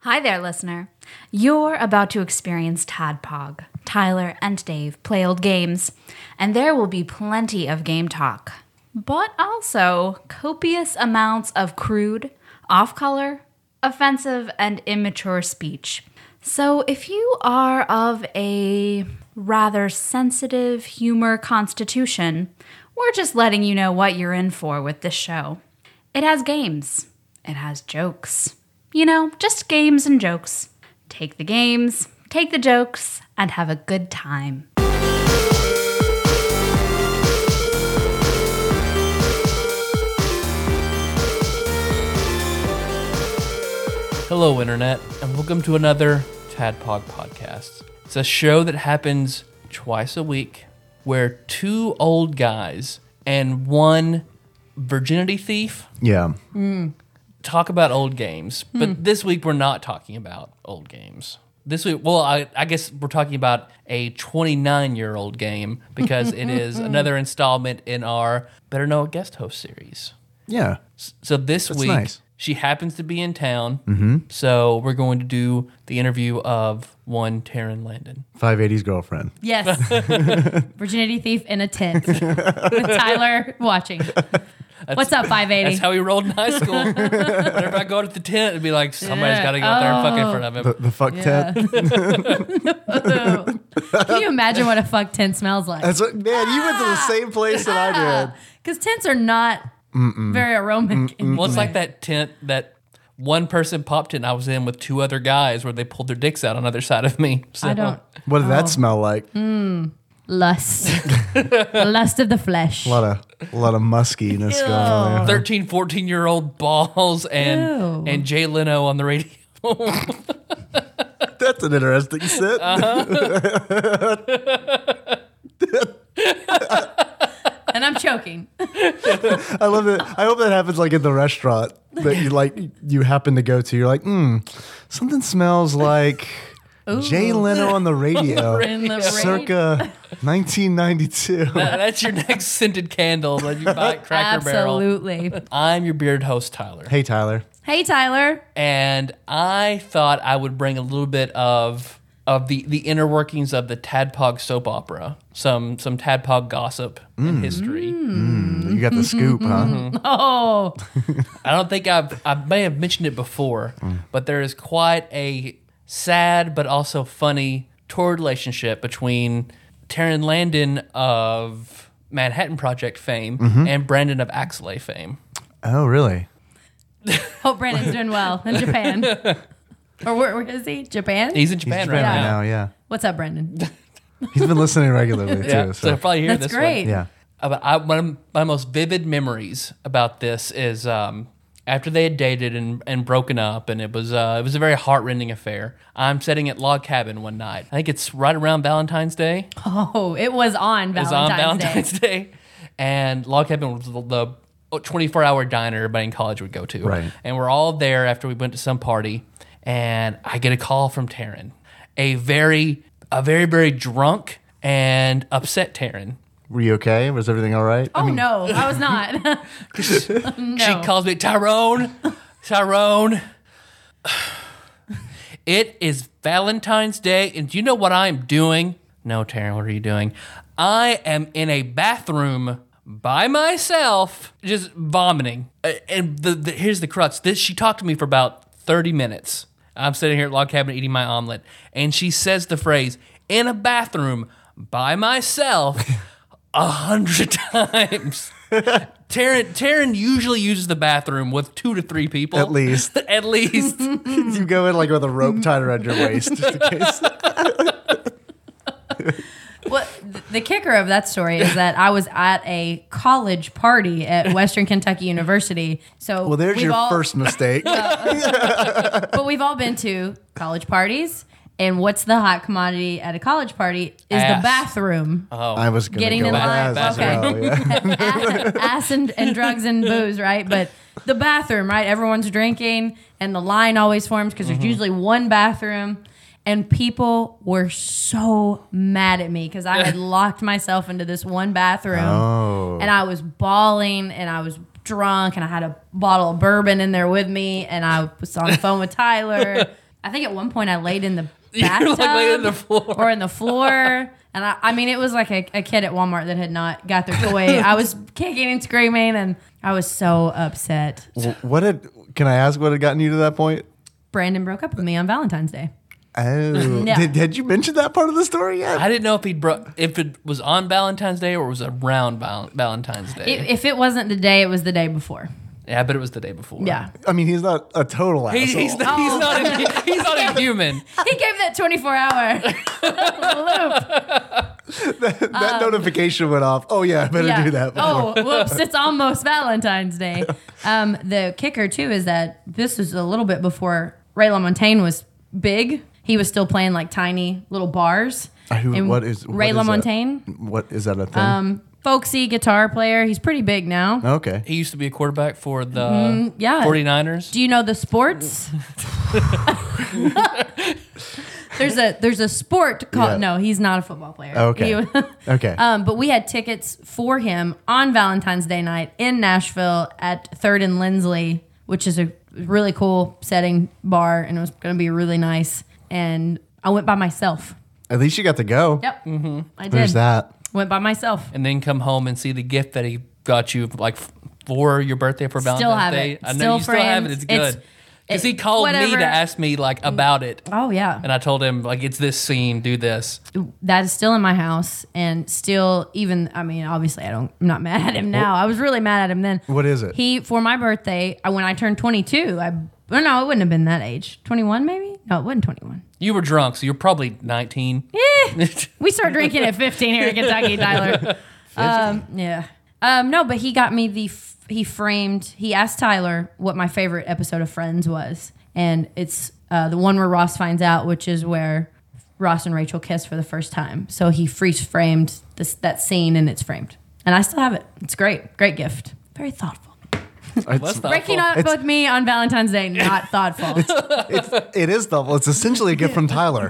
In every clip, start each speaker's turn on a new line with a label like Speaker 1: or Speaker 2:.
Speaker 1: Hi there, listener. You're about to experience Tadpog. Tyler and Dave play old games, and there will be plenty of game talk, but also copious amounts of crude, off-color, offensive, and immature speech. So if you are of a rather sensitive humor constitution, we're just letting you know what you're in for with this show. It has games. It has jokes. You know, just games and jokes. Take the games, take the jokes, and have a good time.
Speaker 2: Hello, Internet, and welcome to another Tadpog podcast. It's a show that happens twice a week where two old guys and one virginity thief talk about old games. But this week we're not talking about old games. This week, well, I guess we're talking about a 29-year-old game because it is another installment in our Better Know a Guest Host series.
Speaker 3: Yeah.
Speaker 2: So this week,
Speaker 3: nice.
Speaker 2: She happens to be in town, so we're going to do the interview of one Taryn Landon.
Speaker 3: 580's girlfriend.
Speaker 4: Yes. Virginity thief in a tent with Tyler watching. What's up, 580?
Speaker 2: That's how we rolled in high school. Whenever I go to the tent, it'd be like, somebody's got to go out there and fuck in front of him.
Speaker 3: The fuck tent.
Speaker 4: Can you imagine what a fuck tent smells like?
Speaker 3: That's what, man, you went to the same place that I did.
Speaker 4: Because tents are not very aromatic.
Speaker 2: Well, it's like that tent, that one person pop tent I was in with two other guys where they pulled their dicks out on the other side of me. So,
Speaker 4: I don't.
Speaker 3: What did that smell like?
Speaker 4: Lust. Lust of the flesh.
Speaker 3: A lot of muskiness going on there.
Speaker 2: 13, 14-year-old balls and Jay Leno on the radio.
Speaker 3: That's an interesting sit.
Speaker 4: And I'm choking.
Speaker 3: I love it. I hope that happens like in the restaurant that you happen to go to. You're like, something smells like Jay Leno on the radio, circa 1992.
Speaker 2: That's your next scented candle that you buy at Cracker Barrel.
Speaker 4: Absolutely.
Speaker 2: I'm your beard host, Tyler.
Speaker 3: Hey, Tyler.
Speaker 4: Hey, Tyler.
Speaker 2: And I thought I would bring a little bit of the inner workings of the Tadpog soap opera, some Tadpog gossip and history.
Speaker 3: You got the scoop, huh?
Speaker 4: Oh.
Speaker 2: I don't think I may have mentioned it before, but there is quite a sad but also funny torrid relationship between Taryn Landon of Manhattan Project fame and Brandon of Axelay fame.
Speaker 3: Oh, really?
Speaker 4: Hope Brandon's doing well in Japan. Or where is he? Japan?
Speaker 2: He's in Japan right now.
Speaker 3: Yeah.
Speaker 4: What's up, Brandon?
Speaker 3: He's been listening regularly, too.
Speaker 2: Yeah, so probably hear
Speaker 4: That's
Speaker 2: this
Speaker 4: great.
Speaker 2: one.
Speaker 3: Yeah.
Speaker 2: But one of my most vivid memories about this is after they had dated and broken up, and it was a very heartrending affair. I'm sitting at Log Cabin one night. I think it's right around Valentine's Day.
Speaker 4: Oh, it was on Valentine's,
Speaker 2: It was on Valentine's Day. And Log Cabin was the 24-hour diner everybody in college would go to.
Speaker 3: Right.
Speaker 2: And we're all there after we went to some party, and I get a call from Taryn, a very, very drunk and upset Taryn.
Speaker 3: Were you okay? Was everything all right?
Speaker 4: Oh, no, I was not. No.
Speaker 2: She calls me, Tyrone, it is Valentine's Day, and do you know what I'm doing? No, Taryn, what are you doing? I am in a bathroom by myself, just vomiting. And here's the crux. She talked to me for about 30 minutes. I'm sitting here at Log Cabin eating my omelet, and she says the phrase, in a bathroom by myself, 100 times. Taryn usually uses the bathroom with 2 to 3 people.
Speaker 3: At least.
Speaker 2: At least.
Speaker 3: You go in like with a rope tied around your waist just in case.
Speaker 4: Well, the kicker of that story is that I was at a college party at Western Kentucky University. So
Speaker 3: Well, there's your first mistake.
Speaker 4: But we've all been to college parties. And what's the hot commodity at a college party is
Speaker 2: Ass.
Speaker 4: the bathroom.
Speaker 3: I was going to
Speaker 4: Getting
Speaker 3: go
Speaker 4: in
Speaker 3: with
Speaker 4: line.
Speaker 3: as
Speaker 4: Okay.
Speaker 3: well, yeah.
Speaker 4: Ass and drugs and booze, right? But the bathroom, right? Everyone's drinking and the line always forms because there's usually one bathroom. And people were so mad at me because I had locked myself into this one bathroom.
Speaker 3: Oh.
Speaker 4: And I was bawling and I was drunk and I had a bottle of bourbon in there with me and I was on the phone with Tyler. I think at one point I laid in the
Speaker 2: You're
Speaker 4: bathtub
Speaker 2: like laying on the floor.
Speaker 4: or in the floor. And I mean, it was like a kid at Walmart that had not got their toy. I was kicking and screaming, and I was so upset.
Speaker 3: Can I ask what had gotten you to that point?
Speaker 4: Brandon broke up with me on Valentine's Day.
Speaker 3: Oh,
Speaker 4: Yeah.
Speaker 3: Had you mentioned that part of the story yet?
Speaker 2: I didn't know if it was on Valentine's Day or it was around Valentine's Day.
Speaker 4: If it wasn't the day, it was the day before.
Speaker 2: Yeah, but it was the day before.
Speaker 4: Yeah.
Speaker 3: I mean, he's not a total asshole.
Speaker 2: He's not a human.
Speaker 4: He gave that 24-hour loop.
Speaker 3: that notification went off. Oh yeah, I better do that.
Speaker 4: Oh, whoops, it's almost Valentine's Day. The kicker, too, is that this was a little bit before Ray LaMontagne was big. He was still playing like tiny little bars. And
Speaker 3: what is
Speaker 4: Ray
Speaker 3: what is that?
Speaker 4: LaMontagne?
Speaker 3: What is that a thing?
Speaker 4: Folksy guitar player. He's pretty big now.
Speaker 3: Okay.
Speaker 2: He used to be a quarterback for the
Speaker 4: yeah.
Speaker 2: 49ers.
Speaker 4: Do you know the sports? There's a sport called.
Speaker 3: Yeah.
Speaker 4: No, he's not a football player.
Speaker 3: Okay. Okay.
Speaker 4: But we had tickets for him on Valentine's Day night in Nashville at 3rd and Lindsley, which is a really cool setting bar, and it was going to be really nice. And I went by myself.
Speaker 3: At least you got to go.
Speaker 4: Yep, I did.
Speaker 3: There's that.
Speaker 4: Went by myself.
Speaker 2: And then come home and see the gift that he got you like for your birthday for Valentine's
Speaker 4: Still have
Speaker 2: Day.
Speaker 4: it.
Speaker 2: I know
Speaker 4: Still
Speaker 2: you still have
Speaker 4: framed.
Speaker 2: it. It's good. Because he
Speaker 4: It-
Speaker 2: called me
Speaker 4: whatever.
Speaker 2: to ask me like about it.
Speaker 4: Oh yeah,
Speaker 2: And I told him like it's this scene, do this.
Speaker 4: that is still in my house, and still even. I mean, obviously, I'm not mad at him now. I was really mad at him then.
Speaker 3: What is it?
Speaker 4: He for my birthday when I turned 22. No, it wouldn't have been that age. 21 maybe? No, it wasn't 21.
Speaker 2: You were drunk, so you're probably 19.
Speaker 4: We start drinking at 15 here in Kentucky, Tyler. Yeah. No, but he got me he asked Tyler what my favorite episode of Friends was. And it's the one where Ross finds out, which is where Ross and Rachel kiss for the first time. So he freeze framed that scene, and it's framed. And I still have it. It's great. Great gift. Very thoughtful.
Speaker 2: That's
Speaker 4: Breaking up with me on Valentine's Day, not thoughtful.
Speaker 3: It is thoughtful. It's essentially a gift from Tyler.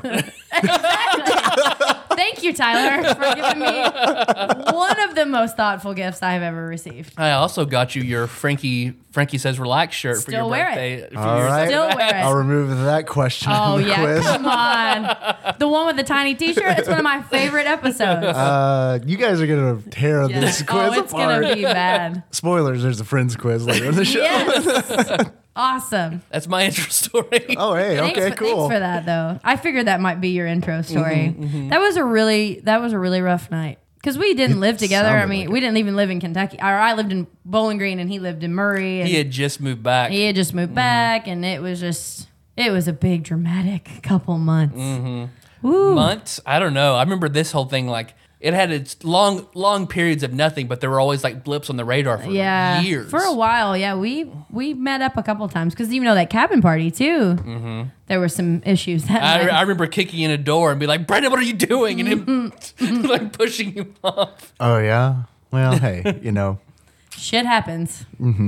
Speaker 4: Thank you, Tyler, for giving me one of the most thoughtful gifts I have ever received.
Speaker 2: I also got you your Frankie Says Relax shirt for
Speaker 4: Still
Speaker 2: your
Speaker 4: wear
Speaker 2: birthday.
Speaker 4: it.
Speaker 3: All right.
Speaker 4: Still wear it.
Speaker 3: I'll remove that question
Speaker 4: Oh
Speaker 3: in the
Speaker 4: yeah,
Speaker 3: quiz.
Speaker 4: come on. The one with the tiny T-shirt. It's one of my favorite episodes.
Speaker 3: You guys are gonna tear this quiz
Speaker 4: Oh, it's
Speaker 3: apart.
Speaker 4: gonna be bad.
Speaker 3: Spoilers. There's a Friends quiz later in the show.
Speaker 4: Yes. Awesome.
Speaker 2: That's my intro story.
Speaker 3: Oh, hey, okay,
Speaker 4: Thanks
Speaker 3: cool.
Speaker 4: for that, though. I figured that might be your intro story. That was a really rough night because we didn't live together. I
Speaker 3: sounded
Speaker 4: mean,
Speaker 3: like
Speaker 4: we didn't even live in Kentucky. Or I lived in Bowling Green, and he lived in Murray. And
Speaker 2: He had just moved back.
Speaker 4: he had just moved back, and it was a big dramatic couple months. Woo.
Speaker 2: Months? I don't know. I remember this whole thing like it had its long periods of nothing, but there were always like blips on the radar for
Speaker 4: Yeah,
Speaker 2: years.
Speaker 4: for a while. Yeah, we met up a couple times because even though that cabin party too, there were some issues that night.
Speaker 2: I remember kicking in a door and be like, Brandon, what are you doing? And him like pushing him off.
Speaker 3: Oh yeah. Well, hey,
Speaker 4: Shit happens.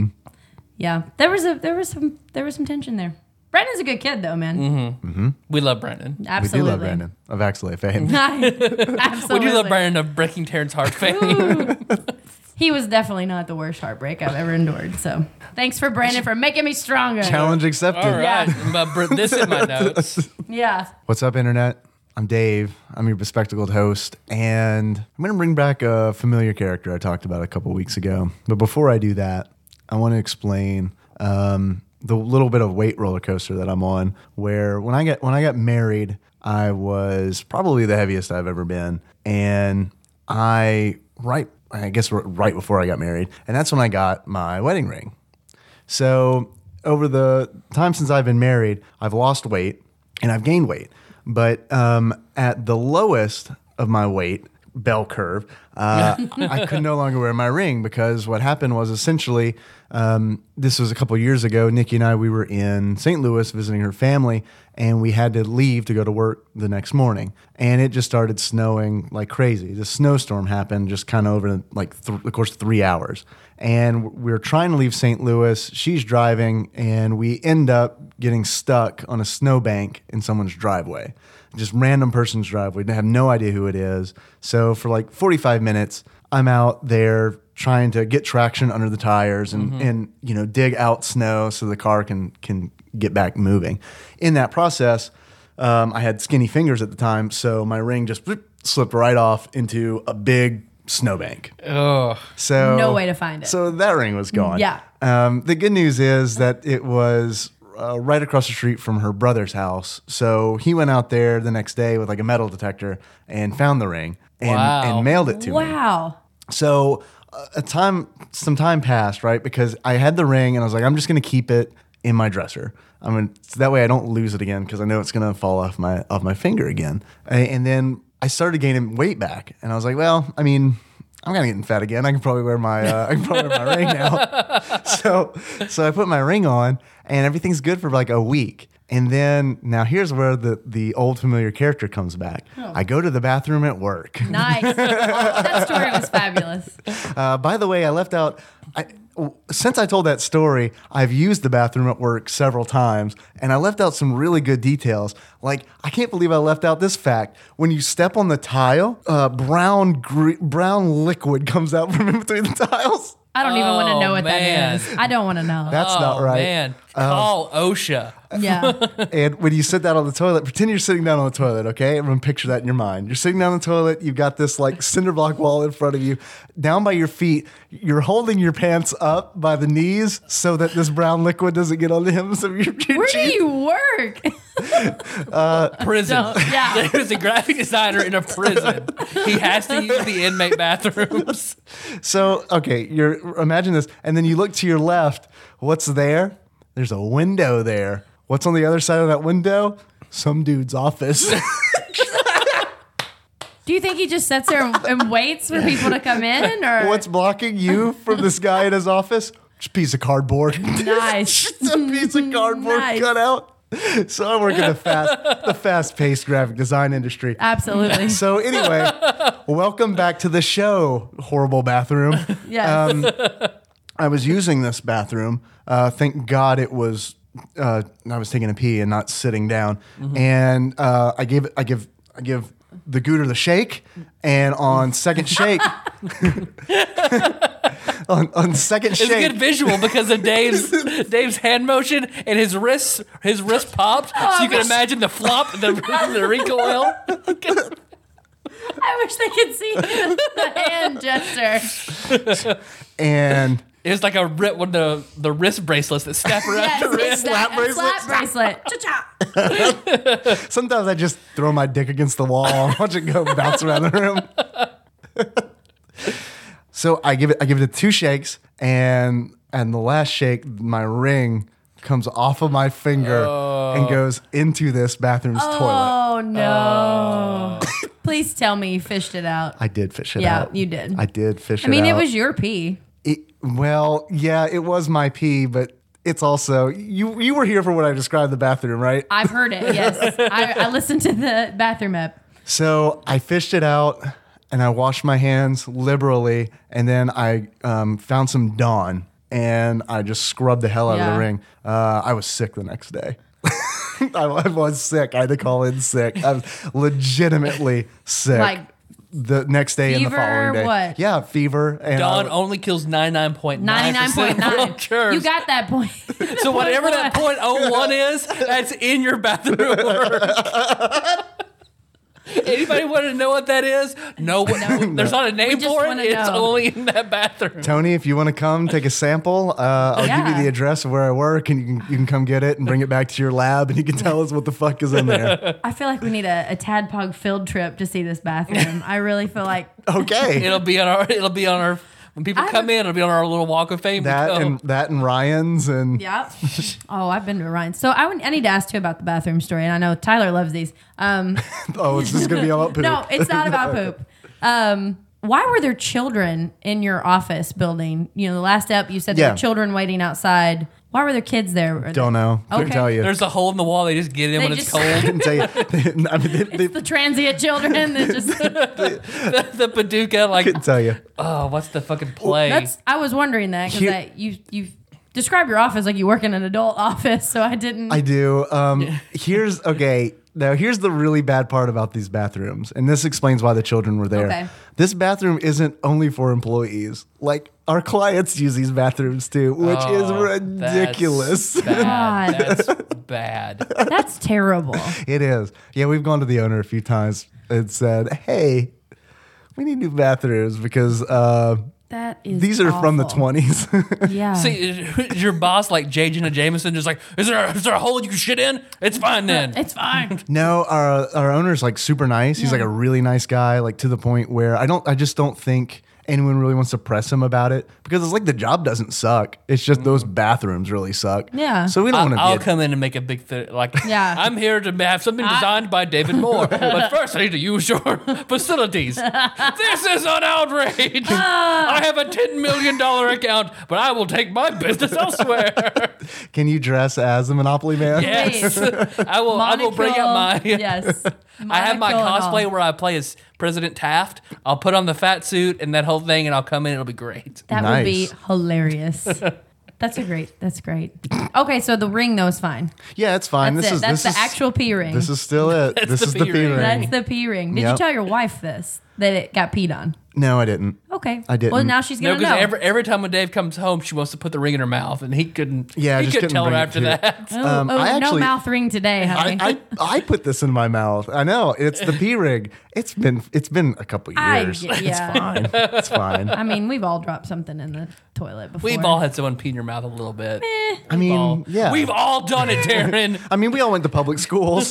Speaker 4: Yeah, there was some tension there. Brandon's a good kid though, man.
Speaker 2: We love Brandon.
Speaker 4: Absolutely.
Speaker 3: we do love Brandon of Axelay fame.
Speaker 4: Absolutely.
Speaker 2: We do love Brandon of Breaking Terrence Hart fame.
Speaker 4: He was definitely not the worst heartbreak I've ever endured. So thanks for Brandon for making me stronger.
Speaker 3: Challenge accepted.
Speaker 2: All right. But this in my notes.
Speaker 4: Yeah.
Speaker 3: What's up, Internet? I'm Dave. I'm your bespectacled host, and I'm going to bring back a familiar character I talked about a couple weeks ago. But before I do that, I want to explain the little bit of weight roller coaster that I'm on. Where when I got married, I was probably the heaviest I've ever been, and right before I got married, and that's when I got my wedding ring. So over the time since I've been married, I've lost weight and I've gained weight. But at the lowest of my weight bell curve, I could no longer wear my ring because what happened was essentially, this was a couple years ago, Nikki and I, we were in St. Louis visiting her family, and we had to leave to go to work the next morning. And it just started snowing like crazy. The snowstorm happened just kind of over like the course of 3 hours. And we were trying to leave St. Louis. She's driving, and we end up getting stuck on a snowbank in someone's driveway. Just random person's driveway. We have no idea who it is. So for like 45 minutes, I'm out there trying to get traction under the tires and dig out snow so the car can get back moving. In that process, I had skinny fingers at the time, so my ring just slipped right off into a big snowbank.
Speaker 2: Oh,
Speaker 3: So
Speaker 4: No way to find it.
Speaker 3: So that ring was gone.
Speaker 4: Yeah.
Speaker 3: The good news is that it was right across the street from her brother's house. So he went out there the next day with like a metal detector and found the ring and,
Speaker 2: Wow.
Speaker 3: and mailed it to me.
Speaker 4: Wow.
Speaker 3: So some time passed, right? Because I had the ring and I was like, I'm just going to keep it in my dresser. So that way I don't lose it again because I know it's going to fall off my finger again. And then I started gaining weight back, and I was like, well, I mean, I'm kind of getting fat again. I can probably wear my ring now. So I put my ring on, and everything's good for like a week. And then now here's where the old familiar character comes back. I go to the bathroom at work.
Speaker 4: Nice. That story was fabulous.
Speaker 3: By the way, I left out. Since I told that story, I've used the bathroom at work several times, and I left out some really good details. Like, I can't believe I left out this fact. When you step on the tile, brown liquid comes out from in between the tiles.
Speaker 4: I don't even want to know what
Speaker 2: man.
Speaker 4: that is. I don't want to know.
Speaker 3: That's not right.
Speaker 2: Man, call OSHA.
Speaker 4: Yeah.
Speaker 3: And when you sit down on the toilet, pretend you're sitting down on the toilet, okay? Everyone picture that in your mind. You're sitting down on the toilet, you've got this like cinder block wall in front of you. Down by your feet, you're holding your pants up by the knees so that this brown liquid doesn't get on the hems of your
Speaker 4: Where do
Speaker 3: jeans.
Speaker 4: you work?
Speaker 2: Prison.
Speaker 4: Yeah.
Speaker 2: There's a graphic designer in a prison. He has to use the inmate bathrooms.
Speaker 3: So, okay, imagine this, and then you look to your left. What's there? There's a window there. What's on the other side of that window? Some dude's office.
Speaker 4: Do you think he just sits there and waits for people to come in? Or
Speaker 3: What's blocking you from this guy in his office? Just a piece of cardboard.
Speaker 4: Nice.
Speaker 3: Just a piece of cardboard
Speaker 4: Nice.
Speaker 3: cut out. So I work in the fast-paced graphic design industry.
Speaker 4: Absolutely.
Speaker 3: So anyway, welcome back to the show, horrible bathroom.
Speaker 4: Yes.
Speaker 3: I was using this bathroom. Thank God it was. I was taking a pee and not sitting down, and I give the gooter the shake, and on second shake, on second
Speaker 2: It's a
Speaker 3: shake,
Speaker 2: good visual because of Dave's hand motion and his wrist popped, so you can imagine the flop, the recoil.
Speaker 4: I wish they could see the hand gesture.
Speaker 3: and
Speaker 2: It was like one of the wrist bracelets that snap around the wrist.
Speaker 3: Slap bracelet?
Speaker 4: Slap bracelet. Cha-cha.
Speaker 3: sometimes I just throw my dick against the wall and watch it go bounce around the room. So I give it 2 shakes, and the last shake, my ring comes off of my finger and goes into this bathroom's toilet.
Speaker 4: Oh, no. Please tell me you fished it out.
Speaker 3: I did fish it
Speaker 4: Yeah,
Speaker 3: out.
Speaker 4: you did.
Speaker 3: I did fish
Speaker 4: I mean,
Speaker 3: it
Speaker 4: it
Speaker 3: out.
Speaker 4: was your pee.
Speaker 3: Well, yeah, it was my pee, but it's also you were here for what I described the bathroom, right?
Speaker 4: I've heard it, yes. I listened to the bathroom app.
Speaker 3: So I fished it out and I washed my hands liberally, and then I found some Dawn and I just scrubbed the hell out of
Speaker 4: Yeah.
Speaker 3: the ring. I was sick the next day. I was sick. I had to call in sick. I was legitimately sick.
Speaker 4: Like
Speaker 3: the next day and the
Speaker 4: fever,
Speaker 3: following day.
Speaker 4: what?
Speaker 3: Yeah, fever. And
Speaker 2: Dawn only kills 99.9%
Speaker 4: 99.9.
Speaker 2: of germs.
Speaker 4: You got that point.
Speaker 2: So whatever that 0.01 is, that's in your bathroom work. Anybody want to know what that is? No, there's not a name
Speaker 4: just
Speaker 2: for it.
Speaker 4: wanna
Speaker 2: It's
Speaker 4: know.
Speaker 2: only in that bathroom.
Speaker 3: Tony, if you want to come take a sample, I'll give
Speaker 4: Yeah.
Speaker 3: you the address of where I work, and you can come get it and bring it back to your lab, and you can tell us what the fuck is in there.
Speaker 4: I feel like we need a Tadpog field trip to see this bathroom. I really feel like
Speaker 3: Okay,
Speaker 2: It'll be on our. When people come in, it'll be on our little walk of fame.
Speaker 3: that and Ryan's and
Speaker 4: yeah. Oh, I've been to Ryan's. So I need to ask too about the bathroom story, and I know Tyler loves these.
Speaker 3: it's just gonna be about poop.
Speaker 4: No, it's not about poop. Why were there children in your office building? You know, the last step you said there
Speaker 3: Yeah.
Speaker 4: were children waiting outside. Why were there kids there?
Speaker 3: Don't know. Couldn't
Speaker 4: Okay.
Speaker 3: tell you.
Speaker 2: There's a hole in the wall. They just get in
Speaker 4: They
Speaker 2: when
Speaker 4: just-
Speaker 2: it's cold.
Speaker 3: Couldn't tell you. I mean, they
Speaker 4: The transient children that just
Speaker 2: The Paducah, like,
Speaker 3: couldn't tell you.
Speaker 2: oh, what's the fucking play?
Speaker 4: I was wondering that
Speaker 3: Here-
Speaker 4: because you describe your office like you work in an adult office, so I didn't.
Speaker 3: I do. Here's okay. Now, here's the really bad part about these bathrooms, and this explains why the children were there.
Speaker 4: Okay.
Speaker 3: This bathroom isn't only for employees. Like, our clients use these bathrooms too, which is ridiculous.
Speaker 2: That's bad.
Speaker 4: God.
Speaker 2: That's bad.
Speaker 4: That's terrible.
Speaker 3: It is. Yeah, we've gone to the owner a few times and said, hey, we need new bathrooms because
Speaker 4: That is.
Speaker 3: these are from the
Speaker 4: awful.
Speaker 3: 20s.
Speaker 4: Yeah.
Speaker 2: See, is your boss like J. Jonah Jameson, just like, is there a hole you can shit in? It's fine then.
Speaker 4: It's fine.
Speaker 3: No, our owner's like super nice. He's like a really nice guy, like to the point where I just don't think anyone really wants to press him about it because it's like the job doesn't suck. It's just those bathrooms really suck.
Speaker 4: Yeah.
Speaker 3: So we don't want
Speaker 2: I'll
Speaker 3: to
Speaker 2: come in and make a big
Speaker 4: Yeah.
Speaker 2: I'm here to have something designed by David Moore, but first I need to use your facilities. This is an outrage. I have a $10 million account, but I will take my business elsewhere.
Speaker 3: Can you dress as the Monopoly Man?
Speaker 2: Yes, I will bring out my.
Speaker 4: Yes.
Speaker 2: I have my
Speaker 4: Monocle and
Speaker 2: cosplay
Speaker 4: all.
Speaker 2: where I play as President Taft. I'll put on the fat suit and that whole thing, and I'll come in. It'll be great.
Speaker 4: That would be
Speaker 3: Nice.
Speaker 4: hilarious. That's great. Okay, so the ring though is fine.
Speaker 3: Yeah, it's fine.
Speaker 4: That's it. That's
Speaker 3: this
Speaker 4: the
Speaker 3: is,
Speaker 4: actual P ring.
Speaker 3: This is still it. This
Speaker 2: the
Speaker 3: is the
Speaker 2: P
Speaker 3: P
Speaker 2: ring.
Speaker 3: ring.
Speaker 4: That's the P ring. Did you
Speaker 3: Yep.
Speaker 4: tell your wife this? That it got peed on?
Speaker 3: No, I didn't.
Speaker 4: Okay.
Speaker 3: I didn't.
Speaker 4: Well, now she's
Speaker 2: No,
Speaker 4: gonna know.
Speaker 2: because every time when Dave comes home, she wants to put the ring in her mouth, and he couldn't.
Speaker 3: Yeah, I
Speaker 2: he
Speaker 3: just
Speaker 2: couldn't
Speaker 3: couldn't
Speaker 2: tell her
Speaker 3: bring it
Speaker 2: after
Speaker 3: to-
Speaker 2: that.
Speaker 4: Oh,
Speaker 3: I
Speaker 4: no
Speaker 3: actually-
Speaker 4: mouth ring today, honey.
Speaker 3: I put this in my mouth. I know. It's the P ring. It's been a couple years.
Speaker 4: Yeah.
Speaker 3: It's fine.
Speaker 4: I mean, we've all dropped something in the toilet before.
Speaker 2: We've all had someone pee in your mouth a little bit.
Speaker 3: I mean, yeah.
Speaker 2: We've all done it, Darren.
Speaker 3: I mean, we all went to public schools.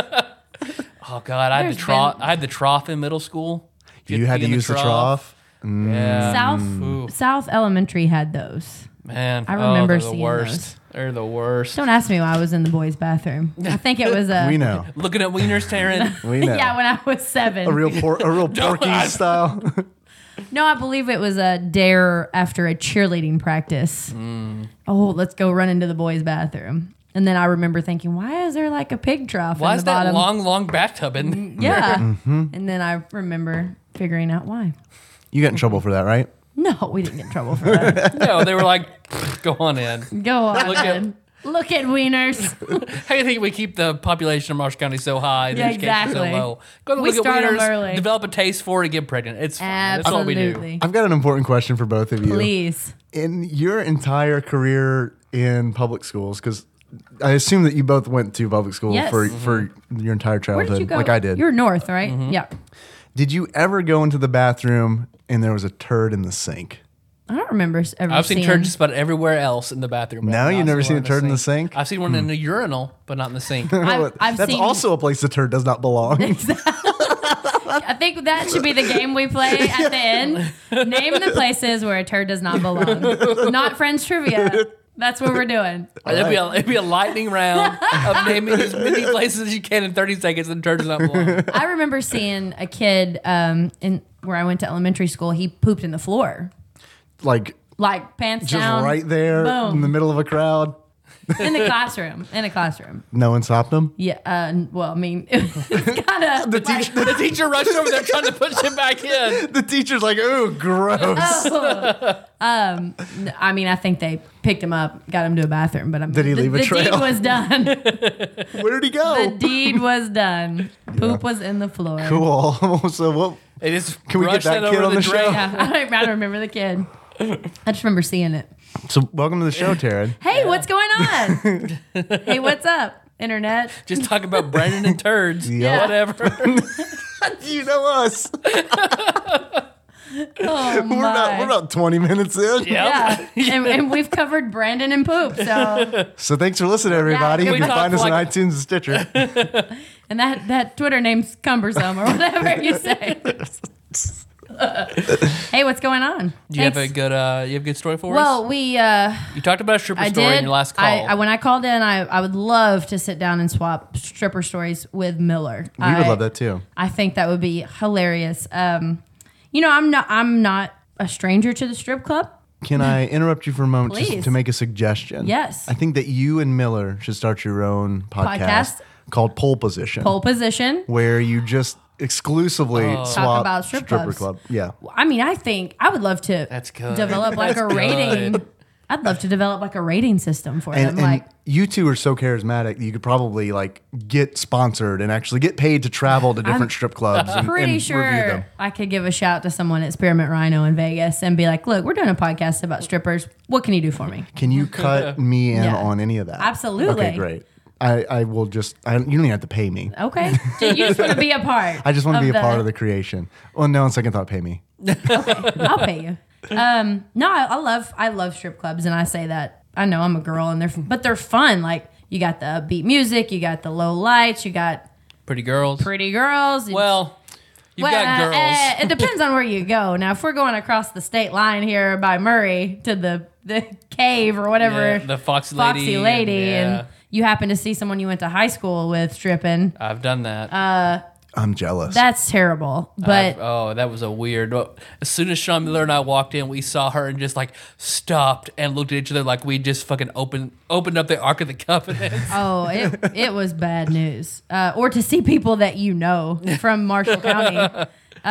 Speaker 2: Oh God, I had
Speaker 4: There's
Speaker 2: the trough.
Speaker 4: been-
Speaker 2: I had the trough in middle school.
Speaker 3: You had
Speaker 2: pee
Speaker 3: to
Speaker 2: in
Speaker 3: use the trough.
Speaker 2: Yeah, Ooh.
Speaker 4: South Elementary had those.
Speaker 2: man.
Speaker 4: I remember
Speaker 2: they're the
Speaker 4: seeing
Speaker 2: worst.
Speaker 4: those.
Speaker 2: They're the worst.
Speaker 4: Don't ask me why I was in the boys' bathroom. I think it was a.
Speaker 3: We know.
Speaker 2: Looking at wieners, Taryn.
Speaker 3: We know.
Speaker 4: Yeah, when I was 7.
Speaker 3: a real Porky style.
Speaker 4: No, I believe it was a dare after a cheerleading practice. Oh, let's go run into the boys' bathroom. And then I remember thinking, why is there like a pig trough
Speaker 2: Why
Speaker 4: in
Speaker 2: is
Speaker 4: the
Speaker 2: that
Speaker 4: bottom?
Speaker 2: long bathtub in?
Speaker 4: Yeah.
Speaker 3: Mm-hmm.
Speaker 4: And then I remember figuring out why.
Speaker 3: You got in trouble for that, right?
Speaker 4: No, we didn't get in trouble for that.
Speaker 2: No, they were like, go on in.
Speaker 4: Go on.
Speaker 2: Look at-
Speaker 4: then. Look at wieners.
Speaker 2: How do you think we keep the population of Marsh County so high and
Speaker 4: Yeah,
Speaker 2: education
Speaker 4: exactly.
Speaker 2: so low? Go to
Speaker 4: We
Speaker 2: look at
Speaker 4: start 'em
Speaker 2: wieners,
Speaker 4: early.
Speaker 2: develop a taste for it, and get pregnant. It's fine. That's what we do.
Speaker 4: Absolutely.
Speaker 3: I've got an important question for both of you.
Speaker 4: Please.
Speaker 3: In your entire career in public schools, because I assume that you both went to public school
Speaker 4: Yes.
Speaker 3: for your entire
Speaker 4: Where
Speaker 3: childhood,
Speaker 4: did you go?
Speaker 3: like I did.
Speaker 4: You're north, right? Yeah.
Speaker 3: Did you ever go into the bathroom and there was a turd in the sink?
Speaker 4: I don't remember ever
Speaker 2: I've seen
Speaker 4: seeing.
Speaker 2: turds just about everywhere else in the bathroom. but
Speaker 3: No,
Speaker 2: not
Speaker 3: you've never
Speaker 2: so
Speaker 3: seen a turd in the sink?
Speaker 2: I've seen one in the urinal, but not in the sink.
Speaker 4: I've
Speaker 3: That's
Speaker 4: seen-
Speaker 3: also a place the turd does not belong.
Speaker 4: I think that should be the game we play at the end. Name the places where a turd does not belong. Not Friends Trivia. That's what we're doing.
Speaker 2: It'd be a lightning round of naming as many places as you can in 30 seconds, and turd does not belong.
Speaker 4: I remember seeing a kid in where I went to elementary school. He pooped in the floor,
Speaker 3: Like
Speaker 4: like pants
Speaker 3: just
Speaker 4: down,
Speaker 3: right there
Speaker 4: boom.
Speaker 3: in the middle of a crowd.
Speaker 4: in the classroom. In a classroom.
Speaker 3: No one stopped him.
Speaker 4: Yeah. Well, I mean, it's kind of
Speaker 2: The teacher rushed over there trying to push him back in.
Speaker 3: The teacher's like, "Ooh, gross."
Speaker 4: I mean, I think they picked him up, got him to a bathroom, but
Speaker 3: Did he leave a
Speaker 4: the
Speaker 3: trail?
Speaker 4: deed was done.
Speaker 3: Where did he go?
Speaker 4: The deed was done. Poop was in the floor.
Speaker 3: Cool. So what?
Speaker 2: They just
Speaker 3: Can we get
Speaker 2: rushed
Speaker 3: that
Speaker 2: that
Speaker 3: kid
Speaker 2: over
Speaker 3: on the show?
Speaker 2: drain.
Speaker 4: Yeah, I don't remember the kid. I just remember seeing it.
Speaker 3: So welcome to the show, Taryn.
Speaker 4: Hey, what's going on? Hey, what's up, internet?
Speaker 2: Just talk about Brandon and turds.
Speaker 3: Yeah.
Speaker 2: Whatever.
Speaker 3: You know us.
Speaker 4: Oh
Speaker 3: We're
Speaker 4: my.
Speaker 3: about 20 minutes in.
Speaker 4: Yeah, and we've covered Brandon and poop. So,
Speaker 3: So thanks for listening, everybody.
Speaker 4: Yeah,
Speaker 3: You can
Speaker 2: we
Speaker 3: find us
Speaker 2: talked
Speaker 3: on
Speaker 2: like-
Speaker 3: iTunes and Stitcher.
Speaker 4: and that Twitter name's cumbersome or whatever you say. Hey, what's going on?
Speaker 2: Do you have
Speaker 4: Thanks.
Speaker 2: a good story for us?
Speaker 4: Well, we
Speaker 2: You talked about a stripper
Speaker 4: I
Speaker 2: story
Speaker 4: did.
Speaker 2: in your last call.
Speaker 4: I when I called in, I would love to sit down and swap stripper stories with Miller.
Speaker 3: We would love that too.
Speaker 4: I think that would be hilarious. You know, I'm not a stranger to the strip club.
Speaker 3: Can I interrupt you for a moment
Speaker 4: Please.
Speaker 3: just to make a suggestion?
Speaker 4: Yes.
Speaker 3: I think that you and Miller should start your own podcast
Speaker 4: Podcast?
Speaker 3: called Pole Position,
Speaker 4: Pole position.
Speaker 3: where you just exclusively swap
Speaker 4: Talk about strip
Speaker 3: stripper
Speaker 4: clubs.
Speaker 3: club. Yeah.
Speaker 4: I mean, I think I would love to
Speaker 2: That's good.
Speaker 4: develop like a
Speaker 2: That's
Speaker 4: rating.
Speaker 2: good.
Speaker 4: I'd love to develop like a rating system for them.
Speaker 3: And
Speaker 4: Like,
Speaker 3: you two are so charismatic that you could probably like get sponsored and actually get paid to travel to different strip clubs and,
Speaker 4: pretty
Speaker 3: and review
Speaker 4: sure
Speaker 3: them.
Speaker 4: I could give a shout to someone at Spearmint Rhino in Vegas and be like, look, we're doing a podcast about strippers. What can you do for me?
Speaker 3: Can you cut me in
Speaker 4: Yeah.
Speaker 3: on any of that?
Speaker 4: Absolutely.
Speaker 3: Okay, great. I will just, you don't even have to pay me.
Speaker 4: Okay. So you just want to be a part.
Speaker 3: I just want to be a part of the creation. Well, no, on second thought, pay me.
Speaker 4: I'll pay you. No, I love strip clubs, and I say that. I know I'm a girl, and they're fun. Like, you got the upbeat music, you got the low lights, you got
Speaker 2: Pretty girls.
Speaker 4: pretty girls.
Speaker 2: Well, you've got girls.
Speaker 4: It depends on where you go. Now, if we're going across the state line here by Murray to the cave or whatever,
Speaker 2: Yeah, the Foxy Lady.
Speaker 4: and you happen to see someone you went to high school with stripping,
Speaker 2: I've done that.
Speaker 3: I'm jealous.
Speaker 4: that's terrible. But
Speaker 2: Oh, that was a weird. As soon as Sean Miller and I walked in, we saw her and just like stopped and looked at each other like we just fucking opened up the Ark of the Covenant.
Speaker 4: oh, it was bad news. Or to see people that you know from Marshall County.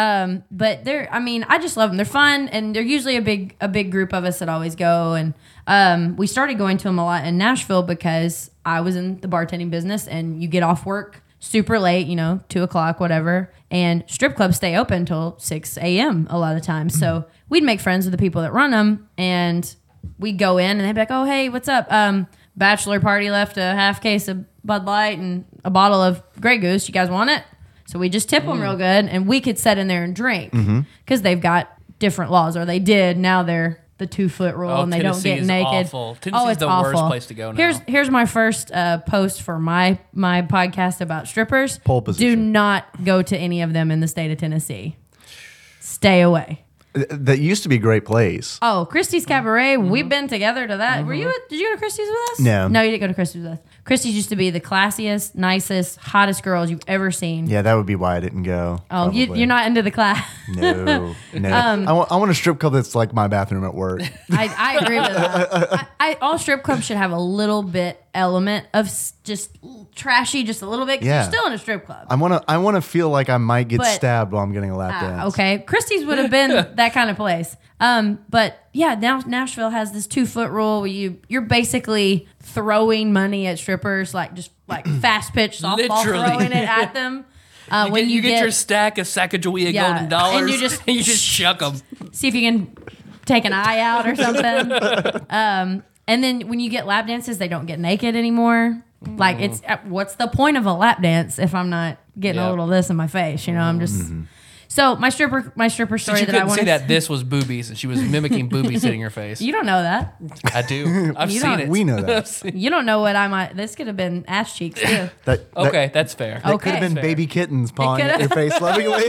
Speaker 4: But I just love them. They're fun, and they're usually a big group of us that always go. And we started going to them a lot in Nashville because I was in the bartending business, and you get off work super late, 2:00, whatever. And strip clubs stay open till 6 a.m. a lot of times. So we'd make friends with the people that run them, and we'd go in, and they'd be like, "Oh, hey, what's up? Bachelor party left a half case of Bud Light and a bottle of Grey Goose. You guys want it?" So we just tip them real good, and we could sit in there and drink because they've got different laws, or they did. Now they're the 2-foot rule,
Speaker 2: Oh,
Speaker 4: and they don't
Speaker 2: Tennessee
Speaker 4: get
Speaker 2: is
Speaker 4: naked.
Speaker 2: awful. Tennessee's
Speaker 4: it's
Speaker 2: the
Speaker 4: awful.
Speaker 2: worst place to go now.
Speaker 4: Here's my first post for my podcast about strippers.
Speaker 3: Pole position.
Speaker 4: Do not go to any of them in the state of Tennessee. Stay away.
Speaker 3: That used to be a great place.
Speaker 4: Oh, Christie's Cabaret. We've been together to that. Did you go to Christie's with us?
Speaker 3: No.
Speaker 4: No, you didn't go to Christie's with us. Christie's used to be the classiest, nicest, hottest girls you've ever seen.
Speaker 3: Yeah, that would be why I didn't go.
Speaker 4: Oh, you're not into the class.
Speaker 3: No. I want a strip club that's like my bathroom at work.
Speaker 4: I agree with that. All strip clubs should have a little bit element of just trashy, just a little bit. 'Cause
Speaker 3: Yeah.
Speaker 4: you're still in a strip club.
Speaker 3: I want to feel like I might get
Speaker 4: But-
Speaker 3: stabbed while I'm getting a lap dance.
Speaker 4: Okay, Christie's would have been that kind of place. But yeah, now Nashville has this 2-foot rule where you're basically throwing money at strippers, like fast pitch softball,
Speaker 2: Literally.
Speaker 4: throwing it at them. When
Speaker 2: you get your stack of Sacagawea
Speaker 4: Yeah,
Speaker 2: golden dollars,
Speaker 4: and you just
Speaker 2: chuck them.
Speaker 4: see if you can take an eye out or something. And then when you get lap dances, they don't get naked anymore. Like it's what's the point of a lap dance if I'm not getting a
Speaker 2: Yeah.
Speaker 4: little of this in my face? I'm just. So my stripper
Speaker 2: Since
Speaker 4: story
Speaker 2: you
Speaker 4: that I
Speaker 2: couldn't
Speaker 4: want
Speaker 2: say
Speaker 4: to
Speaker 2: that this was boobies and she was mimicking boobies hitting her face.
Speaker 4: You don't know that.
Speaker 2: I do. I've
Speaker 4: You
Speaker 2: seen
Speaker 4: don't-
Speaker 2: it.
Speaker 3: We know that.
Speaker 2: I've seen-
Speaker 4: You don't know what I might. This could have been ass cheeks too.
Speaker 3: That
Speaker 2: Okay, that's fair.
Speaker 3: That
Speaker 4: Okay.
Speaker 3: could have been
Speaker 2: Fair.
Speaker 3: baby kittens pawing at
Speaker 4: could've-
Speaker 3: your face lovingly.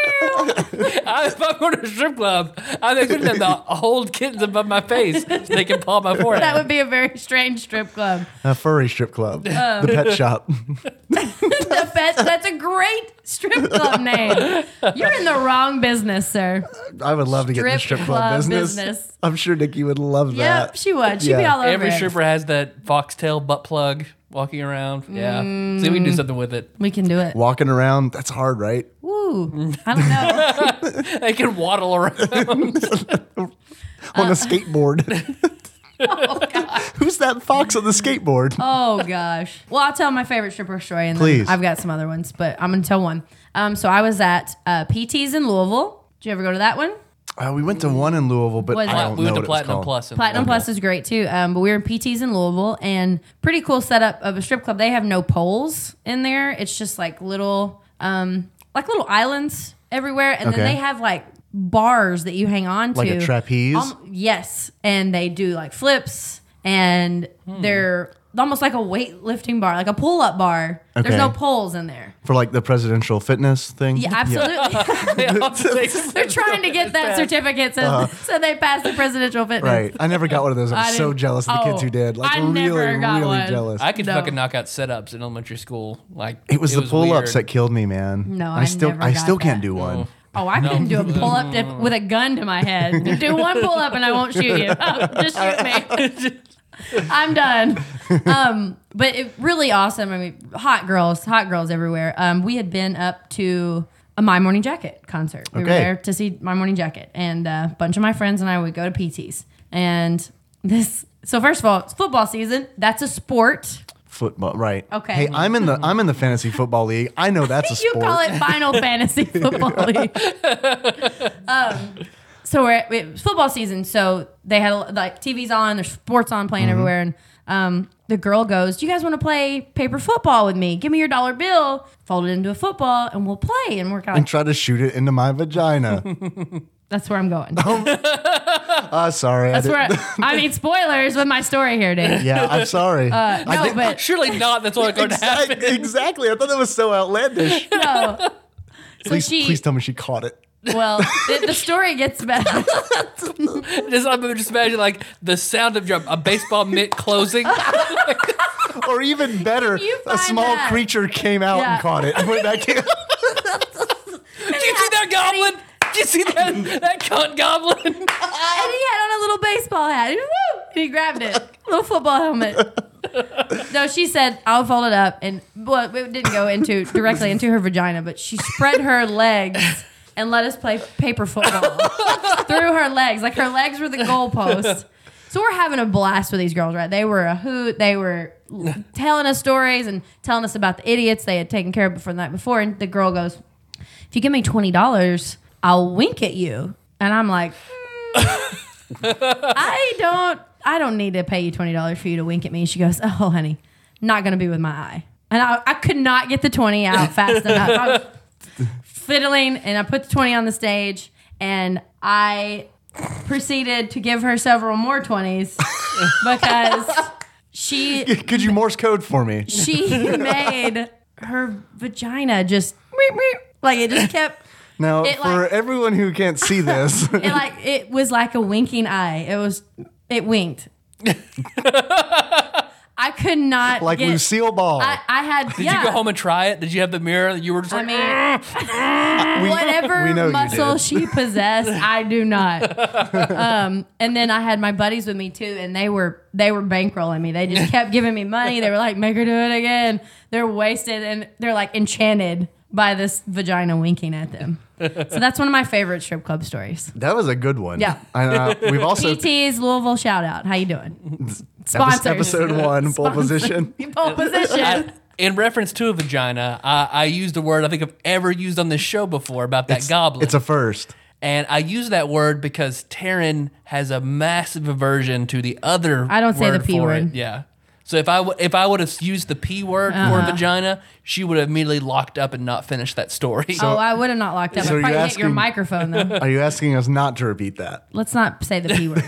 Speaker 2: If I'm going to a strip club, I think I'm going to hold kittens above my face so they can paw my forehead.
Speaker 4: That would be a very strange strip club.
Speaker 3: A furry strip club. The pet shop.
Speaker 4: That's a great strip club name. You're in the wrong business, sir.
Speaker 3: I would love to get in the
Speaker 4: Strip
Speaker 3: strip club
Speaker 4: club
Speaker 3: business.
Speaker 4: business.
Speaker 3: I'm sure Nikki would love that.
Speaker 4: Yep, she would. She'd be
Speaker 3: Yeah.
Speaker 4: all over
Speaker 2: Every
Speaker 4: it.
Speaker 2: stripper has that foxtail butt plug walking around. Yeah. See, we can do something with it.
Speaker 4: We can do it.
Speaker 3: Walking around, that's hard, right?
Speaker 4: Woo. I don't know.
Speaker 2: They can waddle around.
Speaker 3: On a skateboard. Who's that fox on the skateboard?
Speaker 4: Oh gosh. Well, I'll tell my favorite stripper story, and
Speaker 3: Please.
Speaker 4: then I've got some other ones, but I'm gonna tell one. So I was at PT's in Louisville. Did you ever go to that one?
Speaker 3: We went to one in Louisville, but
Speaker 4: Was
Speaker 3: I
Speaker 4: it?
Speaker 3: don't
Speaker 2: We
Speaker 3: know
Speaker 2: went to
Speaker 3: what it was
Speaker 2: Platinum
Speaker 3: called.
Speaker 2: Plus.
Speaker 4: Platinum Plus is great too. But we were in PT's in Louisville, and pretty cool setup of a strip club. They have no poles in there. It's just like little islands everywhere, and
Speaker 3: Okay.
Speaker 4: then they have like bars that you hang on to,
Speaker 3: Like a trapeze?
Speaker 4: Yes, and they do like flips, and they're almost like a weightlifting bar, like a pull-up bar.
Speaker 3: Okay.
Speaker 4: There's no poles in there.
Speaker 3: For like the presidential fitness thing?
Speaker 4: Yeah, absolutely. They're trying to get that certificate so they pass the presidential fitness.
Speaker 3: Right. I never got one of those. I'm
Speaker 4: I
Speaker 3: so
Speaker 4: didn't-
Speaker 3: jealous of the kids
Speaker 4: oh,
Speaker 3: who did. Like
Speaker 4: I
Speaker 3: really,
Speaker 4: never got
Speaker 3: really
Speaker 4: one.
Speaker 3: jealous.
Speaker 2: I could
Speaker 4: No.
Speaker 2: fucking knock out setups in elementary school. Like
Speaker 3: It was the pull-ups
Speaker 2: weird.
Speaker 3: that killed me, man.
Speaker 4: No,
Speaker 3: I still
Speaker 4: never got
Speaker 3: can't
Speaker 4: that.
Speaker 3: do one.
Speaker 4: Oh, I couldn't do a pull up with a gun to my head. Do one pull up and I won't shoot you. Just shoot me. I'm done. But it really awesome. I mean, hot girls everywhere. We had been up to a My Morning Jacket concert. We were
Speaker 3: Okay.
Speaker 4: there to see My Morning Jacket, and a bunch of my friends and I would go to PT's. And So first of all, it's football season. That's a sport.
Speaker 3: Football, right?
Speaker 4: Okay.
Speaker 3: Hey, I'm in the fantasy football league. I know that's a
Speaker 4: You
Speaker 3: sport.
Speaker 4: call it Final Fantasy Football League. So it was football season. So they had like TVs on, there's sports on playing everywhere, and the girl goes, "Do you guys want to play paper football with me? Give me your dollar bill, fold it into a football, and we'll play." And we're kind
Speaker 3: and
Speaker 4: of
Speaker 3: try to shoot it into my vagina.
Speaker 4: that's where I'm going.
Speaker 3: Sorry.
Speaker 4: That's where I mean spoilers with my story here, Dave.
Speaker 3: Yeah, I'm sorry.
Speaker 4: No, but
Speaker 2: Surely not. That's what's going to happen.
Speaker 3: Exactly. I thought that was so outlandish.
Speaker 4: no. So
Speaker 3: Please tell me she caught it.
Speaker 4: Well, the story gets better.
Speaker 2: Just imagine like the sound of a baseball mitt closing.
Speaker 3: Or even better,
Speaker 4: You
Speaker 3: a
Speaker 4: find
Speaker 3: small
Speaker 4: that.
Speaker 3: creature came out
Speaker 4: Yeah.
Speaker 3: and caught it. And went back in.
Speaker 2: Did you see that goblin? Did you see that cunt goblin?
Speaker 4: And he had on a little baseball hat. Woo! He grabbed it. Little football helmet. No, she said, "I'll fold it up." And well, it didn't go directly into her vagina, but she spread her legs and let us play paper football through her legs. Like her legs were the goalpost. So we're having a blast with these girls, right? They were a hoot. They were telling us stories and telling us about the idiots they had taken care of before the night before. And the girl goes, "If you give me $20, I'll wink at you." And I'm like, I don't need to pay you $20 for you to wink at me. She goes, "Oh, honey, not going to be with my eye." And I could not get the 20 out fast enough. I was fiddling, and I put the 20 on the stage, and I proceeded to give her several more 20s because
Speaker 3: Could you Morse code for me?
Speaker 4: she made her vagina just like it just kept.
Speaker 3: Now,
Speaker 4: It,
Speaker 3: for
Speaker 4: like-
Speaker 3: everyone who can't see this,
Speaker 4: It was like a winking eye. It winked. I could not
Speaker 3: like
Speaker 4: get,
Speaker 3: Lucille Ball.
Speaker 4: I had.
Speaker 2: Did you go home and try it? Did you have the mirror? You were just
Speaker 4: I
Speaker 2: like,
Speaker 4: mean,
Speaker 3: we
Speaker 4: whatever
Speaker 3: know you
Speaker 4: muscle
Speaker 3: did.
Speaker 4: she possessed, I do not. And then I had my buddies with me too, and they were bankrolling me. They just kept giving me money. They were like, "Make her do it again." They're wasted, and they're like enchanted by this vagina winking at them. So that's one of my favorite strip club stories.
Speaker 3: That was a good one.
Speaker 4: Yeah.
Speaker 3: And, we've also
Speaker 4: PT's Louisville shout out. How you doing? Sponsors.
Speaker 3: episode 1 pole position.
Speaker 4: Pole position.
Speaker 2: in reference to a vagina, I used a word I think I've ever used on this show before about that goblin.
Speaker 3: It's a first.
Speaker 2: And I use that word because Taryn has a massive aversion to the other.
Speaker 4: I don't say the
Speaker 2: word
Speaker 4: P
Speaker 2: for
Speaker 4: word.
Speaker 2: it. Yeah. So if I would have used the P word for vagina, she would have immediately locked up and not finished that story.
Speaker 4: I would have not locked up.
Speaker 3: So
Speaker 4: I probably
Speaker 3: you're
Speaker 4: hit your
Speaker 3: asking-
Speaker 4: microphone though.
Speaker 3: Are you asking us not to repeat that?
Speaker 4: Let's not say the P word.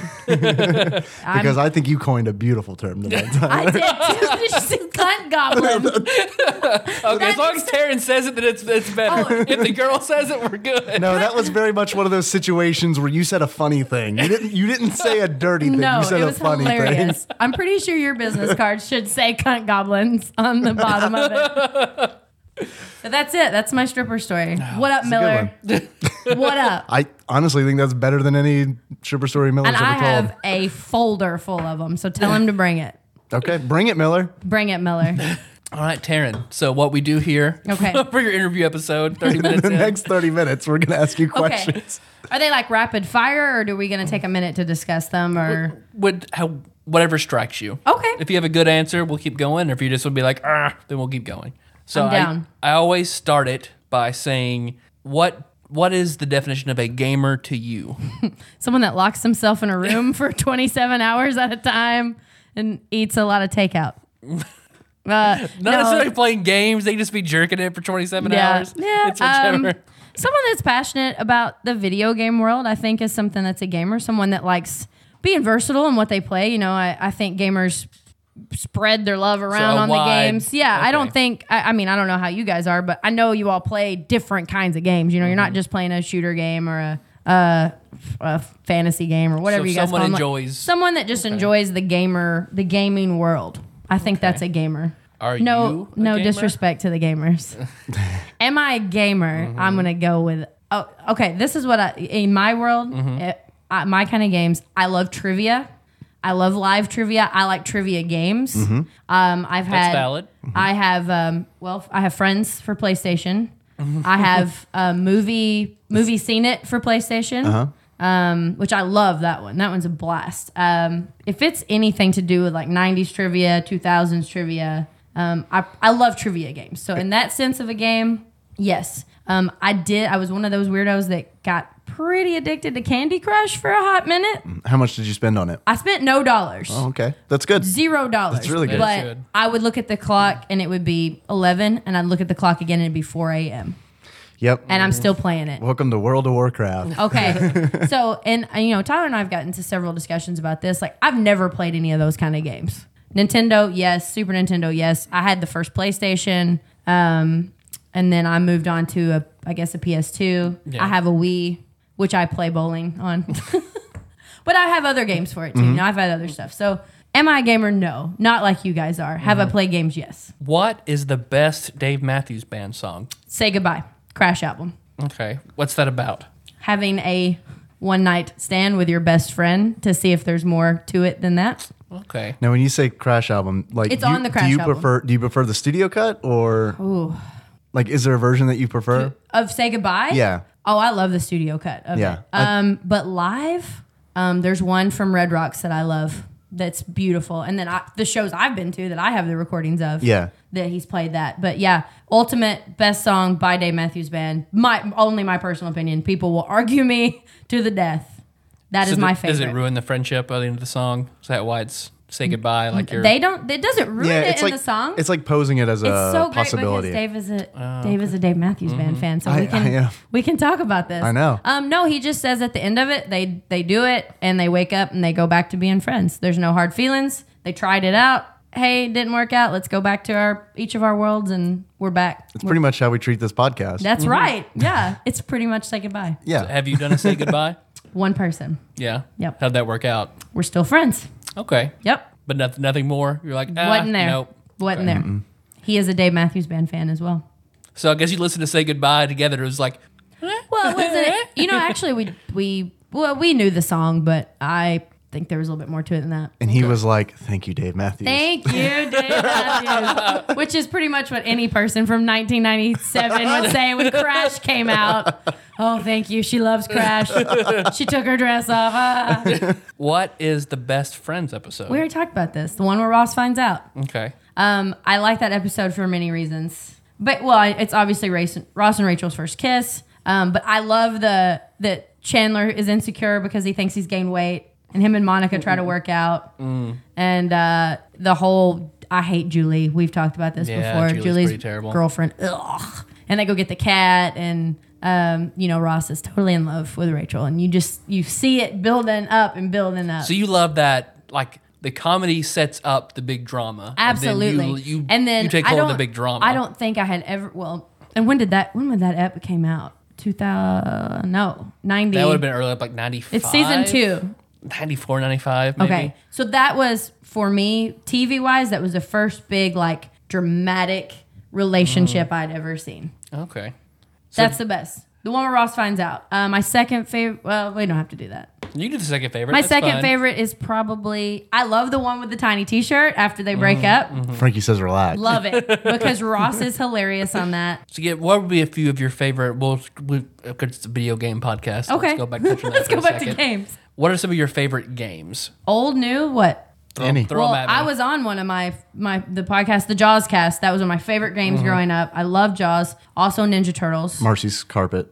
Speaker 3: Because I think you coined a beautiful term tonight.
Speaker 4: I did too. Did you say cunt goblin?
Speaker 2: Okay, as long as Taryn says it, then it's better. If the girl says it, we're good.
Speaker 3: No, that was very much one of those situations where you said a funny thing. You didn't say a dirty thing.
Speaker 4: No,
Speaker 3: you said
Speaker 4: it
Speaker 3: a
Speaker 4: was
Speaker 3: funny
Speaker 4: hilarious.
Speaker 3: thing.
Speaker 4: I'm pretty sure your business card should say cunt goblins on the bottom of it. But that's it. That's my stripper story. What up, Miller? What up?
Speaker 3: I honestly think that's better than any stripper story Miller's
Speaker 4: And
Speaker 3: ever
Speaker 4: I
Speaker 3: told.
Speaker 4: have a folder full of them, so tell him to bring it.
Speaker 3: Okay, bring it, Miller.
Speaker 4: Bring it, Miller.
Speaker 2: All right, Taryn. So what we do here
Speaker 4: Okay.
Speaker 2: for your interview episode, 30 minutes
Speaker 3: the
Speaker 2: in.
Speaker 3: next 30 minutes, we're going to ask you
Speaker 4: Okay.
Speaker 3: questions.
Speaker 4: Are they like rapid fire, or are we going to take a minute to discuss them? Or
Speaker 2: Whatever strikes you.
Speaker 4: Okay.
Speaker 2: If you have a good answer, we'll keep going. Or if you just would be like, then we'll keep going. So
Speaker 4: I'm down.
Speaker 2: I always start it by saying, what is the definition of a gamer to you?
Speaker 4: someone that locks himself in a room for 27 hours at a time and eats a lot of takeout.
Speaker 2: Not necessarily playing games. They just be jerking it for 27 hours.
Speaker 4: Yeah.
Speaker 2: It's whichever.
Speaker 4: Someone that's passionate about the video game world, I think, is something that's a gamer. Someone that likes being versatile in what they play. You know, I think gamers spread their love around
Speaker 2: So
Speaker 4: on
Speaker 2: wide.
Speaker 4: the games. Yeah, I
Speaker 2: Okay.
Speaker 4: don't think, I mean, I don't know how you guys are, but I know you all play different kinds of games. You know, you're not just playing a shooter game or a fantasy game or whatever
Speaker 2: So
Speaker 4: you guys
Speaker 2: someone
Speaker 4: call them.
Speaker 2: enjoys-
Speaker 4: Someone that just enjoys the gaming world. I think that's a gamer.
Speaker 2: Are
Speaker 4: No,
Speaker 2: you a
Speaker 4: no
Speaker 2: gamer?
Speaker 4: disrespect to the gamers. Am I a gamer? I'm gonna go with. Oh, okay. This is what in my world, my kind of games. I love trivia. I love live trivia. I like trivia games. I've had.
Speaker 2: That's valid.
Speaker 4: I have. I have friends for PlayStation. I have movie Scene It for PlayStation. which I love that one. That one's a blast. If it's anything to do with like 90s trivia, 2000s trivia, I love trivia games. So in that sense of a game, yes. I was one of those weirdos that got pretty addicted to Candy Crush for a hot minute.
Speaker 3: How much did you spend on it?
Speaker 4: I spent no dollars.
Speaker 3: Oh, okay. That's good.
Speaker 4: $0.
Speaker 3: That's really good.
Speaker 4: But
Speaker 2: Good.
Speaker 4: I would look at the clock and it would be 11, and I'd look at the clock again and it'd be 4 a.m.
Speaker 3: Yep.
Speaker 4: And I'm still playing it.
Speaker 3: Welcome to World of Warcraft.
Speaker 4: Okay. So, and Tyler and I have gotten into several discussions about this. Like, I've never played any of those kind of games. Nintendo, yes. Super Nintendo, yes. I had the first PlayStation. And then I moved on to a PS2.
Speaker 2: Yeah.
Speaker 4: I have a Wii, which I play bowling on. But I have other games for it too. I've had other stuff. So, am I a gamer? No. Not like you guys are. Have I played games? Yes.
Speaker 2: What is the best Dave Matthews Band song?
Speaker 4: Say Goodbye. Crash album.
Speaker 2: Okay. What's that about?
Speaker 4: Having a one night stand with your best friend to see if there's more to it than that.
Speaker 2: Okay.
Speaker 3: Now, when you say Crash album, like
Speaker 4: It's on the Crash album.
Speaker 3: Do you prefer the studio cut or like is there a version that you prefer?
Speaker 4: Of Say Goodbye?
Speaker 3: Yeah.
Speaker 4: Oh, I love the studio cut of
Speaker 3: Yeah.
Speaker 4: it. But live, there's one from Red Rocks that I love that's beautiful. And then the shows I've been to that I have the recordings of.
Speaker 3: Yeah.
Speaker 4: That he's played that. But yeah, ultimate best song by Dave Matthews Band. Only my personal opinion. People will argue me to the death. That is my favorite.
Speaker 2: Does it ruin the friendship by the end of the song? Is that why it's Say Goodbye? Like you're...
Speaker 4: It doesn't ruin it in the song.
Speaker 3: It's like posing it as
Speaker 4: It's
Speaker 3: a
Speaker 4: so great
Speaker 3: possibility.
Speaker 4: because Dave is a Dave Matthews Band fan, so
Speaker 3: I
Speaker 4: we can talk about this.
Speaker 3: I know.
Speaker 4: No, he just says at the end of it, they do it and they wake up and they go back to being friends. There's no hard feelings. They tried it out. Hey, it didn't work out. Let's go back to each of our worlds and we're back.
Speaker 3: It's pretty much how we treat this podcast.
Speaker 4: That's right. Yeah, it's pretty much say goodbye.
Speaker 3: yeah.
Speaker 2: Have you done a Say Goodbye?
Speaker 4: One person.
Speaker 2: Yeah.
Speaker 4: Yep.
Speaker 2: How'd that work out?
Speaker 4: We're still friends.
Speaker 2: Okay.
Speaker 4: Yep.
Speaker 2: But nothing more? You're like,
Speaker 4: Wasn't there.
Speaker 2: Nope.
Speaker 4: Wasn't there. He is a Dave Matthews Band fan as well.
Speaker 2: So I guess you listened to Say Goodbye together. It was like,
Speaker 4: Well, wasn't it? Actually, we knew the song, but I think there was a little bit more to it than that.
Speaker 3: And he was like, "Thank you, Dave Matthews."
Speaker 4: Thank you, Dave Matthews. Which is pretty much what any person from 1997 would say when Crash came out. Oh, thank you. She loves Crash. She took her dress off. Ah.
Speaker 2: what is the Best Friends episode?
Speaker 4: We already talked about this. The one where Ross finds out.
Speaker 2: Okay.
Speaker 4: I like that episode for many reasons. But it's obviously Ross and Rachel's first kiss. But I love that Chandler is insecure because he thinks he's gained weight, and him and Monica try to work out. And the whole I hate Julie. We've talked about this before.
Speaker 2: Julie's pretty terrible.
Speaker 4: Girlfriend. Ugh. And they go get the cat, and Ross is totally in love with Rachel, and you see it building up and building up.
Speaker 2: So you love that, like, the comedy sets up the big drama.
Speaker 4: Absolutely.
Speaker 2: And then you take hold of the big drama.
Speaker 4: I don't think I had ever. Well, and when would that ep came out? 2000? No, 90.
Speaker 2: That would have been early, like 95.
Speaker 4: It's season 2.
Speaker 2: 94, 95, maybe.
Speaker 4: Okay, so that was for me TV wise. That was the first big like dramatic relationship I'd ever seen.
Speaker 2: Okay.
Speaker 4: That's the best. The one where Ross finds out. My second favorite. Well, we don't have to do that.
Speaker 2: You do the second favorite.
Speaker 4: My
Speaker 2: That's
Speaker 4: second
Speaker 2: fine.
Speaker 4: favorite is probably I love the one with the tiny T-shirt after they break up.
Speaker 3: Frankie says, "Relax."
Speaker 4: Love it because Ross is hilarious on that.
Speaker 2: So what would be a few of your favorite? Because it's a video game podcast. So
Speaker 4: Okay,
Speaker 2: Let's go back. Touch on that
Speaker 4: let's
Speaker 2: for
Speaker 4: go
Speaker 2: a
Speaker 4: back to
Speaker 2: second.
Speaker 4: games.
Speaker 2: What are some of your favorite games?
Speaker 4: Old, new, what?
Speaker 3: Any.
Speaker 2: Throw
Speaker 4: Well,
Speaker 2: them at me.
Speaker 4: I was on one of the podcast, the Jaws cast. That was one of my favorite games growing up. I love Jaws. Also Ninja Turtles.
Speaker 3: Marcy's carpet.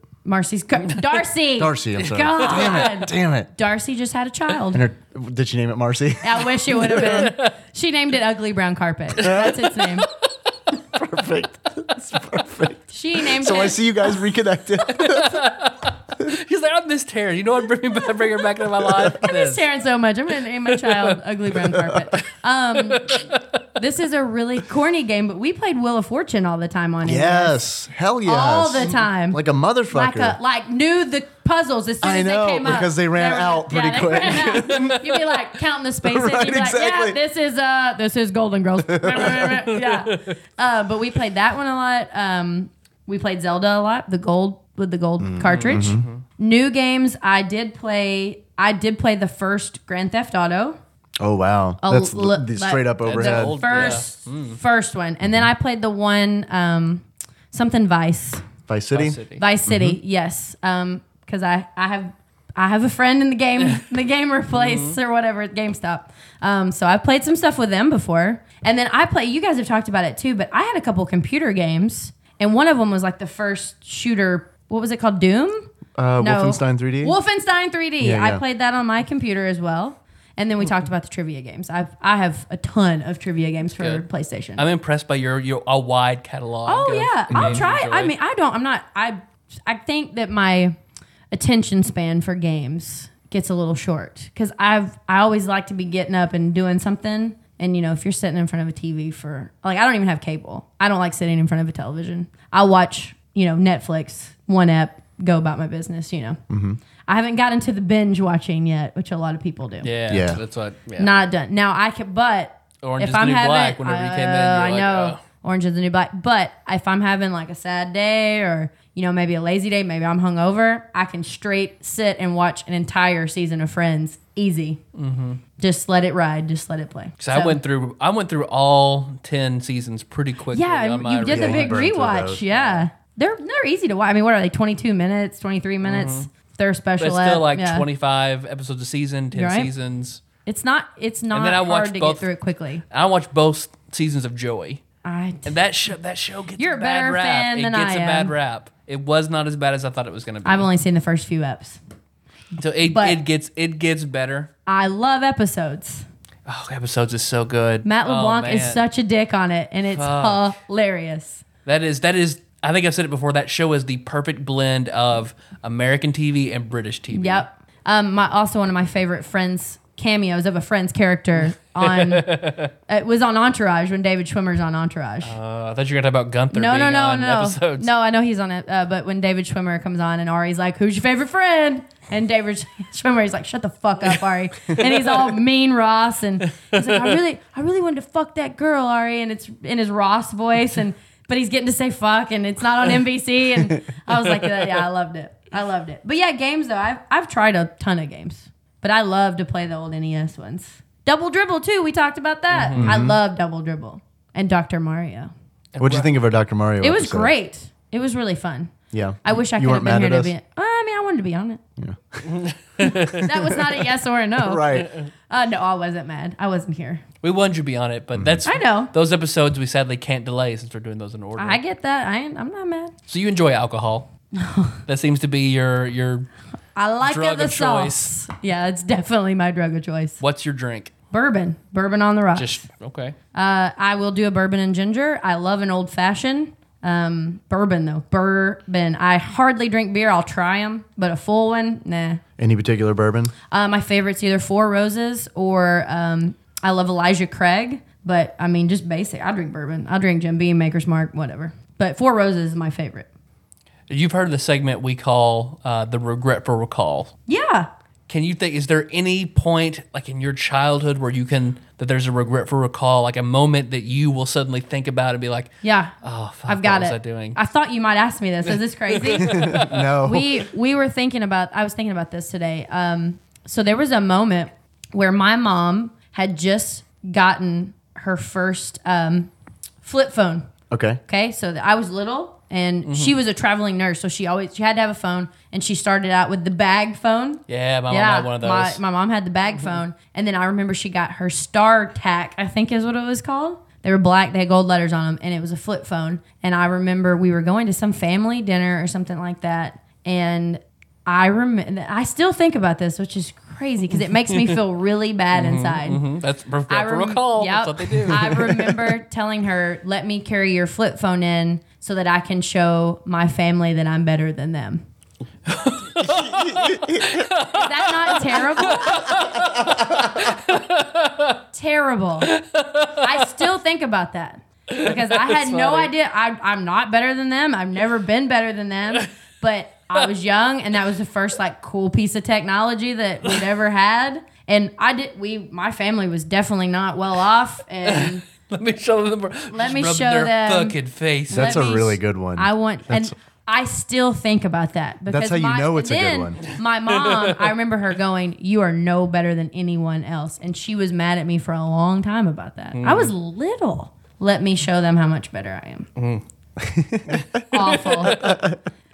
Speaker 4: Darcy.
Speaker 3: Darcy, I'm sorry.
Speaker 4: God.
Speaker 3: Damn it.
Speaker 4: Darcy just had a child.
Speaker 3: And did she name it Marcy?
Speaker 4: I wish it would have been. She named it Ugly Brown Carpet. That's its name.
Speaker 3: Perfect. That's perfect.
Speaker 4: She named
Speaker 3: So
Speaker 4: it.
Speaker 3: I see you guys reconnected.
Speaker 2: He's like, I miss Taryn. You know what? Bring her back into my life.
Speaker 4: I miss Taryn so much. I'm going to name my child Ugly Brown Carpet. This is a really corny game, but we played Wheel of Fortune all the time on it.
Speaker 3: Yes. Hell yes.
Speaker 4: All the time.
Speaker 3: Like a motherfucker.
Speaker 4: Like knew the puzzles as soon
Speaker 3: I
Speaker 4: as
Speaker 3: know,
Speaker 4: they came up.
Speaker 3: because they ran out pretty
Speaker 4: they
Speaker 3: quick.
Speaker 4: ran out. You'd be like counting the spaces.
Speaker 3: Right,
Speaker 4: You'd be like,
Speaker 3: exactly.
Speaker 4: yeah, this is Golden Girls. Yeah. But we played that one a lot. We played Zelda a lot, the gold cartridge. New games, I did play the first Grand Theft Auto.
Speaker 3: Oh, wow.
Speaker 4: A
Speaker 3: That's
Speaker 4: li-
Speaker 3: the straight up
Speaker 2: That's
Speaker 3: overhead.
Speaker 2: old.
Speaker 4: First one. And then I played the one, something Vice.
Speaker 3: Vice City?
Speaker 4: Vice City, yes. Because I I have a friend in the game, the gamer place or whatever at GameStop. So I've played some stuff with them before. And then you guys have talked about it too, but I had a couple computer games, and one of them was like the first shooter. What was it called? Doom?
Speaker 3: Wolfenstein 3D?
Speaker 4: Wolfenstein 3D.
Speaker 3: Yeah,
Speaker 4: I
Speaker 3: yeah.
Speaker 4: played that on my computer as well. And then we talked about the trivia games. I have a ton of trivia games for
Speaker 2: Good.
Speaker 4: PlayStation.
Speaker 2: I'm impressed by your a wide catalog.
Speaker 4: Oh
Speaker 2: of
Speaker 4: yeah, I'll
Speaker 2: games
Speaker 4: try.
Speaker 2: you
Speaker 4: it. I
Speaker 2: enjoy.
Speaker 4: mean, I think that my attention span for games gets a little short because I always like to be getting up and doing something. And if you're sitting in front of a TV for I don't even have cable. I don't like sitting in front of a television. I'll watch Netflix, one app, go about my business.
Speaker 3: Mm-hmm.
Speaker 4: I haven't gotten to the binge watching yet, which a lot of people do.
Speaker 2: Yeah, that's what. Yeah.
Speaker 4: Not done. Now I can, but
Speaker 2: Orange
Speaker 4: if
Speaker 2: is the
Speaker 4: I'm
Speaker 2: New
Speaker 4: having,
Speaker 2: Black, whenever you came in, you're
Speaker 4: I
Speaker 2: like,
Speaker 4: know
Speaker 2: oh.
Speaker 4: Orange is the New Black. But if I'm having like a sad day or maybe a lazy day, maybe I'm hungover, I can straight sit and watch an entire season of Friends, easy. Mm-hmm. Just let it ride. Just let it play.
Speaker 2: So I went through all 10 seasons pretty quickly.
Speaker 4: Yeah,
Speaker 2: on my
Speaker 4: you did the
Speaker 3: Yeah,
Speaker 4: big
Speaker 3: you burned through
Speaker 4: rewatch.
Speaker 3: those.
Speaker 4: Yeah, they're easy to watch. I mean, what are they? 22 minutes, 23 minutes. They're
Speaker 2: But
Speaker 4: special.
Speaker 2: it's still
Speaker 4: ep,
Speaker 2: like
Speaker 4: yeah.
Speaker 2: 25 episodes a season, 10
Speaker 4: You're right.
Speaker 2: seasons.
Speaker 4: It's not
Speaker 2: then I
Speaker 4: hard
Speaker 2: watched
Speaker 4: to
Speaker 2: both-
Speaker 4: get through it quickly.
Speaker 2: I watched both seasons of Joey. And that show gets
Speaker 4: You're
Speaker 2: a
Speaker 4: a
Speaker 2: bad
Speaker 4: better
Speaker 2: rap.
Speaker 4: fan
Speaker 2: It
Speaker 4: than
Speaker 2: gets
Speaker 4: I
Speaker 2: a bad
Speaker 4: am.
Speaker 2: rap. It was not as bad as I thought it was going to be.
Speaker 4: I've only seen the first few eps.
Speaker 2: So
Speaker 4: but-
Speaker 2: it gets better.
Speaker 4: I love episodes.
Speaker 2: Oh, episodes is so good.
Speaker 4: Matt LeBlanc is
Speaker 2: man.
Speaker 4: such a dick on it, and it's hilarious.
Speaker 2: That is. I think I've said it before. That show is the perfect blend of American TV and British TV.
Speaker 4: Yep. Also one of my favorite Friends cameos of a Friends character on. It was on Entourage when David Schwimmer's on Entourage.
Speaker 2: I thought you were going to talk about Gunther
Speaker 4: No,
Speaker 2: being
Speaker 4: no,
Speaker 2: on
Speaker 4: no.
Speaker 2: episodes.
Speaker 4: No, I know he's on it. But when David Schwimmer comes on and Ari's like, "Who's your favorite friend?" And David Schwimmer is like, "Shut the fuck up, Ari." And he's all mean Ross, and he's like, I really wanted to fuck that girl, Ari," and it's in his Ross voice, but he's getting to say fuck, and it's not on NBC, and I was like, yeah, I loved it. But yeah, games though, I've tried a ton of games, but I love to play the old NES ones. Double Dribble too. We talked about that.
Speaker 2: Mm-hmm.
Speaker 4: I love Double Dribble and Dr. Mario.
Speaker 3: What'd you think of our Dr. Mario
Speaker 4: It was
Speaker 3: episode?
Speaker 4: great. It was really fun.
Speaker 3: Yeah.
Speaker 4: I wish I
Speaker 3: You
Speaker 4: could have
Speaker 3: weren't
Speaker 4: been
Speaker 3: mad
Speaker 4: here
Speaker 3: at
Speaker 4: to
Speaker 3: us?
Speaker 4: be. I mean, I wanted to be on it. That was not a yes or a no.
Speaker 3: Right.
Speaker 4: No, I wasn't mad. I wasn't here.
Speaker 2: We wanted you to be on it, but that's
Speaker 4: I know.
Speaker 2: those episodes we sadly can't delay since we're doing those in order.
Speaker 4: I get that. I'm not mad.
Speaker 2: So you enjoy alcohol? That seems to be your.
Speaker 4: I like
Speaker 2: Drug
Speaker 4: the
Speaker 2: of
Speaker 4: sauce. Yeah, it's definitely my drug of choice.
Speaker 2: What's your drink?
Speaker 4: Bourbon on the rocks.
Speaker 2: Just okay.
Speaker 4: I will do a bourbon and ginger. I love an old fashioned. Bourbon though. Bourbon. I hardly drink beer. I'll try them, but a full one, nah.
Speaker 3: Any particular bourbon?
Speaker 4: My favorite's either Four Roses or I love Elijah Craig. But I mean, just basic. I drink bourbon. I drink Jim Beam, Maker's Mark, whatever. But Four Roses is my favorite.
Speaker 2: You've heard of the segment we call the regretful recall.
Speaker 4: Yeah.
Speaker 2: Can you think? Is there any point, like in your childhood, where that there's a regretful recall, like a moment that you will suddenly think about and be like,
Speaker 4: Yeah.
Speaker 2: "Oh, fuck,
Speaker 4: I've got
Speaker 2: what was
Speaker 4: it.
Speaker 2: I doing?"
Speaker 4: I thought you might ask me this. Is this crazy?
Speaker 3: No.
Speaker 4: we were thinking about. I was thinking about this today. So there was a moment where my mom had just gotten her first flip phone.
Speaker 3: Okay.
Speaker 4: Okay, so I was little, and she was a traveling nurse, so she had to have a phone, and she started out with the bag phone.
Speaker 2: Yeah, my mom had one of those.
Speaker 4: My mom had the bag phone, and then I remember she got her StarTAC, I think is what it was called. They were black, they had gold letters on them, and it was a flip phone. And I remember we were going to some family dinner or something like that, and I still think about this, which is crazy because it makes me feel really bad inside.
Speaker 2: That's regretful recall.
Speaker 4: Yep.
Speaker 2: That's what they do.
Speaker 4: I remember telling her, "Let me carry your flip phone in so that I can show my family that I'm better than them." Is that not terrible? Terrible. I still think about that because I had no idea. I'm not better than them. I've never been better than them, but I was young, and that was the first like cool piece of technology that we'd ever had. And my family was definitely not well off, and
Speaker 2: Let me show them.
Speaker 4: Let me
Speaker 2: rub
Speaker 4: show
Speaker 2: their
Speaker 4: them.
Speaker 2: fucking face.
Speaker 3: That's
Speaker 4: Let
Speaker 3: a
Speaker 4: me
Speaker 3: really
Speaker 4: sh-
Speaker 3: good one.
Speaker 4: and I still think about that because
Speaker 3: how you know it's a good
Speaker 4: then
Speaker 3: one.
Speaker 4: My mom, I remember her going, "You are no better than anyone else," and she was mad at me for a long time about that. I was little. Let me show them how much better I am. Awful.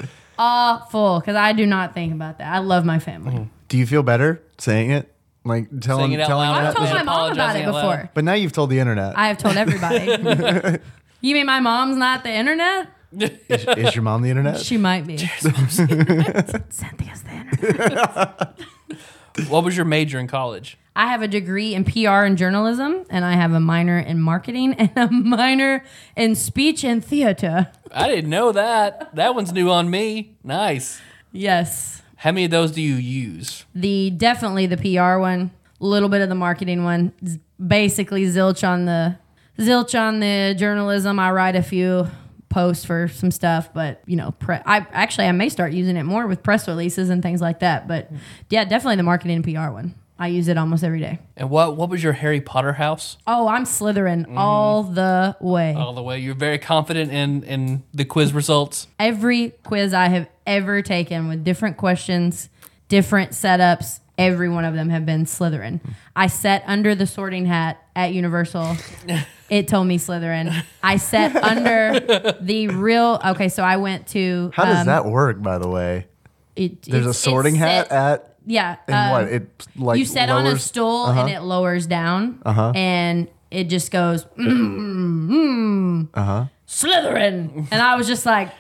Speaker 4: awful because I do not think about that. I love my family.
Speaker 3: Do you feel better saying it? Like telling
Speaker 2: Saying it out loud.
Speaker 3: that?
Speaker 4: I've told
Speaker 2: Just
Speaker 4: my mom about it
Speaker 2: apologizing out loud.
Speaker 4: before.
Speaker 3: But now you've told the internet.
Speaker 4: I have told everybody. You mean my mom's not the internet?
Speaker 3: Is your mom the internet?
Speaker 4: She might be. Cynthia's the internet.
Speaker 2: What was your major in college?
Speaker 4: I have a degree in PR and journalism, and I have a minor in marketing and a minor in speech and theater.
Speaker 2: I didn't know that. That one's new on me. Nice.
Speaker 4: Yes.
Speaker 2: How many of those do you use?
Speaker 4: Definitely the PR one, a little bit of the marketing one. Basically zilch on the journalism. I write a few posts for some stuff, but I may start using it more with press releases and things like that. But yeah, definitely the marketing and PR one. I use it almost every day.
Speaker 2: And what was your Harry Potter house?
Speaker 4: Oh, I'm Slytherin all the way.
Speaker 2: All the way. You're very confident in the quiz results.
Speaker 4: Every quiz I have ever taken with different questions, different setups, every one of them have been Slytherin. I sat under the sorting hat at Universal. It told me Slytherin. I sat under the real... Okay, so I went to...
Speaker 3: How does that work, by the way? There's a sorting hat at...
Speaker 4: Yeah.
Speaker 3: And what? It like
Speaker 4: you sit on a
Speaker 3: lowers-
Speaker 4: stool and it lowers down. And it just goes... Slytherin. And I was just like...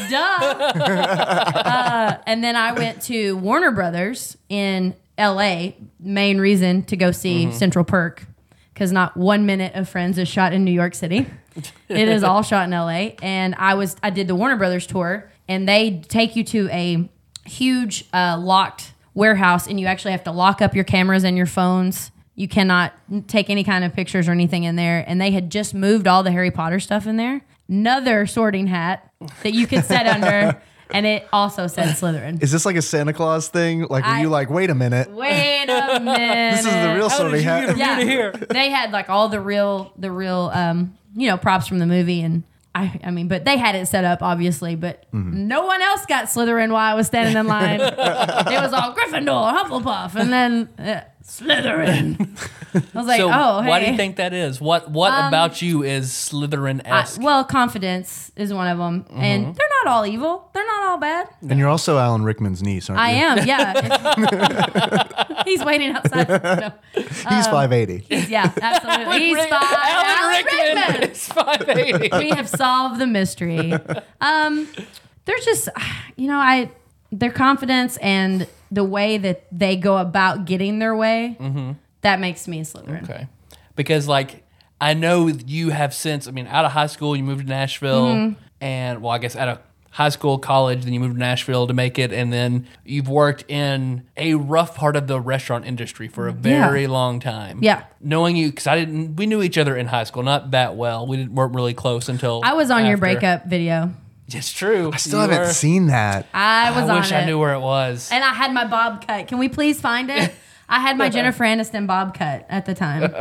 Speaker 4: Duh. And then I went to Warner Brothers in LA, main reason to go see Central Perk, because not 1 minute of Friends is shot in New York City. It is all shot in LA. And I did the Warner Brothers tour, and they take you to a huge locked warehouse, and you actually have to lock up your cameras and your phones. You cannot take any kind of pictures or anything in there. And they had just moved all the Harry Potter stuff in there. Another sorting hat that you could sit under, and it also said Slytherin.
Speaker 3: Is this like a Santa Claus thing? Like, were you like, wait a minute?
Speaker 4: Wait a minute.
Speaker 3: This is the real sorting hat.
Speaker 4: Yeah, they had like all the real props from the movie, and I mean, but they had it set up obviously, but no one else got Slytherin while I was standing in line. It was all Gryffindor, Hufflepuff, and then Slytherin. I was like,
Speaker 2: So
Speaker 4: oh, hey.
Speaker 2: why do you think that is? What about you is Slytherin-esque?
Speaker 4: Well, confidence is one of them, and they're not all evil. They're not all bad.
Speaker 3: And you're also Alan Rickman's niece, aren't you?
Speaker 4: I am, yeah. He's waiting outside. No.
Speaker 3: He's 5'80".
Speaker 4: Yeah, absolutely. He's
Speaker 2: Alan
Speaker 4: Alan
Speaker 2: Rickman is 5'80".
Speaker 4: We have solved the mystery. They're just, their confidence and the way that they go about getting their way, that makes me a Slytherin.
Speaker 2: Okay. Because, I know you have since, out of high school, you moved to Nashville, and, I guess out of high school, college, then you moved to Nashville to make it, and then you've worked in a rough part of the restaurant industry for a very long time.
Speaker 4: Yeah.
Speaker 2: Knowing you, because we knew each other in high school, not that well. We weren't really close until
Speaker 4: I was on your
Speaker 2: after.
Speaker 4: breakup video.
Speaker 2: It's true.
Speaker 3: I still haven't seen that.
Speaker 4: I was on
Speaker 2: wish
Speaker 4: it.
Speaker 2: I knew where it was.
Speaker 4: And I had my bob cut. Can we please find it? I had my Jennifer Aniston bob cut at the time.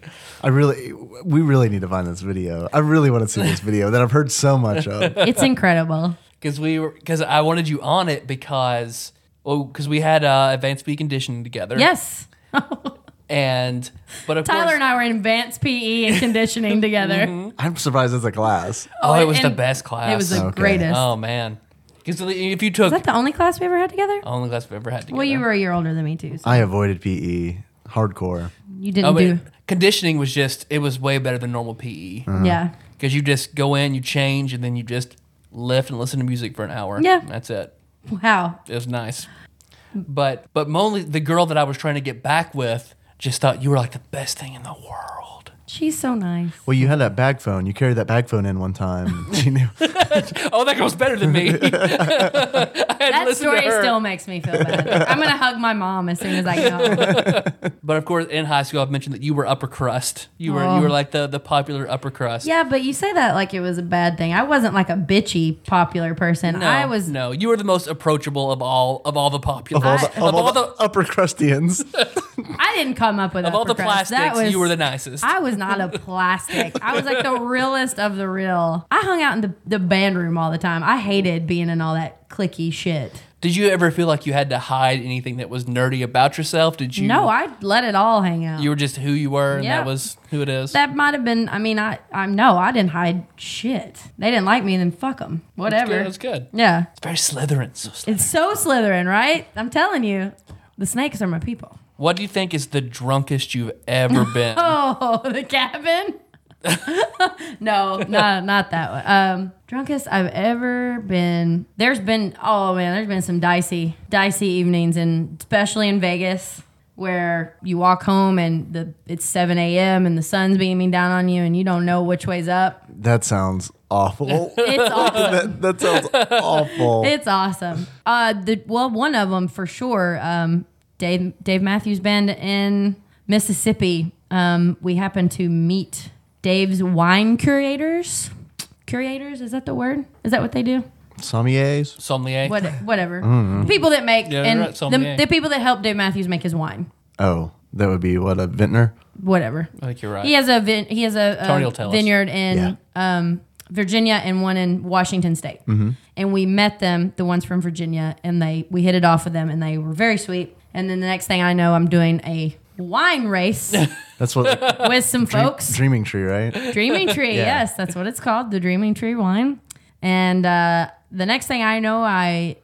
Speaker 3: We really need to find this video. I really want to see this video that I've heard so much of.
Speaker 4: It's incredible.
Speaker 2: Because I wanted you on it because we had advanced PE conditioning together.
Speaker 4: Yes.
Speaker 2: But of
Speaker 4: Tyler
Speaker 2: course,
Speaker 4: and I were in advanced PE and conditioning together.
Speaker 3: I'm surprised it's a class.
Speaker 2: it was the
Speaker 4: and
Speaker 2: best class.
Speaker 4: It was the
Speaker 3: Okay.
Speaker 4: greatest.
Speaker 2: Oh man, because if you took
Speaker 4: Is that the only class we ever had together?
Speaker 2: only class we've ever had together.
Speaker 4: Well, you were a year older than me too. So
Speaker 3: I avoided PE hardcore.
Speaker 4: you didn't do.
Speaker 2: Conditioning was it was way better than normal PE
Speaker 4: Yeah.
Speaker 2: because you just go in, you change, and then you just lift and listen to music for an hour.
Speaker 4: Yeah.
Speaker 2: That's it.
Speaker 4: Wow.
Speaker 2: It was nice. But Molly, the girl that I was trying to get back with, just thought you were like the best thing in the world.
Speaker 4: She's so nice.
Speaker 3: Well, you had that bag phone. You carried that bag phone in one time. She knew.
Speaker 2: Oh, that girl's better than me.
Speaker 4: That story still makes me feel bad. I'm going to hug my mom as soon as I get home.
Speaker 2: But of course, in high school, I've mentioned that you were upper crust. You were like the popular upper crust.
Speaker 4: Yeah, but you say that like it was a bad thing. I wasn't like a bitchy popular person.
Speaker 2: No, you were the most approachable of all the popular.
Speaker 3: Of all the upper crustians.
Speaker 4: I didn't come up with
Speaker 2: Of all the
Speaker 4: upper crust.
Speaker 2: plastics, you were the nicest.
Speaker 4: I was not a plastic. I was like the realest of the real. I hung out in the band room all the time. I hated being in all that cliquey shit.
Speaker 2: Did you ever feel like you had to hide anything that was nerdy about yourself? Did you?
Speaker 4: No, I let it all hang out.
Speaker 2: You were just who you were, and
Speaker 4: Yeah.
Speaker 2: that was who it is.
Speaker 4: That might have been. I mean, I no, I didn't hide shit. They didn't like me, then fuck them. Whatever.
Speaker 2: That's good.
Speaker 4: Yeah,
Speaker 2: It's very Slytherin. So Slytherin.
Speaker 4: it's so Slytherin, right? I'm telling you, the snakes are my people.
Speaker 2: What do you think is the drunkest you've ever been?
Speaker 4: Oh, the cabin. No, not that one. Drunkest I've ever been. There's been some dicey evenings, and especially in Vegas, where you walk home and it's 7 a.m. and the sun's beaming down on you, and you don't know which way's up.
Speaker 3: That sounds awful.
Speaker 4: It's awesome.
Speaker 3: that sounds awful.
Speaker 4: It's awesome. One of them for sure. Dave Matthews Band in Mississippi. We happened to meet Dave's wine curators. Curators, is that the word? Is that what they do?
Speaker 3: Sommeliers.
Speaker 2: Sommelier.
Speaker 4: Whatever. The people that make
Speaker 2: Yeah,
Speaker 4: and
Speaker 2: right, sommelier.
Speaker 4: the people that help Dave Matthews make his wine.
Speaker 3: Oh, that would be what, a vintner?
Speaker 4: Whatever.
Speaker 2: I think you're right.
Speaker 4: He has a
Speaker 2: Tony will tell us.
Speaker 4: vineyard in Virginia and one in Washington State. Mm-hmm. And we met them, the ones from Virginia, and we hit it off with them, and they were very sweet. And then the next thing I know, I'm doing a wine race
Speaker 3: That's what
Speaker 4: with some folks.
Speaker 3: Dreaming Tree, right?
Speaker 4: Dreaming Tree,
Speaker 3: Yeah.
Speaker 4: yes, that's what it's called, the Dreaming Tree wine. And the next thing I know, I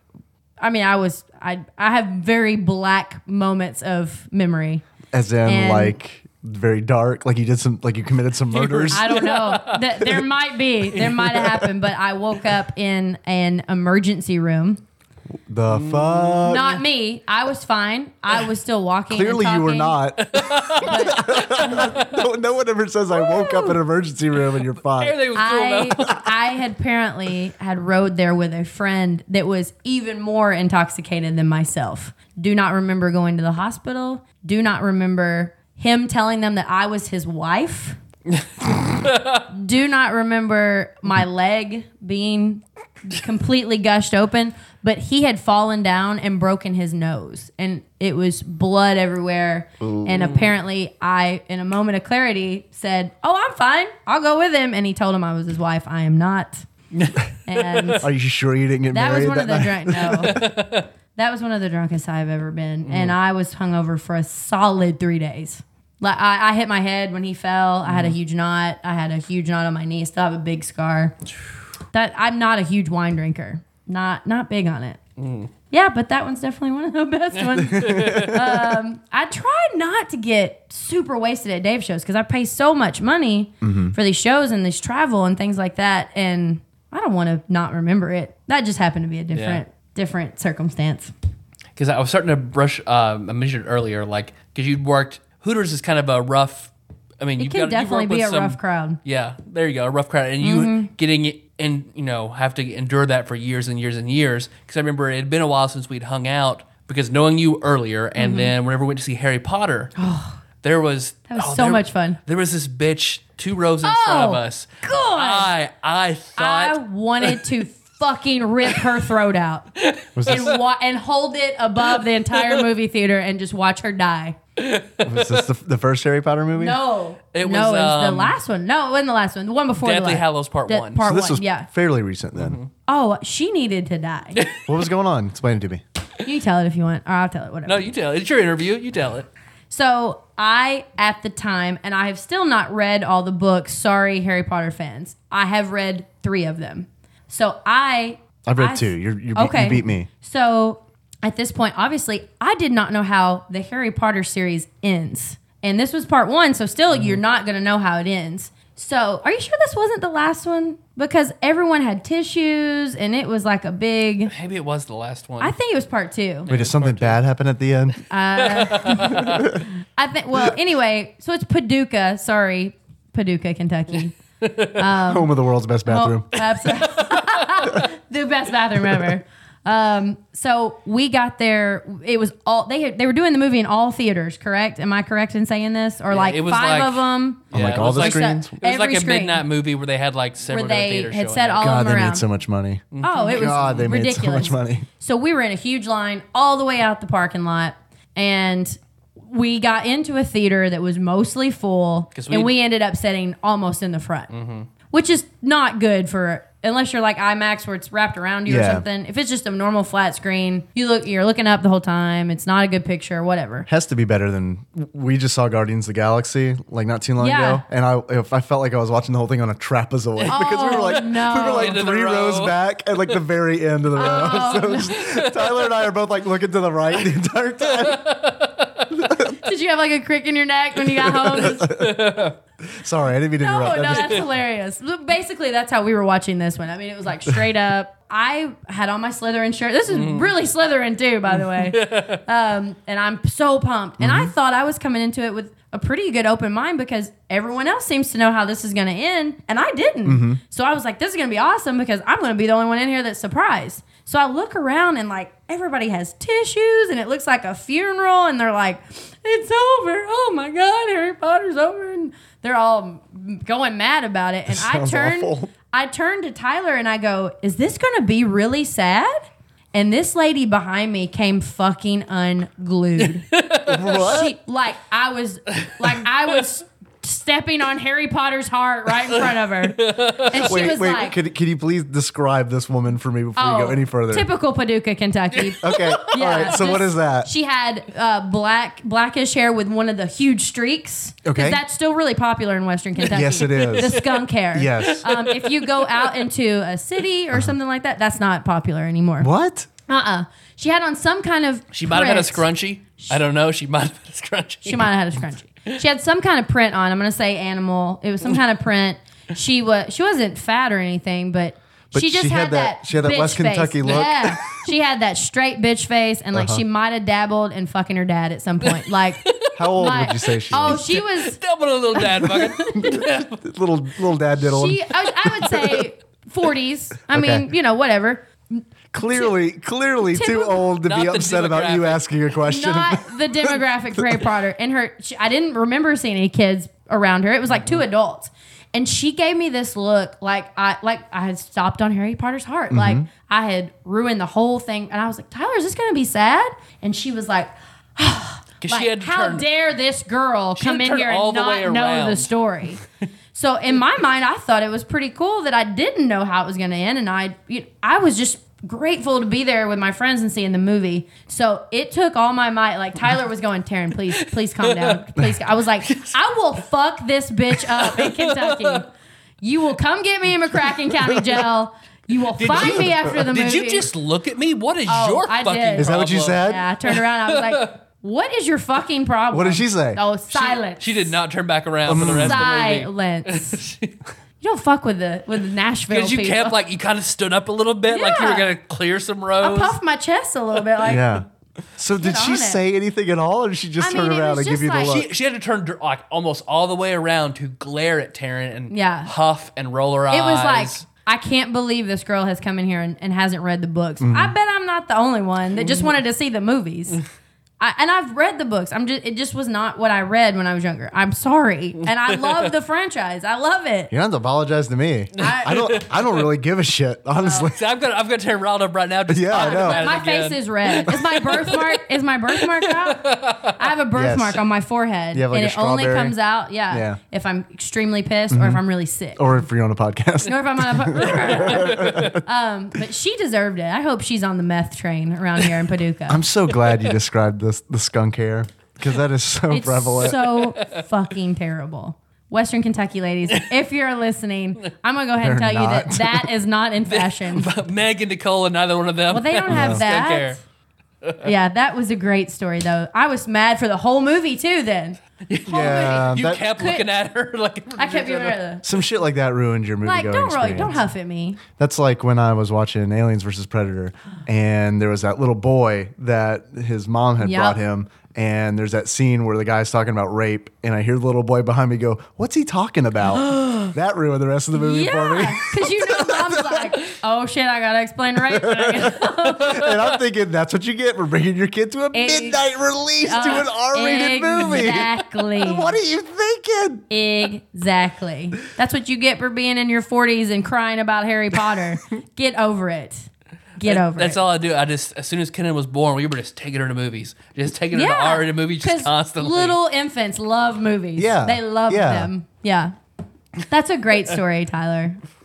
Speaker 4: have very black moments of memory.
Speaker 3: As in,
Speaker 4: And-
Speaker 3: like, very dark, like you committed some murders.
Speaker 4: I don't know. There might have happened, but I woke up in an emergency room.
Speaker 3: The fuck?
Speaker 4: Not me. I was fine. I was still walking.
Speaker 3: Clearly,
Speaker 4: and
Speaker 3: you were
Speaker 4: talking.
Speaker 3: not. No one ever says I woke up in an emergency room and you're fine.
Speaker 2: Everything was cool though.
Speaker 4: I had apparently had rode there with a friend that was even more intoxicated than myself. Do not remember going to the hospital. Do not remember him telling them that I was his wife. Do not remember my leg being completely gushed open, but he had fallen down and broken his nose, and it was blood everywhere. Ooh. And apparently I, in a moment of clarity, said, "Oh, I'm fine. I'll go with him." And he told him I was his wife. I am not. And
Speaker 3: Are you sure you didn't get
Speaker 4: that was
Speaker 3: married
Speaker 4: one of the
Speaker 3: night?
Speaker 4: no. That was one of the drunkest I've ever been, and I was hungover for a solid 3 days. Like I hit my head when he fell. I had a huge knot. I had a huge knot on my knee. Still have a big scar. That I'm not a huge wine drinker. Not big on it. Yeah, but that one's definitely one of the best ones. I try not to get super wasted at Dave's shows because I pay so much money for these shows and this travel and things like that, and I don't want to not remember it. That just happened to be a different circumstance.
Speaker 2: Because I was starting to brush. I mentioned earlier, like because you'd worked. Hooters is kind of a rough. I mean,
Speaker 4: It can definitely be a rough crowd.
Speaker 2: Yeah, there you go, a rough crowd, and you getting it, and have to endure that for years and years and years. Because I remember it had been a while since we'd hung out. Because knowing you earlier, and then whenever we went to see Harry Potter, there was
Speaker 4: so much fun.
Speaker 2: There was this bitch 2 rows in front of us.
Speaker 4: God,
Speaker 2: I thought
Speaker 4: I wanted to fucking rip her throat out and hold it above the entire movie theater and just watch her die.
Speaker 3: Was this the first Harry Potter movie?
Speaker 4: No,
Speaker 2: It
Speaker 4: no,
Speaker 2: was,
Speaker 4: it was the last one. No, it wasn't the last one. The one before
Speaker 2: Deathly
Speaker 4: the last.
Speaker 2: Hallows Part 1.
Speaker 4: Part
Speaker 3: So this
Speaker 4: 1,
Speaker 3: was
Speaker 4: yeah.
Speaker 3: fairly recent then.
Speaker 4: Oh, she needed to die.
Speaker 3: What was going on? Explain it to me.
Speaker 4: You tell it if you want, or I'll tell it. Whatever.
Speaker 2: no, you tell it. It's your interview. You tell it.
Speaker 4: So I, at the time, and I have still not read all the books. Sorry, Harry Potter fans. I have read 3 of them. So I've
Speaker 3: read 2. You beat me.
Speaker 4: So at this point, obviously, I did not know how the Harry Potter series ends. And this was part 1, so still you're not going to know how it ends. So are you sure this wasn't the last one? Because everyone had tissues and it was like a big...
Speaker 2: Maybe it was the last one.
Speaker 4: I think it was part 2.
Speaker 3: Wait, did something bad happen at the end?
Speaker 4: I think, well, anyway, so it's Paducah. Sorry, Paducah, Kentucky.
Speaker 3: Home of the world's best bathroom.
Speaker 4: Oh, absolutely. The best bathroom ever. So we got there. It was all they were doing the movie in all theaters. Correct? Am I correct in saying this? Or like
Speaker 2: it was
Speaker 4: 5
Speaker 2: like-
Speaker 4: of them?
Speaker 3: On like
Speaker 2: it
Speaker 3: all
Speaker 2: was
Speaker 3: the
Speaker 2: like-
Speaker 3: screens?
Speaker 2: It was like
Speaker 4: Every
Speaker 2: a
Speaker 4: screen.
Speaker 2: midnight movie where they had like several
Speaker 4: Where
Speaker 2: different
Speaker 4: they
Speaker 2: theaters
Speaker 4: had
Speaker 2: showing
Speaker 4: set
Speaker 2: it.
Speaker 4: all
Speaker 3: God,
Speaker 4: of
Speaker 3: they
Speaker 4: them around.
Speaker 3: made so much money.
Speaker 4: Oh, it was
Speaker 3: God, they made so
Speaker 4: ridiculous.
Speaker 3: much money.
Speaker 4: So we were in a huge line all the way out the parking lot, and we got into a theater that was mostly full,
Speaker 2: 'Cause
Speaker 4: and we ended up sitting almost in the front, which is not good for unless you're like IMAX where it's wrapped around you or
Speaker 3: Yeah.
Speaker 4: something. If it's just a normal flat screen, you're looking up the whole time. It's not a good picture, whatever.
Speaker 3: Has to be better than we just saw Guardians of the Galaxy like not too long
Speaker 4: Yeah.
Speaker 3: ago, and I felt like I was watching the whole thing on a trapezoid because we were like
Speaker 4: no.
Speaker 3: we
Speaker 2: End of the
Speaker 3: 3 rows
Speaker 2: row.
Speaker 3: back at like the very end of the row. So it was Tyler and I are both like looking to the right the entire time.
Speaker 4: Did you have like a crick in your neck when you got home?
Speaker 3: Sorry, I didn't mean to
Speaker 4: No,
Speaker 3: interrupt.
Speaker 4: no,
Speaker 3: I just-
Speaker 4: that's hilarious. But basically, that's how we were watching this one. I mean, it was like straight up. I had on my Slytherin shirt. This is really Slytherin too, by the way. And I'm so pumped. And I thought I was coming into it with a pretty good open mind because everyone else seems to know how this is going to end, and I didn't. So I was like, this is going to be awesome because I'm going to be the only one in here that's surprised. So I look around and like everybody has tissues and it looks like a funeral, and they're like, it's over. Oh my God, Harry Potter's over. And they're all going mad about it. And
Speaker 3: Sounds awful.
Speaker 4: I turned to Tyler and I go, is this going to be really sad? And this lady behind me came fucking unglued.
Speaker 3: What?
Speaker 4: I was stepping on Harry Potter's heart right in front of her. And she was
Speaker 3: Wait,
Speaker 4: like,
Speaker 3: could you please describe this woman for me before we go any further?
Speaker 4: typical Paducah, Kentucky.
Speaker 3: Okay, all right. So what is that?
Speaker 4: She had blackish hair with one of the huge streaks.
Speaker 3: Okay.
Speaker 4: 'Cause that's still really popular in Western Kentucky.
Speaker 3: Yes, it is.
Speaker 4: The skunk hair.
Speaker 3: Yes.
Speaker 4: If you go out into a city or something like that, that's not popular anymore.
Speaker 3: What?
Speaker 4: She had on some kind of
Speaker 2: She might have had a
Speaker 4: print.
Speaker 2: scrunchie. I don't know. She might have had a scrunchie.
Speaker 4: She might have had a scrunchie. She had some kind of print on. I'm going to say animal. It was some kind of print. She wasn't fat or anything, but she just had that.
Speaker 3: She had that
Speaker 4: bitch
Speaker 3: West Kentucky
Speaker 4: face.
Speaker 3: look.
Speaker 4: Yeah, she had that straight bitch face, and like she might have dabbled in fucking her dad at some point. Like,
Speaker 3: How old would you say she was?
Speaker 4: she was.
Speaker 2: Double a little dad fucking.
Speaker 3: Little dad diddling.
Speaker 4: I would say 40s. I
Speaker 3: Okay.
Speaker 4: mean, whatever.
Speaker 3: Clearly too
Speaker 4: typical-
Speaker 3: old to
Speaker 2: Not
Speaker 3: be
Speaker 2: the
Speaker 3: upset about you
Speaker 2: demographic.
Speaker 3: asking a question.
Speaker 4: Not the demographic for Harry Potter. And I didn't remember seeing any kids around her. It was like 2 adults. And she gave me this look like I had stopped on Harry Potter's heart. Like I had ruined the whole thing. And I was like, Tyler, is this going to be sad? And she was like,
Speaker 2: Because she had to
Speaker 4: how
Speaker 2: turn.
Speaker 4: dare this girl
Speaker 2: She
Speaker 4: come
Speaker 2: had to
Speaker 4: in
Speaker 2: turn
Speaker 4: here
Speaker 2: all
Speaker 4: and
Speaker 2: the way
Speaker 4: not know
Speaker 2: around.
Speaker 4: the story. So in my mind, I thought it was pretty cool that I didn't know how it was going to end. And I was just grateful to be there with my friends and seeing the movie. So it took all my might. Like Tyler was going, Taryn, please calm down. Please. I was like, I will fuck this bitch up in Kentucky. You will come get me in McCracken County Jail. You will find me after the movie.
Speaker 2: Did you just look at me? What is
Speaker 4: Oh,
Speaker 2: your
Speaker 4: I
Speaker 2: fucking
Speaker 4: did.
Speaker 3: Is that what you
Speaker 2: problem?
Speaker 3: said?
Speaker 4: Yeah, I turned around. I was like, what is your fucking problem?
Speaker 3: What did she say?
Speaker 4: Oh, silence.
Speaker 2: She did not turn back around for the rest of the movie.
Speaker 4: Silence. You don't fuck with the Nashville
Speaker 2: Because you
Speaker 4: people.
Speaker 2: kept like you kind of stood up a little bit, like you were
Speaker 4: Yeah.
Speaker 2: gonna clear some
Speaker 4: I
Speaker 2: rows.
Speaker 4: puffed my chest a little bit, like
Speaker 3: Yeah. So did she
Speaker 4: on it.
Speaker 3: say anything at all, or did she just
Speaker 4: I
Speaker 3: turn
Speaker 4: mean, it
Speaker 3: around
Speaker 4: was
Speaker 3: and give
Speaker 4: just
Speaker 3: you the
Speaker 4: like-
Speaker 3: look?
Speaker 2: She had to turn like almost all the way around to glare at Taryn and
Speaker 4: Yeah.
Speaker 2: huff and roll her eyes.
Speaker 4: it was like, I can't believe this girl has come in here and hasn't read the books.
Speaker 3: Mm-hmm.
Speaker 4: I bet I'm not the only one that just wanted to see the movies. And I've read the books. It just was not what I read when I was younger. I'm sorry, and I love the franchise. I love it.
Speaker 3: You don't have to apologize to me. I don't really give a shit, honestly.
Speaker 2: See, I've got Taryn riled up right now. Just
Speaker 3: Yeah, I
Speaker 2: talking
Speaker 3: know.
Speaker 2: about it
Speaker 4: My
Speaker 2: again.
Speaker 4: face is red. Is my birthmark out? I have a birthmark
Speaker 3: Yes.
Speaker 4: on my forehead,
Speaker 3: You have, like,
Speaker 4: and
Speaker 3: a
Speaker 4: it only
Speaker 3: strawberry?
Speaker 4: comes out,
Speaker 3: Yeah. Mm-hmm.
Speaker 4: if I'm extremely pissed or if I'm really sick.
Speaker 3: Or if you're on a podcast.
Speaker 4: Or if I'm on a but she deserved it. I hope she's on the meth train around here in Paducah.
Speaker 3: I'm so glad you described the skunk hair because that is so
Speaker 4: It's
Speaker 3: prevalent.
Speaker 4: so fucking terrible. Western Kentucky ladies, if you're listening, I'm gonna go ahead and
Speaker 3: They're
Speaker 4: tell you
Speaker 3: not.
Speaker 4: that is not in fashion.
Speaker 2: Meg and Nicole and neither one of them.
Speaker 4: Well, they don't have
Speaker 2: skunk
Speaker 4: that.
Speaker 2: hair.
Speaker 4: Yeah, that was a great story though. I was mad for the whole movie too. Then
Speaker 3: yeah,
Speaker 2: You
Speaker 3: that-
Speaker 2: kept looking at her like
Speaker 4: I kept giving her
Speaker 3: some shit like that ruined your movie
Speaker 4: like,
Speaker 3: going
Speaker 4: don't
Speaker 3: experience.
Speaker 4: huff at me.
Speaker 3: That's like when I was watching Aliens vs. Predator, and there was that little boy that his mom had
Speaker 4: Yep.
Speaker 3: brought him, and there's that scene where the guy's talking about rape, and I hear the little boy behind me go, "What's he talking about?" That ruined the rest of the movie for me.
Speaker 4: Yeah, because mom's like, oh shit, I gotta explain rape.
Speaker 3: And I'm thinking that's what you get for bringing your kid to a midnight release to an R-rated movie.
Speaker 4: Exactly.
Speaker 3: What are you thinking?
Speaker 4: Exactly. That's what you get for being in your 40s and crying about Harry Potter. Get over it. Get over
Speaker 2: That's
Speaker 4: it.
Speaker 2: all I do. I just, as soon as Kenan was born, we were just taking her to movies. Just taking her to R-rated movies just
Speaker 4: 'cause
Speaker 2: constantly.
Speaker 4: little infants love movies.
Speaker 3: Yeah.
Speaker 4: They love
Speaker 3: Yeah.
Speaker 4: them. Yeah. That's a great story, Tyler.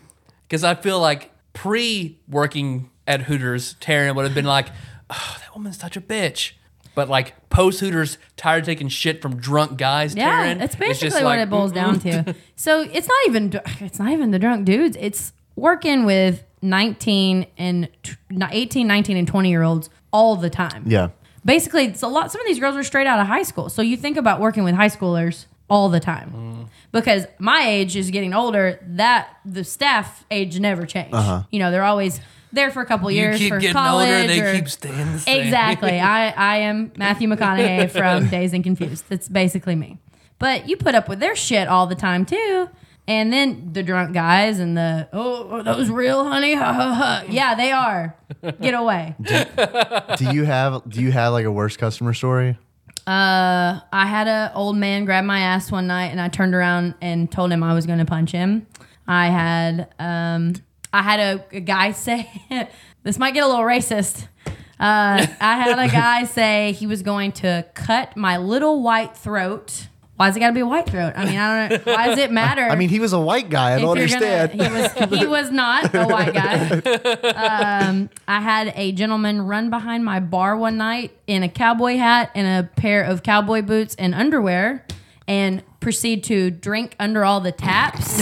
Speaker 2: Because I feel like pre-working at Hooters, Taryn would have been like, oh, that woman's such a bitch. But like post Hooters, tired of taking shit from drunk guys,
Speaker 4: Yeah,
Speaker 2: Taryn.
Speaker 4: that's
Speaker 2: it's
Speaker 4: basically
Speaker 2: just
Speaker 4: what
Speaker 2: like,
Speaker 4: it boils down to. So it's not even the drunk dudes. It's working with 18, 19, and 20-year-olds all the time.
Speaker 3: Yeah.
Speaker 4: Basically, it's some of these girls are straight out of high school. So you think about working with high schoolers all the time. Because my age is getting older, that the staff age never changed. You know, they're always there for a couple
Speaker 2: You
Speaker 4: years
Speaker 2: keep
Speaker 4: for
Speaker 2: getting
Speaker 4: college.
Speaker 2: older, they
Speaker 4: or-
Speaker 2: keep staying the same.
Speaker 4: Exactly. I am Matthew McConaughey from Dazed and Confused. That's basically me. But you put up with their shit all the time too. And then the drunk guys and the, oh, are those real, honey? Ha, ha, ha. Yeah, they are. Get away.
Speaker 3: Do you have like a worst customer story?
Speaker 4: I had an old man grab my ass one night, and I turned around and told him I was going to punch him. I had a guy say, this might get a little racist. I had a guy say he was going to cut my little white throat. Why has it got to be a white throat? I mean, I don't know. Why does it matter?
Speaker 3: I mean, he was a white guy. I don't
Speaker 4: If you're
Speaker 3: understand.
Speaker 4: he was not a white guy. I had a gentleman run behind my bar one night in a cowboy hat and a pair of cowboy boots and underwear and proceed to drink under all the taps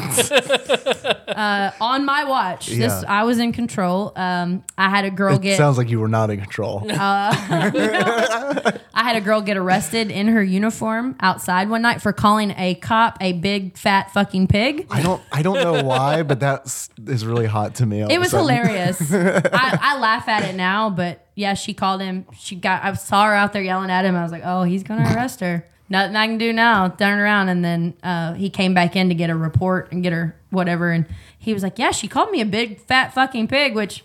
Speaker 4: on my watch.
Speaker 3: Yeah.
Speaker 4: I was in control. I had a girl
Speaker 3: It sounds like you were not in control.
Speaker 4: I had a girl get arrested in her uniform outside one night for calling a cop a big fat fucking pig.
Speaker 3: I don't know why, but that is really hot to me. all
Speaker 4: It
Speaker 3: of a
Speaker 4: was
Speaker 3: sudden.
Speaker 4: hilarious. I laugh at it now, but yeah, she called him. I saw her out there yelling at him. I was like, oh, he's gonna arrest her. Nothing I can do now. Turn around, and then he came back in to get a report and get her whatever. And he was like, yeah, she called me a big fat fucking pig, which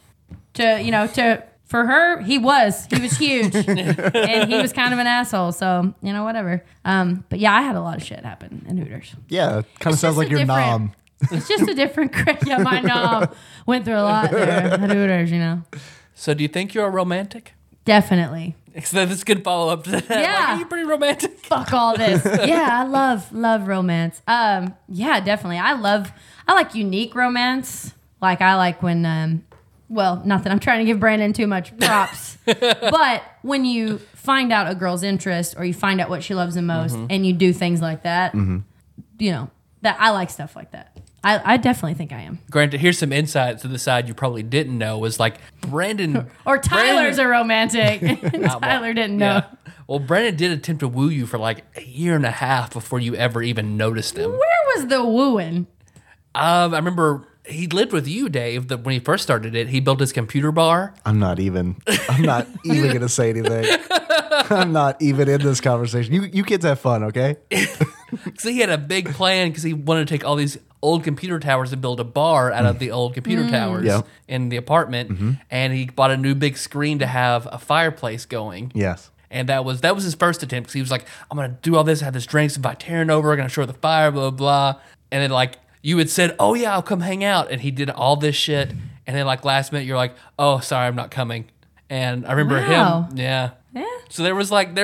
Speaker 4: for her, he was huge, and he was kind of an asshole. So whatever. But yeah, I had a lot of shit happen in Hooters.
Speaker 3: Yeah, it kind of sounds like your nom.
Speaker 4: It's just a different. Yeah, my nom went through a lot there at Hooters.
Speaker 2: So do you think you're a romantic?
Speaker 4: Definitely.
Speaker 2: So that's a good follow-up to that.
Speaker 4: Yeah.
Speaker 2: Like, are you pretty romantic?
Speaker 4: Fuck all this. Yeah, I love romance. Yeah, definitely. I like unique romance. Like I like when well, not that I'm trying to give Brandon too much props, but when you find out a girl's interest or you find out what she loves the most and you do things like that, that I like stuff like that. I definitely think I am.
Speaker 2: Granted, here's some insight to the side you probably didn't know was like Brandon.
Speaker 4: Or Tyler's a romantic.
Speaker 2: Well,
Speaker 4: Tyler didn't know.
Speaker 2: yeah. Well, Brandon did attempt to woo you for like a year and a half before you ever even noticed him.
Speaker 4: Where was the wooing?
Speaker 2: I remember he lived with you, Dave, when he first started it. He built his computer bar.
Speaker 3: I'm not even going to say anything. I'm not even in this conversation. You kids have fun, okay?
Speaker 2: So he had a big plan because he wanted to take all these old computer towers and build a bar out of the old computer towers
Speaker 3: Yeah.
Speaker 2: in the apartment. And he bought a new big screen to have a fireplace going.
Speaker 3: Yes.
Speaker 2: And that was his first attempt because he was like, I'm going to do all this, have this drinks, invite Taryn over, going to show her the fire, blah, blah, blah. And then like you had said, oh yeah, I'll come hang out. And he did all this shit. And then like last minute, you're like, oh, sorry, I'm not coming. And I remember
Speaker 4: Wow.
Speaker 2: him. Yeah.
Speaker 4: Yeah,
Speaker 2: So there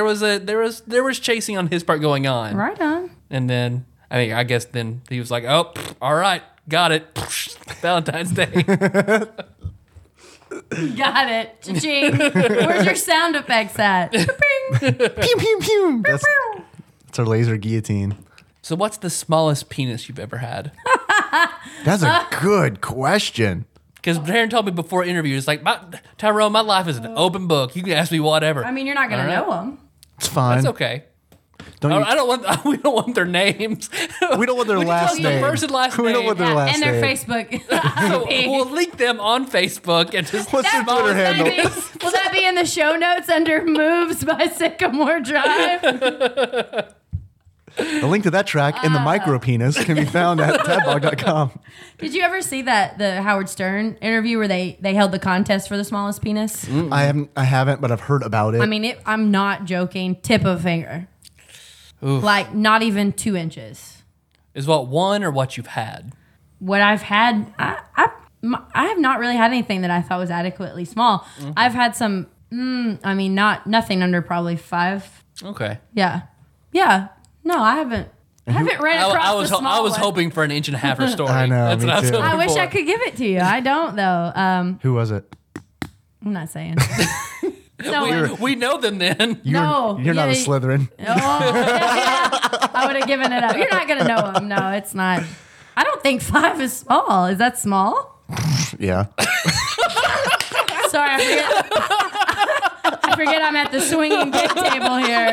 Speaker 2: was chasing on his part going on.
Speaker 4: right on.
Speaker 2: And then, I guess then he was like, oh, all right, got it. Valentine's Day.
Speaker 4: Got it. Cha-ching. Where's your sound effects at? Ping.
Speaker 3: Pew, pew, pew. That's our laser guillotine.
Speaker 2: So what's the smallest penis you've ever had?
Speaker 3: That's a good question.
Speaker 2: Because Taryn told me before interview, it's like, Tyrone, my life is an open book. You can ask me whatever.
Speaker 4: I mean, you're not going to know them.
Speaker 3: It's fine.
Speaker 2: That's okay.
Speaker 3: Don't you-
Speaker 2: We don't want their names.
Speaker 3: we don't want their
Speaker 2: We can
Speaker 3: last
Speaker 2: tell you the
Speaker 3: name.
Speaker 2: first and last
Speaker 3: We don't
Speaker 2: name.
Speaker 3: want their last
Speaker 4: and their
Speaker 3: name.
Speaker 4: Facebook.
Speaker 2: So we'll link them on Facebook and just
Speaker 3: What's your Twitter handle?
Speaker 4: Will that be in the show notes under Moves by Sycamore Drive?
Speaker 3: The link to that track in the micro penis can be found at tadblog.com.
Speaker 4: Did you ever see the Howard Stern interview where they held the contest for the smallest penis?
Speaker 3: I haven't, but I've heard about it.
Speaker 4: I mean, I'm not joking. Tip of a finger.
Speaker 2: Oof.
Speaker 4: Like, not even 2 inches.
Speaker 2: Is what one or what you've had?
Speaker 4: What I've had, I have not really had anything that I thought was adequately small. I've had some, nothing under probably 5.
Speaker 2: Okay.
Speaker 4: Yeah. Yeah. No, I haven't. I haven't ran across the small
Speaker 2: I was
Speaker 4: one.
Speaker 2: hoping for an inch and a half story.
Speaker 3: I know,
Speaker 2: That's
Speaker 3: me
Speaker 2: what I was
Speaker 3: too.
Speaker 2: hoping
Speaker 4: I wish
Speaker 2: for.
Speaker 4: I could give it to you. I don't though.
Speaker 3: Who was it?
Speaker 4: I'm not saying. No,
Speaker 2: We know them then.
Speaker 3: You're not a Slytherin.
Speaker 4: Oh, yeah. I would have given it up. You're not gonna know him. No, it's not. I don't think 5 is small. Is that small?
Speaker 3: Yeah.
Speaker 4: Sorry, I forget I'm at the swinging dick table here.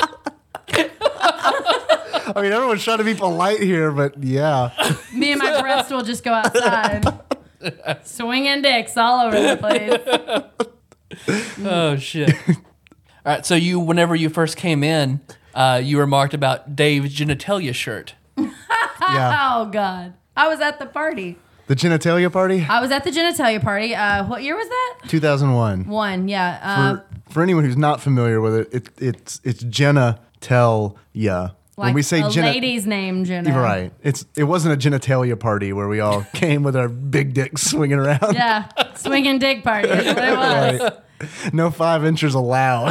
Speaker 3: I mean, everyone's trying to be polite here, but yeah.
Speaker 4: Me and my breast will just go outside. Swinging dicks all over the place.
Speaker 2: Oh shit! All right, so whenever you first came in, you remarked about Dave's genitalia shirt.
Speaker 3: Yeah.
Speaker 4: Oh, God. I was at the party.
Speaker 3: The genitalia party?
Speaker 4: I was at the genitalia party. What year was that?
Speaker 3: 2001.
Speaker 4: One, yeah.
Speaker 3: For anyone who's not familiar with it, it's genitalia.
Speaker 4: Like
Speaker 3: when we say
Speaker 4: a lady's name, Jenna.
Speaker 3: right? It wasn't a genitalia party where we all came with our big dicks swinging around.
Speaker 4: Yeah, swinging dick party is what it was.
Speaker 3: Right. No 5 inches allowed.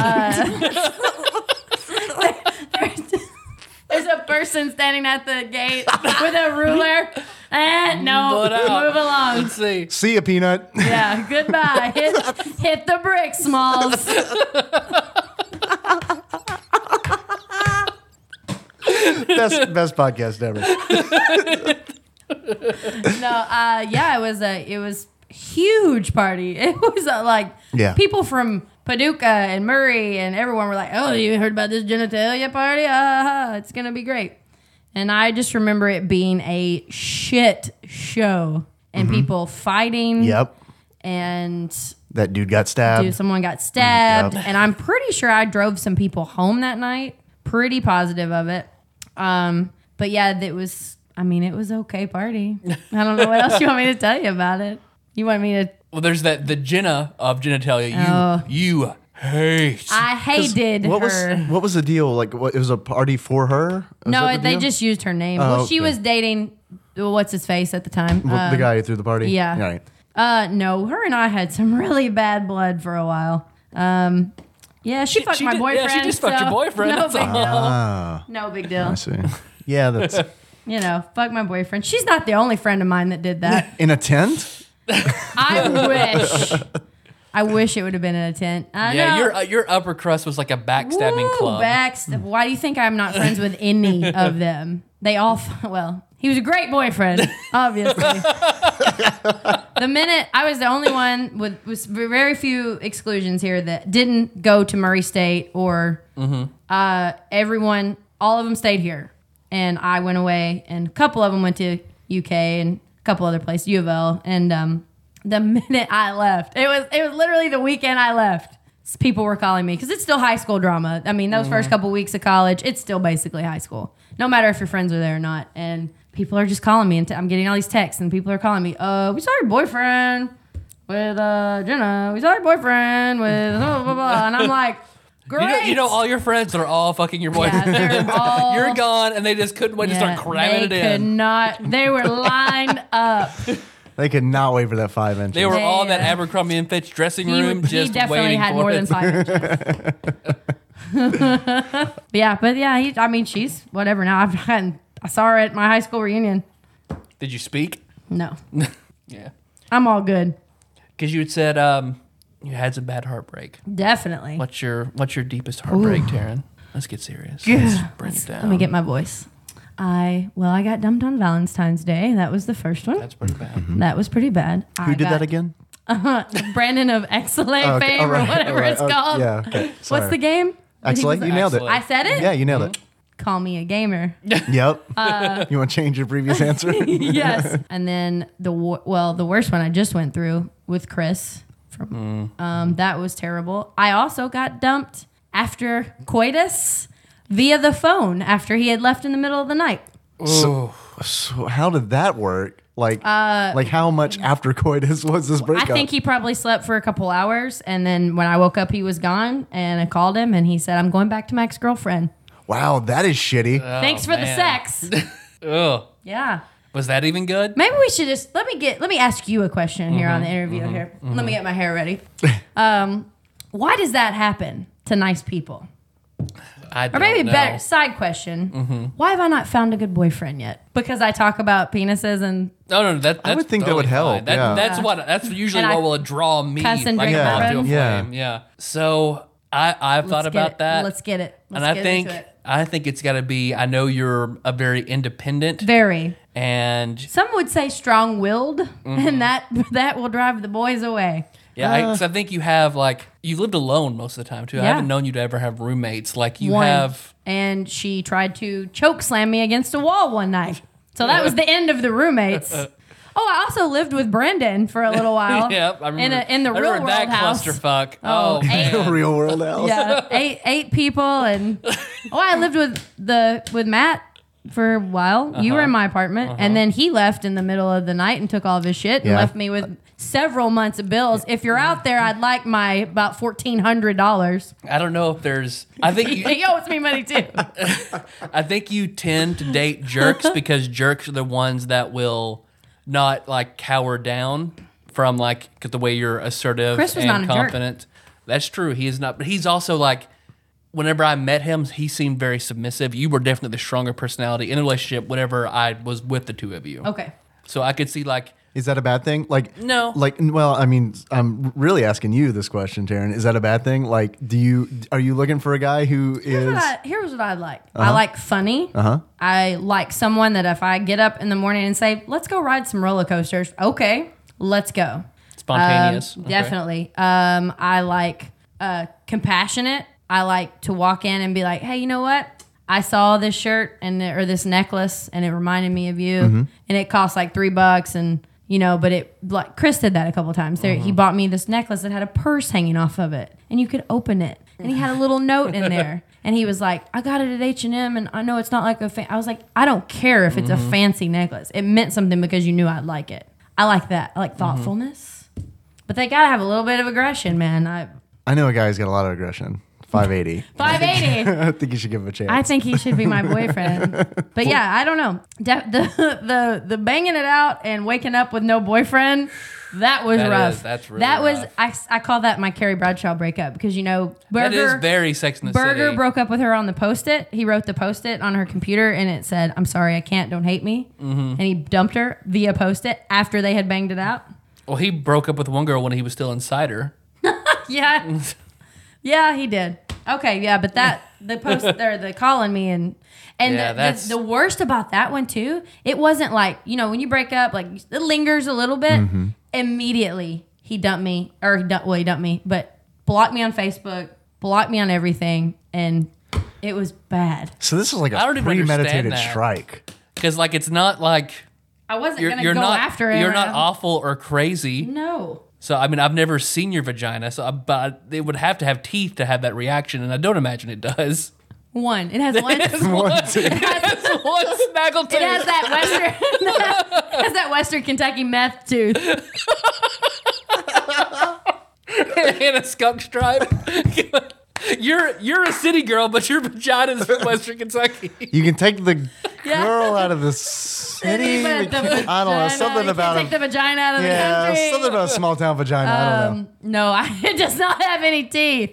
Speaker 4: There's a person standing at the gate with a ruler. No,
Speaker 2: Butt out.
Speaker 4: move along.
Speaker 2: Let's see.
Speaker 3: See ya, Peanut.
Speaker 4: Yeah, goodbye. Hit the brick, Smalls.
Speaker 3: Best podcast ever.
Speaker 4: No, yeah, it was huge party. It was
Speaker 3: Yeah.
Speaker 4: people from Paducah and Murray and everyone were like, "Oh, you heard about this genitalia party? It's gonna be great." And I just remember it being a shit show and people fighting.
Speaker 3: Yep.
Speaker 4: And
Speaker 3: That dude got stabbed.
Speaker 4: someone got stabbed,
Speaker 3: Yep.
Speaker 4: and I'm pretty sure I drove some people home that night. Pretty positive of it. But yeah, it was okay party. I don't know what else you want me to tell you about it. You want me to?
Speaker 2: Well, there's the Jenna of genitalia. You hate.
Speaker 4: I hated
Speaker 3: What
Speaker 4: her.
Speaker 3: was the deal? Like, what, it was a party for her? Was
Speaker 4: No,
Speaker 3: that the
Speaker 4: they
Speaker 3: deal?
Speaker 4: just used her name.
Speaker 3: Oh,
Speaker 4: Well, she
Speaker 3: okay.
Speaker 4: was dating what's his face at the time.
Speaker 3: The guy who threw the party.
Speaker 4: yeah.
Speaker 3: Right.
Speaker 4: No, her and I had some really bad blood for a while. Yeah, she fucked my boyfriend.
Speaker 2: Yeah, she just fucked your boyfriend.
Speaker 4: No
Speaker 2: That's
Speaker 4: big
Speaker 2: all.
Speaker 3: Ah,
Speaker 4: deal. No big deal.
Speaker 3: I see. Yeah, that's
Speaker 4: Fuck my boyfriend. She's not the only friend of mine that did that.
Speaker 3: in a tent.
Speaker 4: I wish it would have been in a tent.
Speaker 2: Yeah, your upper crust was like a backstabbing club.
Speaker 4: Why do you think I'm not friends with any of them? They all, well, he was a great boyfriend, obviously. The minute I was the only one with very few exclusions here that didn't go to Murray State or everyone, all of them stayed here. And I went away, and a couple of them went to UK and a couple other places, U of L. And the minute I left, it was literally the weekend I left. People were calling me because it's still high school drama. I mean, those first couple weeks of college, it's still basically high school, no matter if your friends are there or not. And people are just calling me, and I'm getting all these texts, and people are calling me. We saw your boyfriend with Jenna. We saw your boyfriend with blah blah blah. And I'm like, great.
Speaker 2: You know, all your friends are all fucking your boyfriend.
Speaker 4: Yeah, they're all-
Speaker 2: You're gone, and they just couldn't wait to start cramming it
Speaker 4: they could
Speaker 2: in.
Speaker 4: not. They were lined up.
Speaker 3: They could not wait for that 5 inches.
Speaker 2: They were all in that
Speaker 4: Yeah.
Speaker 2: Abercrombie and Fitch dressing
Speaker 4: He
Speaker 2: room, just
Speaker 4: definitely
Speaker 2: waiting
Speaker 4: had
Speaker 2: for
Speaker 4: more
Speaker 2: it.
Speaker 4: than 5 inches. But yeah, she's whatever now. I saw her at my high school reunion.
Speaker 2: Did you speak?
Speaker 4: No,
Speaker 2: Yeah,
Speaker 4: I'm all good.
Speaker 2: because you had said you had some bad heartbreak.
Speaker 4: Definitely.
Speaker 2: What's your deepest heartbreak, Taryn? Let's get serious. Let's bring it down.
Speaker 4: Let me get my voice. I got dumped on Valentine's Day. That was the first one.
Speaker 2: That's pretty bad.
Speaker 4: That was pretty bad.
Speaker 3: Who did that again?
Speaker 4: Brandon of Excellent
Speaker 3: Oh, okay.
Speaker 4: fame
Speaker 3: All right.
Speaker 4: or whatever
Speaker 3: All right.
Speaker 4: it's
Speaker 3: Oh,
Speaker 4: called.
Speaker 3: yeah. Okay.
Speaker 4: What's
Speaker 3: Sorry.
Speaker 4: the game?
Speaker 3: Excellent. You nailed it.
Speaker 2: Excellent.
Speaker 4: I said it?
Speaker 3: Yeah, you nailed it.
Speaker 4: Call me a gamer.
Speaker 3: Yep. You want to change your previous answer?
Speaker 4: Yes. And then the worst one I just went through with Chris. That was terrible. I also got dumped after coitus via the phone after he had left in the middle of the night.
Speaker 3: So how did that work? Like how much after coitus was this breakup?
Speaker 4: I think he probably slept for a couple hours, and then when I woke up, he was gone. And I called him, and he said, "I'm going back to my ex-girlfriend.
Speaker 3: Wow, that is shitty.
Speaker 4: Thanks for the sex."
Speaker 2: Ugh.
Speaker 4: Yeah.
Speaker 2: Was that even good?
Speaker 4: Maybe we should just let me ask you a question here on the interview here. Let me get my hair ready. Why does that happen to nice people? Or maybe better, side question. Why have I not found a good boyfriend yet? Because I talk about penises and...
Speaker 2: No, that's
Speaker 3: I would think that would
Speaker 2: totally
Speaker 3: help.
Speaker 2: fine.
Speaker 3: Yeah.
Speaker 2: That's usually
Speaker 4: And I
Speaker 2: what will draw me
Speaker 4: cuss and
Speaker 2: like
Speaker 4: drink
Speaker 2: onto a
Speaker 3: bourbon. Yeah.
Speaker 2: flame. Yeah. So I've thought
Speaker 4: Let's get
Speaker 2: about
Speaker 4: it.
Speaker 2: that.
Speaker 4: Let's get it. Let's
Speaker 2: and
Speaker 4: get into it.
Speaker 2: I think it's got to be. I know you're a very independent,
Speaker 4: Very.
Speaker 2: and
Speaker 4: Some would say strong-willed, and that will drive the boys away.
Speaker 2: yeah, 'cause I think you have you lived alone most of the time too. I
Speaker 4: Yeah.
Speaker 2: haven't known you to ever have roommates. Like you
Speaker 4: One.
Speaker 2: have.
Speaker 4: And she tried to choke slam me against a wall one night. So that was the end of the roommates. I also lived with Brendan for a little while.
Speaker 2: Yep, I remember.
Speaker 4: In the
Speaker 2: I
Speaker 4: real
Speaker 2: remember
Speaker 4: world
Speaker 2: that
Speaker 4: house.
Speaker 2: clusterfuck.
Speaker 4: Oh,
Speaker 2: Man.
Speaker 3: Real world house.
Speaker 4: Yeah, eight people, and I lived with Matt for a while. You were in my apartment, and then he left in the middle of the night and took all of his shit and
Speaker 3: Yeah.
Speaker 4: left me with several months of bills. If you're out there, I'd like my about $1,400.
Speaker 2: I don't know if there's. I think you.
Speaker 4: He owes me money too.
Speaker 2: I think you tend to date jerks because jerks are the ones that will not cower down from cause the way you're assertive
Speaker 4: Chris was
Speaker 2: and
Speaker 4: not a jerk.
Speaker 2: confident. That's true. He is not, but he's also whenever I met him, he seemed very submissive. You were definitely the stronger personality in a relationship whenever I was with the two of you.
Speaker 4: Okay.
Speaker 2: So I could see
Speaker 3: Is that a bad thing?
Speaker 2: No.
Speaker 3: Well, I mean, I'm really asking you this question, Taryn. Is that a bad thing? Are you looking for a guy who is?
Speaker 4: Here's what I like. I like funny.
Speaker 3: Uh-huh.
Speaker 4: I like someone that if I get up in the morning and say, let's go ride some roller coasters. Okay, let's go.
Speaker 2: spontaneous. Okay.
Speaker 4: Definitely. I like compassionate. I like to walk in and be like, hey, you know what? I saw this shirt or this necklace and it reminded me of you, and it cost like $3, and but it Chris did that a couple times. He bought me this necklace that had a purse hanging off of it, and you could open it, and he had a little note in there, and he was like, I got it at H&M, and I know it's not like I was like, I don't care if it's a fancy necklace. It meant something because you knew I'd like it. I like that. I like thoughtfulness, but they gotta have a little bit of aggression, man.
Speaker 3: I know a guy who's got a lot of aggression. 580.
Speaker 4: 580.
Speaker 3: I think you should give him a chance.
Speaker 4: I think he should be my boyfriend. But yeah, I don't know. The banging it out and waking up with no boyfriend, that was rough.
Speaker 2: That's really
Speaker 4: that was
Speaker 2: rough.
Speaker 4: I call that my Carrie Bradshaw breakup because
Speaker 2: that
Speaker 4: Burger
Speaker 2: is very Sex in the
Speaker 4: Burger
Speaker 2: City.
Speaker 4: broke up with her on the Post-it. He wrote the Post-it on her computer and it said, "I'm sorry, I can't. Don't hate me." And he dumped her via Post-it after they had banged it out.
Speaker 2: Well, he broke up with one girl when he was still inside her.
Speaker 4: Yeah. Yeah, he did. Okay, yeah, but the post or the calling me and
Speaker 2: Yeah,
Speaker 4: the worst about that one too, it wasn't like, when you break up, like it lingers a little bit. Immediately he dumped me, he dumped me, but blocked me on Facebook, blocked me on everything, and it was bad.
Speaker 3: So this is like
Speaker 2: I
Speaker 3: a
Speaker 2: don't even
Speaker 3: premeditated
Speaker 2: understand that.
Speaker 3: strike.
Speaker 2: Because it's not like
Speaker 4: I wasn't
Speaker 2: you're
Speaker 4: gonna go
Speaker 2: not
Speaker 4: after him.
Speaker 2: You're not awful or crazy.
Speaker 4: No.
Speaker 2: So I mean, I've never seen your vagina, but it would have to have teeth to have that reaction, and I don't imagine it does.
Speaker 4: One. It has one.
Speaker 2: It's one snaggle tooth.
Speaker 4: It has that Western Kentucky meth tooth.
Speaker 2: and a skunk stripe. You're a city girl, but your vagina's from Western Kentucky.
Speaker 3: You can take the
Speaker 4: Yeah.
Speaker 3: girl out of the city.
Speaker 4: But the
Speaker 3: I don't know.
Speaker 4: vagina,
Speaker 3: Something
Speaker 4: you
Speaker 3: about
Speaker 4: can't take the vagina out of the country.
Speaker 3: something about a small town vagina. I don't know.
Speaker 4: No, it does not have any teeth.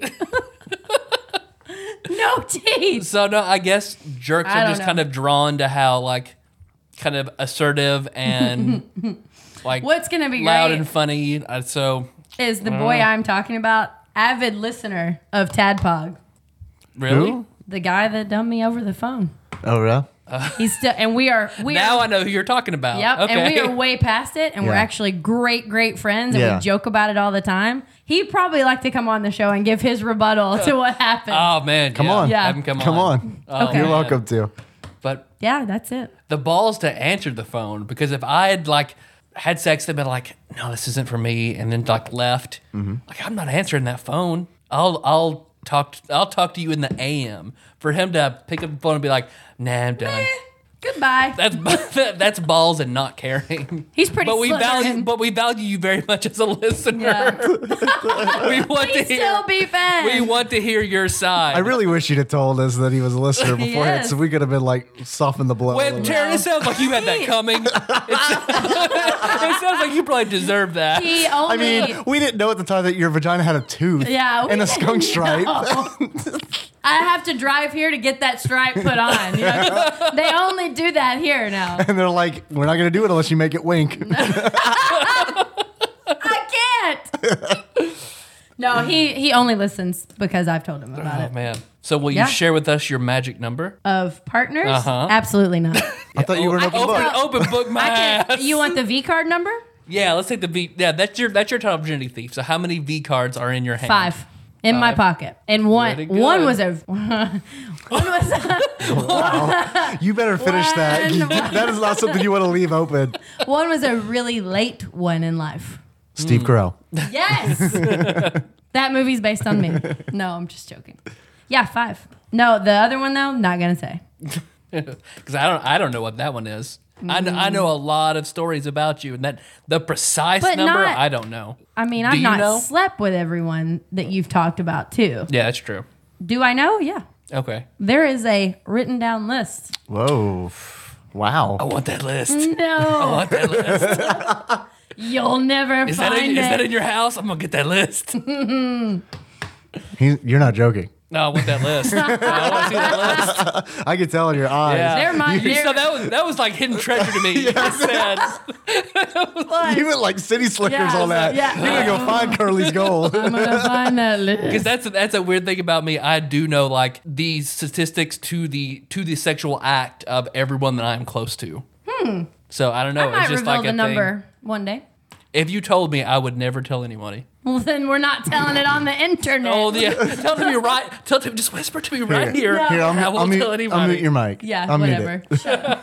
Speaker 4: No teeth.
Speaker 2: So no, I guess jerks
Speaker 4: I
Speaker 2: are
Speaker 4: don't
Speaker 2: just
Speaker 4: know.
Speaker 2: kind of drawn to how kind of assertive and
Speaker 4: What's gonna be
Speaker 2: loud
Speaker 4: great
Speaker 2: and funny. So
Speaker 4: is the boy I'm talking about, avid listener of Tadpog,
Speaker 2: really.
Speaker 3: Who?
Speaker 4: the guy that dumped me over the phone.
Speaker 3: Oh, really?
Speaker 4: He's still, and we are.
Speaker 2: Now I know who you're talking about.
Speaker 4: Yep,
Speaker 2: Okay.
Speaker 4: and we are way past it, and we're
Speaker 3: Yeah.
Speaker 4: actually great friends, and
Speaker 3: Yeah.
Speaker 4: we joke about it all the time. He'd probably like to come on the show and give his rebuttal to what happened.
Speaker 2: Oh man,
Speaker 3: Come on.
Speaker 4: Yeah.
Speaker 2: Have him come
Speaker 3: on.
Speaker 2: Oh,
Speaker 4: Okay.
Speaker 3: You're
Speaker 2: man.
Speaker 3: welcome to.
Speaker 2: But
Speaker 4: Yeah, that's it.
Speaker 2: the balls to answer the phone, because if I had had sex and been like, no, this isn't for me, and then left, I'm not answering that phone. I'll talk to you in the AM. For him to pick up the phone and be like, nah, I'm done.
Speaker 4: Goodbye.
Speaker 2: That's balls and not caring.
Speaker 4: He's pretty
Speaker 2: But we
Speaker 4: slithering.
Speaker 2: value you very much as a listener.
Speaker 4: Yeah.
Speaker 2: we want to
Speaker 4: He's
Speaker 2: hear.
Speaker 4: still be fans.
Speaker 2: We want to hear your side.
Speaker 3: I really wish you'd have told us that he was a listener beforehand,
Speaker 4: Yes.
Speaker 3: so we could have been softened the blow. a
Speaker 2: Wait,
Speaker 3: little bit.
Speaker 2: Taryn, it sounds like you had that coming. It sounds like you probably deserve that.
Speaker 4: He
Speaker 3: I
Speaker 4: only.
Speaker 3: mean, we didn't know at the time that your vagina had a tooth
Speaker 4: Yeah, we
Speaker 3: and a
Speaker 4: didn't
Speaker 3: skunk stripe.
Speaker 4: know. I have to drive here to get that stripe put on. You know? They only do that here now.
Speaker 3: And they're like, we're not going to do it unless you make it wink.
Speaker 4: I can't. No, he only listens because I've told him about
Speaker 2: Oh
Speaker 4: it.
Speaker 2: man. So will you
Speaker 4: Yeah.
Speaker 2: share with us your magic number?
Speaker 4: Of partners?
Speaker 2: Uh-huh.
Speaker 4: Absolutely not.
Speaker 3: I thought you were an open book.
Speaker 2: Open book my ass.
Speaker 4: You want the V card number?
Speaker 2: Yeah, let's take the V. Yeah, that's your top virginity thief. So how many V cards are in your hand?
Speaker 4: 5 in my pocket, and
Speaker 2: Pretty good.
Speaker 4: one was a one was
Speaker 3: You better finish that.
Speaker 4: One.
Speaker 3: That is not something you want to leave open.
Speaker 4: one was a really late one in life.
Speaker 3: Steve Carell.
Speaker 4: Yes, that movie's based on me. No, I'm just joking. Yeah, 5. No, the other one though, not gonna say.
Speaker 2: Because I don't know what that one is. I know a lot of stories about you, and that the precise
Speaker 4: But
Speaker 2: number
Speaker 4: not-
Speaker 2: I don't know.
Speaker 4: I mean,
Speaker 2: Do
Speaker 4: I've
Speaker 2: you
Speaker 4: not
Speaker 2: know?
Speaker 4: slept with everyone that you've talked about too.
Speaker 2: Yeah, that's true.
Speaker 4: Do I know? Yeah.
Speaker 2: Okay,
Speaker 4: There is a written down list.
Speaker 3: Whoa. Wow.
Speaker 2: I want that list. I
Speaker 4: No,
Speaker 2: want that list.
Speaker 4: you'll never
Speaker 2: Is that
Speaker 4: find
Speaker 2: in,
Speaker 4: it.
Speaker 2: is that in your house? I'm gonna get that list.
Speaker 3: You're not joking.
Speaker 2: No, I want that list. I want to see that list.
Speaker 3: I could tell in your eyes.
Speaker 2: Yeah.
Speaker 4: They're my-
Speaker 2: You-
Speaker 4: they're-
Speaker 2: so that was like hidden treasure to me. You just said.
Speaker 3: You went like city slickers
Speaker 4: Yeah,
Speaker 3: on that.
Speaker 4: yeah.
Speaker 3: You're going to go find Curly's gold.
Speaker 4: I'm gonna find that list.
Speaker 2: Because that's a weird thing about me. I do know like the statistics to the sexual act of everyone that I'm close to. So I don't know.
Speaker 4: I might
Speaker 2: It's just
Speaker 4: reveal
Speaker 2: like
Speaker 4: the
Speaker 2: a
Speaker 4: number one day.
Speaker 2: thing. If you told me, I would never tell anybody.
Speaker 4: Well, then we're not telling it on the internet.
Speaker 2: Oh yeah, tell them you're right. Tell them just whisper to me right here.
Speaker 3: Here,
Speaker 2: I won't tell
Speaker 3: I'll
Speaker 2: anybody.
Speaker 3: mute your mic.
Speaker 4: Yeah,
Speaker 3: I'll mute
Speaker 4: whatever.
Speaker 3: it.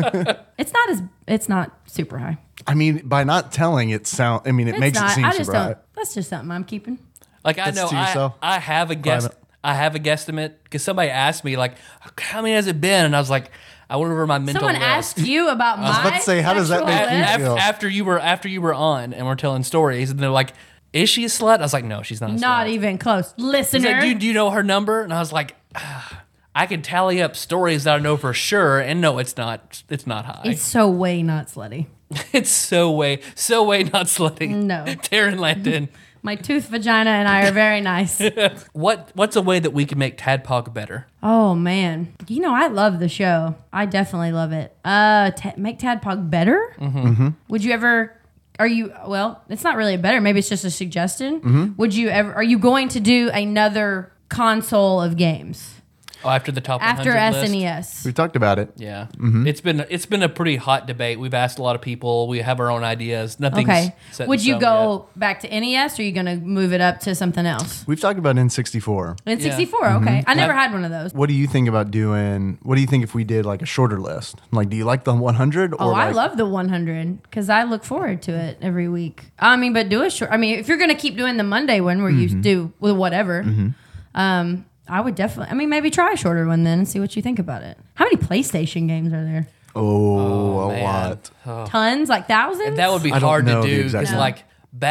Speaker 4: It's not super high.
Speaker 3: I mean, by not telling it it makes
Speaker 4: not.
Speaker 3: it seem
Speaker 4: I just
Speaker 3: super high.
Speaker 4: don't. That's just something I'm keeping.
Speaker 2: Like I
Speaker 3: That's
Speaker 2: know
Speaker 3: to yourself?
Speaker 2: I have a guess.
Speaker 3: Private.
Speaker 2: I have a guesstimate because somebody asked me like, how many has it been? And I was like, I went over my mental
Speaker 4: Someone
Speaker 2: list.
Speaker 4: asked you about my.
Speaker 3: was about to say, how does that
Speaker 4: sexual
Speaker 3: make you
Speaker 4: list?
Speaker 3: feel?
Speaker 2: after you were on and we're telling stories and they're like, is she a slut? I was like, no, she's not a
Speaker 4: Not
Speaker 2: slut.
Speaker 4: even close.
Speaker 2: He's
Speaker 4: Listener.
Speaker 2: like, do you know her number? And I was like, I can tally up stories that I know for sure. And no, it's not high.
Speaker 4: It's so way not slutty.
Speaker 2: It's so way not slutty.
Speaker 4: No.
Speaker 2: Taryn Landon.
Speaker 4: My tooth vagina and I are very nice.
Speaker 2: What's a way that we can make Tadpog better?
Speaker 4: Oh man, I love the show. I definitely love it. Make Tadpog better. Mm-hmm. Would you ever? Are you? Well, it's not really a better. Maybe it's just a suggestion.
Speaker 3: Mm-hmm.
Speaker 4: Would you ever? Are you going to do another console of games
Speaker 2: Oh, after the top
Speaker 4: after
Speaker 2: 100 list?
Speaker 4: SNES?
Speaker 3: We talked about it.
Speaker 2: Yeah,
Speaker 3: Mm-hmm.
Speaker 2: It's been a pretty hot debate. We've asked a lot of people. We have our own ideas. Nothing's
Speaker 4: Okay.
Speaker 2: set in
Speaker 4: Would you
Speaker 2: stone
Speaker 4: go back to NES, or are you going to move it up to something else?
Speaker 3: We've talked about N64.
Speaker 4: N64.
Speaker 3: Mm-hmm.
Speaker 4: Okay, I never had one of those.
Speaker 3: What do you think about doing? What do you think if we did like a shorter list? Like, do you like the 100?
Speaker 4: Oh, I
Speaker 3: like,
Speaker 4: love the 100 because I look forward to it every week. I mean, but do a short. I mean, if you're going to keep doing the Monday one where you do with whatever, I would definitely. I mean, maybe try a shorter one then and see what you think about it. How many PlayStation games are there?
Speaker 3: Oh, a
Speaker 2: man.
Speaker 3: lot.
Speaker 4: Tons, like thousands.
Speaker 2: That would be
Speaker 3: I don't
Speaker 2: hard to
Speaker 3: know the
Speaker 2: do
Speaker 3: exact
Speaker 2: because
Speaker 3: number.
Speaker 2: like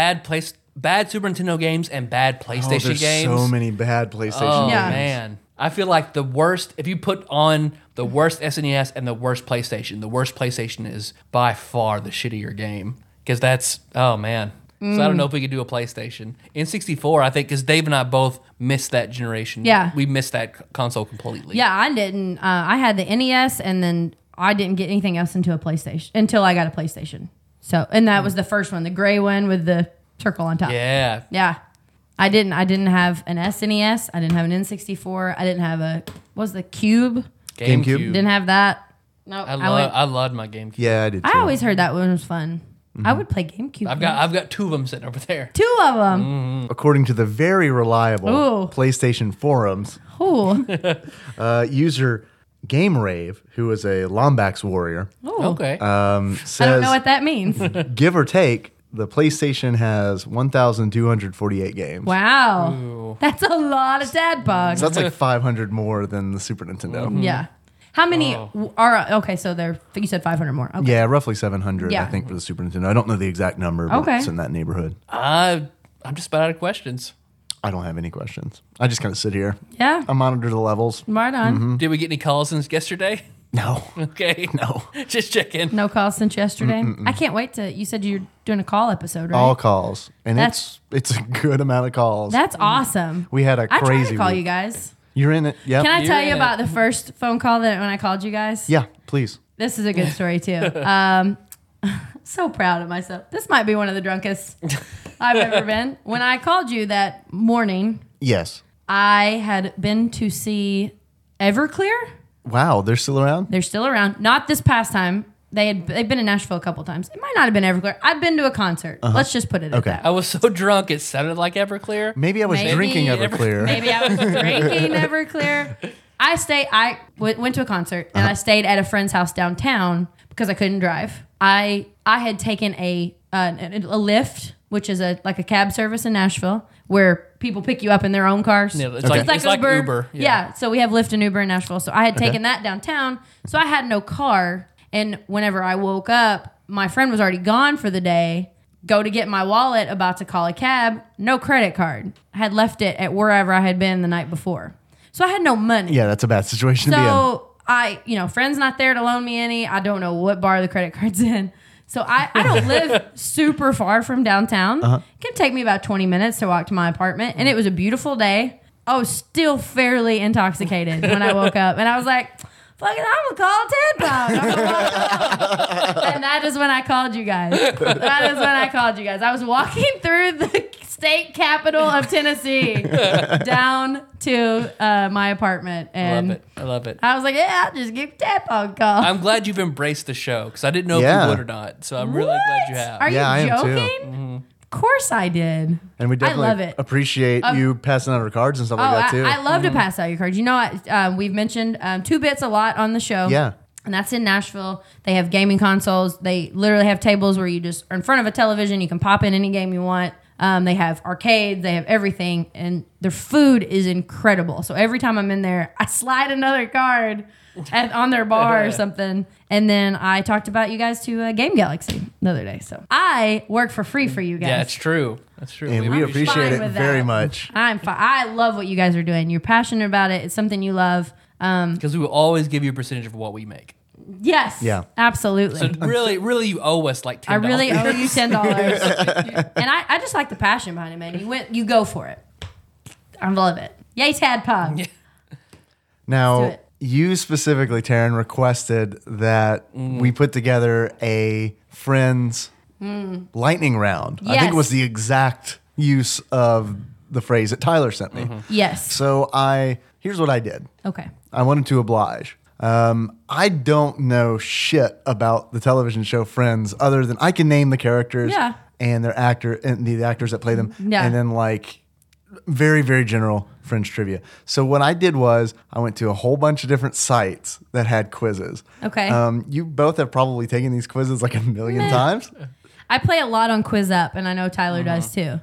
Speaker 2: bad Super Nintendo games and bad
Speaker 3: Oh,
Speaker 2: PlayStation
Speaker 3: there's
Speaker 2: games.
Speaker 3: so many bad PlayStation
Speaker 2: Oh
Speaker 4: Yeah.
Speaker 3: games.
Speaker 2: man, I feel like the worst. If you put on the worst SNES and the worst PlayStation is by far the shittier game because that's oh man. So I don't know if we could do a PlayStation. N64, I think, because Dave and I both missed that generation.
Speaker 4: Yeah.
Speaker 2: we missed that console completely.
Speaker 4: Yeah, I didn't. I had the NES, and then I didn't get anything else until I got a PlayStation. So, and that was the first one, the gray one with the circle on top.
Speaker 2: yeah.
Speaker 4: Yeah. I didn't have an SNES. I didn't have an N64. I didn't have what was the Cube?
Speaker 3: GameCube?
Speaker 4: Didn't have that. No,
Speaker 2: I loved my GameCube.
Speaker 3: Yeah, I did. Too.
Speaker 4: I always heard that one was fun. I would play GameCube.
Speaker 2: I've got two of them sitting over there.
Speaker 4: two of them.
Speaker 3: According to the very reliable
Speaker 4: Ooh.
Speaker 3: PlayStation forums,
Speaker 4: Ooh.
Speaker 3: user Game Rave, who is a Lombax warrior,
Speaker 4: Ooh.
Speaker 2: Okay.
Speaker 3: says,
Speaker 4: I don't know what that means.
Speaker 3: give or take, the PlayStation has 1,248 games.
Speaker 4: Wow.
Speaker 2: Ooh.
Speaker 4: That's a lot of Tadpogs.
Speaker 3: So that's like 500 more than the Super Nintendo.
Speaker 4: Yeah. How many
Speaker 2: Oh.
Speaker 4: are okay? So you said 500 more. Okay.
Speaker 3: Yeah, roughly 700,
Speaker 4: Yeah.
Speaker 3: I think, for the Super Nintendo. I don't know the exact number, but
Speaker 4: Okay.
Speaker 3: it's in that neighborhood.
Speaker 2: I'm just about out of questions.
Speaker 3: I don't have any questions. I just kind of sit here.
Speaker 4: Yeah.
Speaker 3: I monitor the levels.
Speaker 4: Right on.
Speaker 2: Did we get any calls since yesterday?
Speaker 3: No.
Speaker 2: Okay.
Speaker 3: No.
Speaker 2: Just checking.
Speaker 4: No calls since yesterday. I can't wait to. You said you're doing a call episode, right?
Speaker 3: All calls. And
Speaker 4: That's-
Speaker 3: it's a good amount of calls.
Speaker 4: That's awesome.
Speaker 3: We had a
Speaker 4: I tried
Speaker 3: crazy
Speaker 4: to call
Speaker 3: week.
Speaker 4: you guys.
Speaker 3: You're in it. Yeah.
Speaker 4: Can I tell
Speaker 2: You're
Speaker 4: you
Speaker 2: in
Speaker 4: about the first phone call that when I called you guys?
Speaker 3: Yeah, please.
Speaker 4: This is a good story too. So proud of myself. This might be one of the drunkest I've ever been. When I called you that morning,
Speaker 3: Yes.
Speaker 4: I had been to see Everclear.
Speaker 3: Wow, they're still around?
Speaker 4: They're still around. Not this past time. They've been in Nashville a couple times. It might not have been Everclear. I've been to a concert. Let's just put it at
Speaker 3: Okay.
Speaker 4: that.
Speaker 2: I was so drunk it sounded like Everclear.
Speaker 3: Maybe I was
Speaker 4: Maybe
Speaker 3: drinking Everclear.
Speaker 4: Maybe I was drinking Everclear. I went to a concert and I stayed at a friend's house downtown because I couldn't drive. I had taken a Lyft, which is like a cab service in Nashville where people pick you up in their own cars.
Speaker 2: Yeah, it's like Uber.
Speaker 4: Yeah. So we have Lyft and Uber in Nashville. So I had taken that downtown. So I had no car. And whenever I woke up, my friend was already gone for the day. Go to get my wallet, about to call a cab, no credit card. I had left it at wherever I had been the night before. So I had no money.
Speaker 3: Yeah, that's a bad situation to be in.
Speaker 4: So friend's not there to loan me any. I don't know what bar the credit card's in. So I don't live super far from downtown. It can take me about 20 minutes to walk to my apartment. And it was a beautiful day. I was still fairly intoxicated when I woke up. And I was like, fuck it, I'm gonna call Ted. And that is when I called you guys. I was walking through the state capital of Tennessee down to my apartment. And
Speaker 2: I love it.
Speaker 4: I was like, yeah, I'll just give Ted a call.
Speaker 2: I'm glad you've embraced the show because I didn't know if
Speaker 3: Yeah.
Speaker 2: you would or not. So I'm really glad you have.
Speaker 4: Are
Speaker 3: Yeah, I
Speaker 4: you
Speaker 3: am too.
Speaker 4: joking? Of course I did.
Speaker 3: And we definitely
Speaker 4: love it.
Speaker 3: appreciate you passing out our cards and stuff like that too.
Speaker 4: I love to pass out your cards. You know what? We've mentioned 2 Bits a lot on the show.
Speaker 3: Yeah.
Speaker 4: And that's in Nashville. They have gaming consoles. They literally have tables where you just are in front of a television. You can pop in any game you want. They have arcades. They have everything. And their food is incredible. So every time I'm in there, I slide another card on their bar or something. And then I talked about you guys to Game Galaxy the other day. So I work for free for you guys.
Speaker 2: Yeah, it's true. That's true.
Speaker 3: And we appreciate
Speaker 4: fine
Speaker 3: it
Speaker 4: with
Speaker 3: very
Speaker 4: that.
Speaker 3: much.
Speaker 4: I'm fine. I love what you guys are doing. You're passionate about it. It's something you love.
Speaker 2: Because we will always give you a percentage of what we make.
Speaker 4: Yes.
Speaker 3: Yeah.
Speaker 4: Absolutely.
Speaker 2: So really, you owe us like $10.
Speaker 4: I really owe you $10. And I just like the passion behind it, man. You go for it. I love it. Yay, Tadpog.
Speaker 2: Yeah.
Speaker 4: Let's do
Speaker 3: Now,
Speaker 4: it.
Speaker 3: you specifically, Taryn, requested that we put together a friends lightning round. I think
Speaker 4: Yes.
Speaker 3: it was the exact use of the phrase that Tyler sent me.
Speaker 4: Yes.
Speaker 3: So here's what I did.
Speaker 4: Okay.
Speaker 3: I wanted to oblige. I don't know shit about the television show Friends other than I can name the characters
Speaker 4: Yeah.
Speaker 3: and their actor and the actors that play them,
Speaker 4: Yeah.
Speaker 3: and then like very, very general Friends trivia. So what I did was I went to a whole bunch of different sites that had quizzes.
Speaker 4: Okay.
Speaker 3: You both have probably taken these quizzes like a million times.
Speaker 4: I play a lot on Quiz Up, and I know Tyler does too.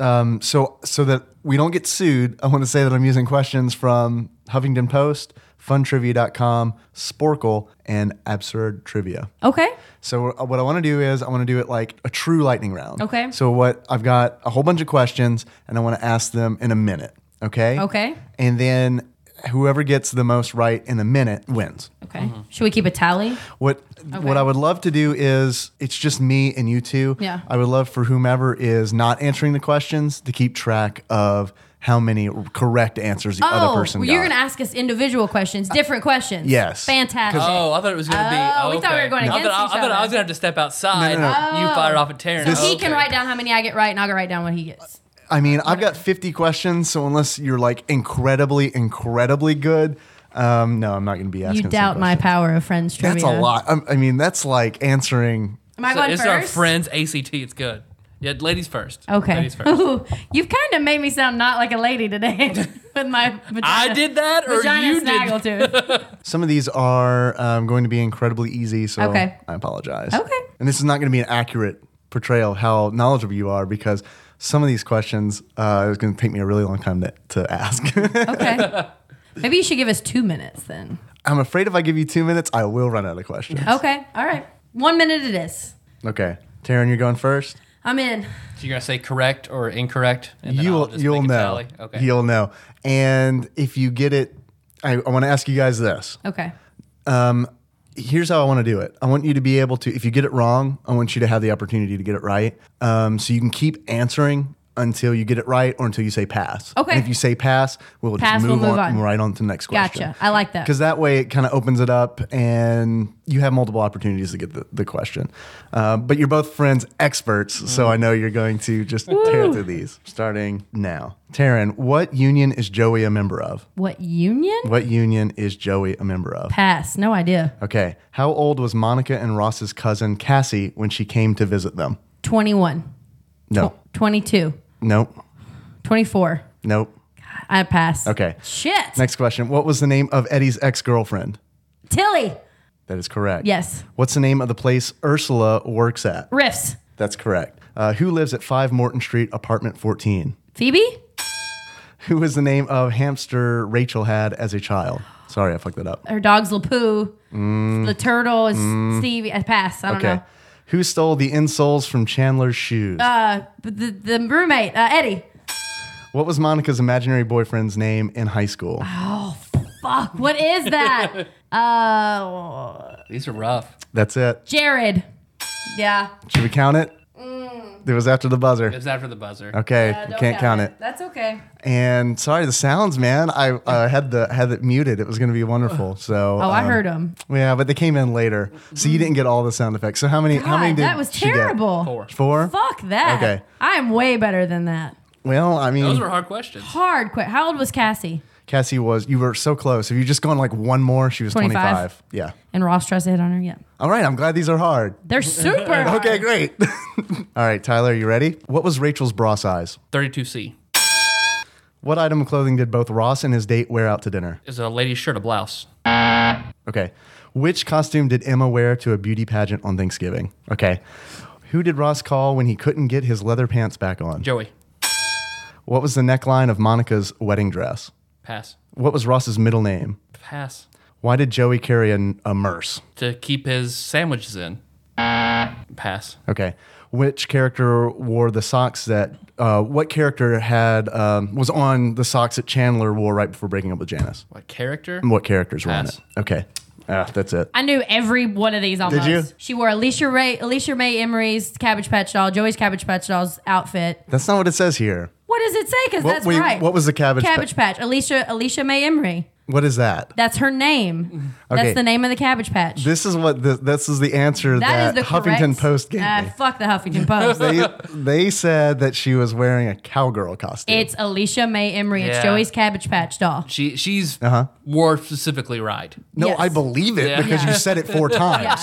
Speaker 3: So that we don't get sued, I want to say that I'm using questions from Huffington Post, funtrivia.com, Sporkle, and Absurd Trivia.
Speaker 4: Okay.
Speaker 3: So what I want to do is I want to do it like a true lightning round.
Speaker 4: Okay.
Speaker 3: So what I've got a whole bunch of questions and I want to ask them in a minute. Okay.
Speaker 4: Okay.
Speaker 3: And then whoever gets the most right in a minute wins.
Speaker 4: Okay. Should we keep a tally?
Speaker 3: What I would love to do is it's just me and you two.
Speaker 4: Yeah.
Speaker 3: I would love for whomever is not answering the questions to keep track of how many correct answers the other person
Speaker 4: well,
Speaker 3: got.
Speaker 4: you're going to ask us individual questions, different questions.
Speaker 3: Yes.
Speaker 4: Fantastic.
Speaker 2: Oh, I thought it was going to be.
Speaker 4: Oh, we thought we were going
Speaker 2: I
Speaker 4: against
Speaker 2: thought
Speaker 4: each
Speaker 2: I thought I
Speaker 4: other.
Speaker 2: was going to have to step outside.
Speaker 3: No.
Speaker 2: You fired off at Taryn.
Speaker 4: So he can write down how many I get right, and I'll write down what he gets.
Speaker 3: I mean, I've got 50 questions, so unless you're like incredibly, incredibly good, no, I'm not going to be asking.
Speaker 4: You
Speaker 3: some
Speaker 4: doubt my
Speaker 3: questions.
Speaker 4: power of Friends trivia.
Speaker 3: That's a lot. I mean, that's like answering.
Speaker 4: Am I going
Speaker 2: It's
Speaker 4: first?
Speaker 2: our friends ACT. It's good. Yeah, ladies first.
Speaker 4: Okay.
Speaker 2: Ladies first.
Speaker 4: Ooh, you've kind of made me sound not like a lady today with my vagina.
Speaker 2: I did that, or
Speaker 4: vagina
Speaker 2: you did?
Speaker 4: snaggletooth.
Speaker 3: Some of these are going to be incredibly easy, so
Speaker 4: Okay.
Speaker 3: I apologize.
Speaker 4: Okay.
Speaker 3: And this is not going to be an accurate portrayal of how knowledgeable you are because some of these questions is going to take me a really long time to ask.
Speaker 4: Okay. Maybe you should give us 2 minutes then.
Speaker 3: I'm afraid if I give you 2 minutes, I will run out of questions.
Speaker 4: Okay. All right. 1 minute it is.
Speaker 3: Okay. Taryn, you're going first?
Speaker 4: I'm in.
Speaker 2: So you're going to say correct or incorrect? And then I'll
Speaker 3: You'll
Speaker 2: just
Speaker 3: you'll
Speaker 2: make a
Speaker 3: know.
Speaker 2: tally? Okay.
Speaker 3: You'll know. And if you get it, I want to ask you guys this.
Speaker 4: Okay.
Speaker 3: Here's how I want to do it. I want you to be able to, if you get it wrong, I want you to have the opportunity to get it right. So you can keep answering until you get it right or until you say pass.
Speaker 4: Okay.
Speaker 3: And if you say pass, we'll
Speaker 4: Pass,
Speaker 3: just
Speaker 4: we'll
Speaker 3: move
Speaker 4: move
Speaker 3: on
Speaker 4: on.
Speaker 3: right on to the next question.
Speaker 4: Gotcha. I like that.
Speaker 3: Because that way it kind of opens it up and you have multiple opportunities to get the question. But you're both friends experts, so I know you're going to just tear through these. Starting now. Taryn, what union is Joey a member of?
Speaker 4: What union?
Speaker 3: What union is Joey a member of?
Speaker 4: Pass. No idea.
Speaker 3: Okay. How old was Monica and Ross's cousin Cassie when she came to visit them?
Speaker 4: 21.
Speaker 3: No.
Speaker 4: 22.
Speaker 3: Nope.
Speaker 4: 24.
Speaker 3: Nope.
Speaker 4: I pass.
Speaker 3: Okay.
Speaker 4: Shit.
Speaker 3: Next question. What was the name of Eddie's ex-girlfriend?
Speaker 4: Tilly.
Speaker 3: That is correct.
Speaker 4: Yes.
Speaker 3: What's the name of the place Ursula works at?
Speaker 4: Riffs.
Speaker 3: That's correct. Who lives at 5 Morton Street, apartment 14?
Speaker 4: Phoebe?
Speaker 3: Who was the name of hamster Rachel had as a child? Sorry, I fucked that up.
Speaker 4: Her dog's Lapoo. The turtle is Stevie. I pass. I don't know.
Speaker 3: Who stole the insoles from Chandler's shoes?
Speaker 4: The roommate, Eddie.
Speaker 3: What was Monica's imaginary boyfriend's name in high school?
Speaker 4: Fuck. What is that?
Speaker 2: These are rough.
Speaker 3: That's it.
Speaker 4: Jared. Yeah.
Speaker 3: Should we count it? It was after the buzzer.
Speaker 2: It was after the buzzer.
Speaker 3: Okay,
Speaker 4: Don't
Speaker 3: you can't count it.
Speaker 4: That's okay.
Speaker 3: And sorry, the sounds, man. I had it muted. It was going to be wonderful. So
Speaker 4: Oh, I heard him.
Speaker 3: Yeah, but they came in later, so you didn't get all the sound effects. So how many? how many
Speaker 4: God,
Speaker 3: did
Speaker 4: that was
Speaker 3: she get?
Speaker 4: terrible.
Speaker 2: 4.
Speaker 3: 4.
Speaker 4: Fuck that.
Speaker 3: Okay.
Speaker 4: I am way better than that.
Speaker 3: Well, I mean,
Speaker 2: Those were hard questions.
Speaker 4: Hard quit. How old was Cassie?
Speaker 3: Cassie you were so close. If you just gone like one more, she was
Speaker 4: 25?
Speaker 3: 25. Yeah.
Speaker 4: And Ross tries to hit on her. Yeah.
Speaker 3: All right. I'm glad these are hard.
Speaker 4: They're super hard.
Speaker 3: Okay, great. All right, Tyler, you ready? What was Rachel's bra size?
Speaker 2: 32C.
Speaker 3: What item of clothing did both Ross and his date wear out to dinner?
Speaker 2: Is a lady's shirt, a blouse.
Speaker 3: Okay. Which costume did Emma wear to a beauty pageant on Thanksgiving? Okay. Who did Ross call when he couldn't get his leather pants back on?
Speaker 2: Joey.
Speaker 3: What was the neckline of Monica's wedding dress?
Speaker 2: Pass.
Speaker 3: What was Ross's middle name?
Speaker 2: Pass.
Speaker 3: Why did Joey carry a Merce?
Speaker 2: To keep his sandwiches in. Pass.
Speaker 3: Okay. Which character wore the socks that, what character was on the socks that Chandler wore right before breaking up with Janice?
Speaker 2: What character?
Speaker 3: What characters were on
Speaker 2: Pass.
Speaker 3: it? Okay. That's it.
Speaker 4: I knew every one of these almost.
Speaker 3: Did you?
Speaker 4: She wore Alicia May Emery's Cabbage Patch Doll, Joey's Cabbage Patch Doll's outfit.
Speaker 3: That's not what it says here.
Speaker 4: What does it say? Because that's right.
Speaker 3: What was the Cabbage
Speaker 4: Patch? Alicia May Emery.
Speaker 3: What is that?
Speaker 4: That's her name.
Speaker 3: Okay.
Speaker 4: That's the name of the Cabbage Patch.
Speaker 3: This is the answer
Speaker 4: that is the
Speaker 3: Huffington
Speaker 4: correct,
Speaker 3: Post gave me.
Speaker 4: Fuck the Huffington Post.
Speaker 3: They said that she was wearing a cowgirl costume.
Speaker 4: It's Alicia May Emery. It's
Speaker 2: Yeah.
Speaker 4: Joey's Cabbage Patch Doll.
Speaker 2: She's wore specifically right.
Speaker 3: no,
Speaker 4: yes.
Speaker 3: I believe it
Speaker 2: Yeah.
Speaker 3: because you said it 4 times.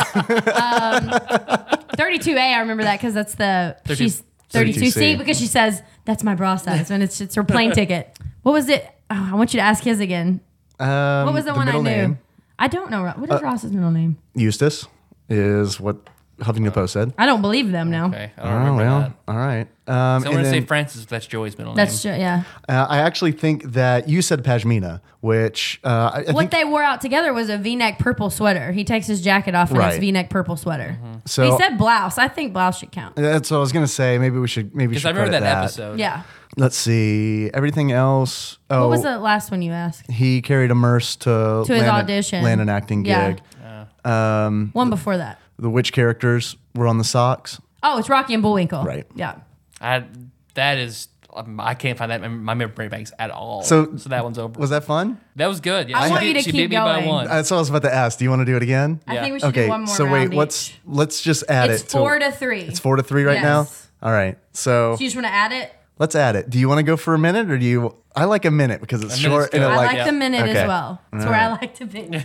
Speaker 4: 32A, I remember that because that's she's 32C
Speaker 3: 32C.
Speaker 4: because she says that's my bra size and it's her plane ticket. What was it? Oh, I want you to ask his again. What was the one I
Speaker 3: middle
Speaker 4: knew?
Speaker 3: name,
Speaker 4: I don't know. What is Ross's middle name?
Speaker 3: Eustace, is what Huffington Post said.
Speaker 4: I don't believe them now.
Speaker 2: Okay, I don't remember that.
Speaker 3: All right.
Speaker 2: So I'm going to
Speaker 3: and
Speaker 2: say
Speaker 3: then,
Speaker 2: Francis. That's Joey's middle
Speaker 4: That's
Speaker 2: name.
Speaker 4: yeah.
Speaker 3: I actually think that you said Pashmina, which I
Speaker 4: What
Speaker 3: think
Speaker 4: they wore out together was a V-neck purple sweater. He takes his jacket off and it's
Speaker 3: Right.
Speaker 4: V-neck purple sweater.
Speaker 3: so.
Speaker 4: He said blouse. I think blouse should count.
Speaker 3: That's what I was gonna say. Maybe we should.
Speaker 2: Because I remember
Speaker 3: credit
Speaker 2: that episode.
Speaker 4: Yeah.
Speaker 3: Let's see. Everything else. Oh,
Speaker 4: What was the last one you asked?
Speaker 3: he carried a Merce to
Speaker 4: To his audition.
Speaker 3: land an acting
Speaker 4: Yeah.
Speaker 3: gig.
Speaker 4: One before that.
Speaker 3: The which characters were on the socks?
Speaker 4: Oh, it's Rocky and Bullwinkle.
Speaker 3: Right.
Speaker 4: Yeah.
Speaker 2: That is, I can't find that in my memory banks at all.
Speaker 3: So
Speaker 2: that one's over.
Speaker 3: Was that fun?
Speaker 2: That was good. Yeah,
Speaker 4: I
Speaker 2: she
Speaker 4: want
Speaker 2: beat-
Speaker 4: you to
Speaker 2: she
Speaker 4: keep
Speaker 2: beat me by
Speaker 4: going.
Speaker 2: one.
Speaker 3: That's what I was about to ask. Do you want to do it again?
Speaker 4: I
Speaker 2: Yeah.
Speaker 4: think we should
Speaker 3: Okay.
Speaker 4: do one more
Speaker 3: So
Speaker 4: round
Speaker 3: wait,
Speaker 4: each.
Speaker 3: let's just add
Speaker 4: It's
Speaker 3: it.
Speaker 4: 4-3.
Speaker 3: It's 4-3 right
Speaker 4: Yes.
Speaker 3: now. All right. So
Speaker 4: So you just want to add it?
Speaker 3: let's add it. Do you want to go for a minute or do you? I like a minute because it's
Speaker 2: A minute's
Speaker 3: short and
Speaker 2: good.
Speaker 3: it
Speaker 4: I
Speaker 3: like.
Speaker 4: like the minute
Speaker 3: Okay.
Speaker 4: as well. That's where I like to be.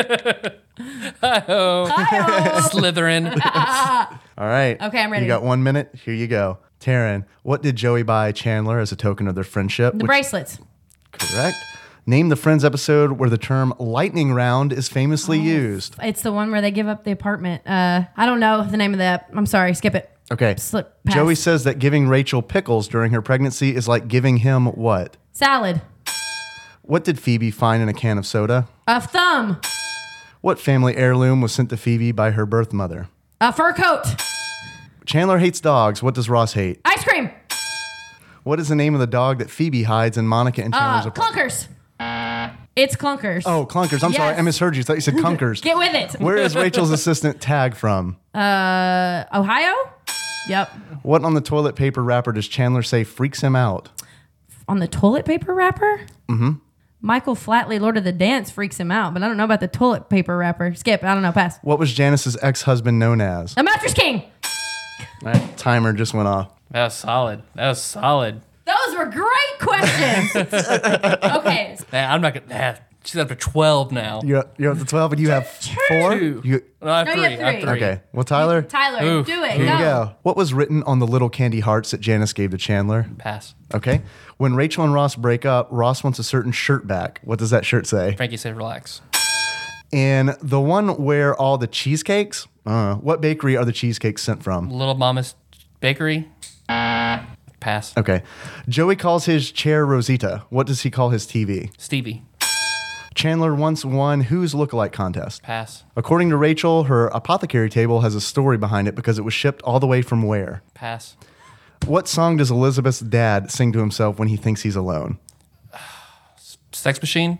Speaker 2: Oh,
Speaker 4: Hi-oh.
Speaker 2: Slytherin.
Speaker 3: All right.
Speaker 4: Okay, I'm ready.
Speaker 3: You got 1 minute. Here you go. Taryn, what did Joey buy Chandler as a token of their friendship?
Speaker 4: The bracelets.
Speaker 3: Correct. Name the Friends episode where the term lightning round is famously used.
Speaker 4: It's the one where they give up the apartment. I don't know the name of that. I'm sorry. Skip it.
Speaker 3: Okay.
Speaker 4: Pass.
Speaker 3: Joey says that giving Rachel pickles during her pregnancy is like giving him what?
Speaker 4: Salad.
Speaker 3: What did Phoebe find in a can of soda?
Speaker 4: A thumb.
Speaker 3: What family heirloom was sent to Phoebe by her birth mother?
Speaker 4: A fur coat.
Speaker 3: Chandler hates dogs. What does Ross hate?
Speaker 4: Ice cream.
Speaker 3: What is the name of the dog that Phoebe hides in Monica and Chandler's apartment?
Speaker 4: Clunkers. It's Clunkers.
Speaker 3: Oh, Clunkers. I'm sorry.
Speaker 4: Yes.
Speaker 3: I misheard you. I thought you said Clunkers.
Speaker 4: Get with it.
Speaker 3: Where is Rachel's assistant Tag from?
Speaker 4: Ohio? Yep.
Speaker 3: What on the toilet paper wrapper does Chandler say freaks him out?
Speaker 4: On the toilet paper wrapper? Mm-hmm. Michael Flatley, Lord of the Dance, freaks him out, but I don't know about the toilet paper wrapper. Skip, I don't know, pass.
Speaker 3: What was Janice's ex-husband known as?
Speaker 4: The Mattress King.
Speaker 3: All right, timer just went off.
Speaker 2: That was solid. That was solid.
Speaker 4: Those were great questions. Okay.
Speaker 2: Man, I'm not gonna. She's up to 12 now.
Speaker 3: You're up to 12 and you have 4?
Speaker 2: Two.
Speaker 3: You,
Speaker 2: No, I have
Speaker 4: No,
Speaker 2: three.
Speaker 4: you have
Speaker 2: I have
Speaker 4: three.
Speaker 2: three.
Speaker 3: okay. Well, Tyler,
Speaker 4: Tyler,
Speaker 2: Oof.
Speaker 4: do it.
Speaker 3: here
Speaker 4: Go.
Speaker 3: you go. What was written on the little candy hearts that Janice gave to Chandler?
Speaker 2: Pass.
Speaker 3: Okay. When Rachel and Ross break up, Ross wants a certain shirt back. What does that shirt say?
Speaker 2: Frankie said relax.
Speaker 3: And the one where all the cheesecakes, what bakery are the cheesecakes sent from?
Speaker 2: Little Mama's Bakery. Pass.
Speaker 3: Okay. Joey calls his chair Rosita. What does he call his TV?
Speaker 2: Stevie.
Speaker 3: Chandler once won whose lookalike contest?
Speaker 2: Pass.
Speaker 3: According to Rachel, her apothecary table has a story behind it because it was shipped all the way from where?
Speaker 2: Pass.
Speaker 3: What song does Elizabeth's dad sing to himself when he thinks he's alone?
Speaker 2: Sex Machine.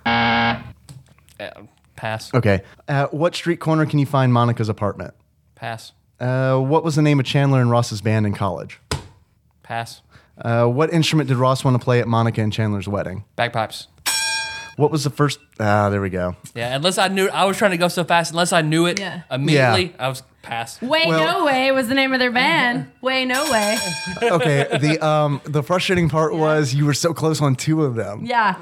Speaker 2: Pass.
Speaker 3: Okay. At what street corner can you find Monica's apartment?
Speaker 2: Pass.
Speaker 3: What was the name of Chandler and Ross's band in college?
Speaker 2: Pass.
Speaker 3: What instrument did Ross want to play at Monica and Chandler's wedding?
Speaker 2: Bagpipes.
Speaker 3: What was the first? There we go.
Speaker 2: Yeah, unless I knew, I was trying to go so fast. Unless I knew it
Speaker 4: Yeah.
Speaker 2: immediately, I was pass.
Speaker 4: Way
Speaker 3: Well-
Speaker 4: No Way was the name of their band. Way No Way.
Speaker 3: Okay. The frustrating part was you were so close on 2 of them.
Speaker 4: Yeah.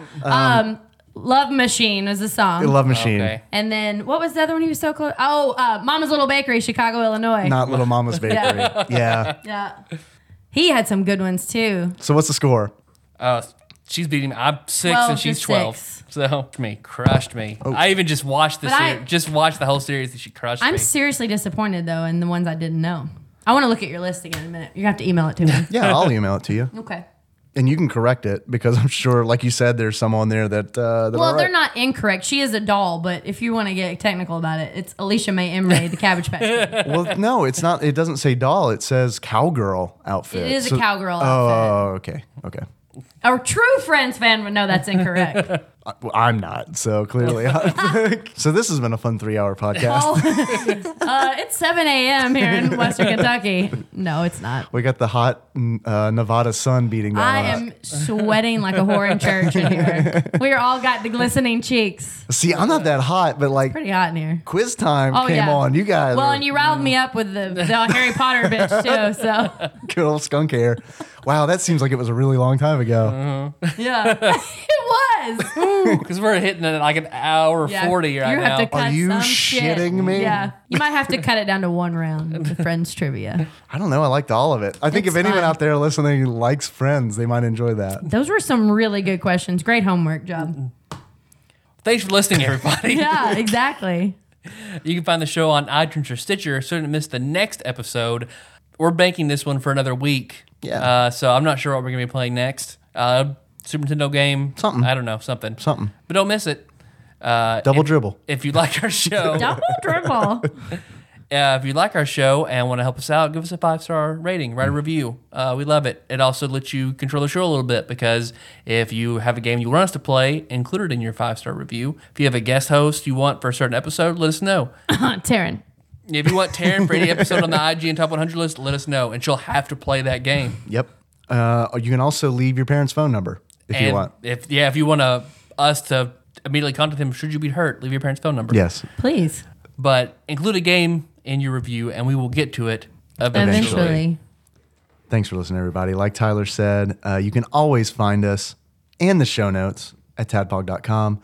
Speaker 4: Love Machine was the song.
Speaker 3: Love Machine.
Speaker 2: Okay.
Speaker 4: And then what was the other one he was so close? Oh, Mama's Little Bakery, Chicago, Illinois.
Speaker 3: Not Little Mama's Bakery. Yeah.
Speaker 4: Yeah. He had some good ones too.
Speaker 3: So what's the score?
Speaker 2: She's beating me. I'm 6
Speaker 4: 12
Speaker 2: and she's
Speaker 4: to
Speaker 2: 12.
Speaker 4: 6.
Speaker 2: So crushed me. I even just watched the
Speaker 4: But
Speaker 2: series. Just watched the whole series and she crushed
Speaker 4: I'm
Speaker 2: me.
Speaker 4: seriously disappointed though in the ones I didn't know. I want to look at your list again in a minute. You're going to have to email it to me.
Speaker 3: Yeah, I'll email it to you.
Speaker 4: Okay.
Speaker 3: And you can correct it because I'm sure, like you said, there's some on there that
Speaker 4: Well,
Speaker 3: are
Speaker 4: they're
Speaker 3: right.
Speaker 4: not incorrect. She is a doll, but if you want to get technical about it, it's Alicia Mae Emery, the Cabbage Patch Kid.
Speaker 3: Well, no, it's not. It doesn't say doll. It says cowgirl outfit.
Speaker 4: It is a cowgirl
Speaker 3: Oh,
Speaker 4: outfit.
Speaker 3: okay.
Speaker 4: A true Friends fan would know that's incorrect.
Speaker 3: Well, I'm not, so clearly. So this has been a fun 3-hour podcast.
Speaker 4: Oh, it's 7 a.m. here in Western Kentucky. No, it's not.
Speaker 3: We got the hot Nevada sun beating down
Speaker 4: I
Speaker 3: on us.
Speaker 4: am sweating like a whore in church in here. We are all got the glistening cheeks.
Speaker 3: See, I'm not that hot, but like
Speaker 4: Pretty hot in here.
Speaker 3: quiz time
Speaker 4: Oh,
Speaker 3: came
Speaker 4: yeah.
Speaker 3: on. You guys
Speaker 4: Well,
Speaker 3: are
Speaker 4: and you riled me up with the Harry Potter bitch too. So
Speaker 3: good old skunk hair. Wow, that seems like it was a really long time ago.
Speaker 4: yeah, it was.
Speaker 2: Because we're hitting it at like an hour
Speaker 4: Yeah,
Speaker 2: 40 right
Speaker 4: you have
Speaker 2: now.
Speaker 4: to cut
Speaker 3: Are you
Speaker 4: some shit.
Speaker 3: shitting me?
Speaker 4: Yeah, you might have to cut it down to 1 round of Friends trivia.
Speaker 3: I don't know. I liked all of it. I think
Speaker 4: It's
Speaker 3: if anyone
Speaker 4: fun.
Speaker 3: out there listening likes Friends, they might enjoy that.
Speaker 4: Those were some really good questions. Great homework job.
Speaker 2: Thanks for listening, everybody.
Speaker 4: Yeah, exactly.
Speaker 2: You can find the show on iTunes or Stitcher so you don't miss the next episode. We're banking this one for another week.
Speaker 3: Yeah.
Speaker 2: So I'm not sure what we're going to be playing next. Super Nintendo game.
Speaker 3: Something.
Speaker 2: I don't know. Something.
Speaker 3: Something.
Speaker 2: But don't miss it.
Speaker 3: Double dribble.
Speaker 2: If you like our show,
Speaker 4: Double dribble.
Speaker 2: if you like our show and want to help us out, give us a 5-star rating, write a review. We love it. It also lets you control the show a little bit because if you have a game you want us to play, include it in your 5-star review. If you have a guest host you want for a certain episode, let us know.
Speaker 4: Taryn.
Speaker 2: If you want Taryn for any episode on the IGN Top 100 list, let us know, and she'll have to play that game.
Speaker 3: Yep. You can also leave your parents' phone number if you want.
Speaker 2: If you want us to immediately contact them, should you be hurt, leave your parents' phone number.
Speaker 3: Yes.
Speaker 4: Please.
Speaker 2: But include a game in your review, and we will get to it eventually.
Speaker 4: Eventually.
Speaker 3: Thanks for listening, everybody. Like Tyler said, you can always find us and the show notes at tadpog.com.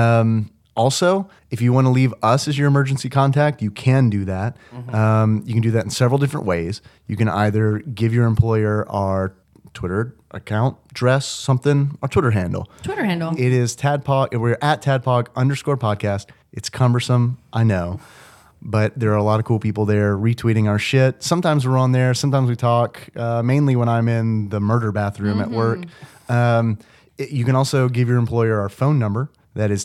Speaker 3: Also, if you want to leave us as your emergency contact, you can do that. You can do that in several different ways. You can either give your employer our Twitter account, address, something, our Twitter handle.
Speaker 4: Twitter handle.
Speaker 3: It is Tadpog. We're at Tadpog_podcast. It's cumbersome, I know. But there are a lot of cool people there retweeting our shit. Sometimes we're on there. Sometimes we talk, mainly when I'm in the murder bathroom at work. You can also give your employer our phone number. That is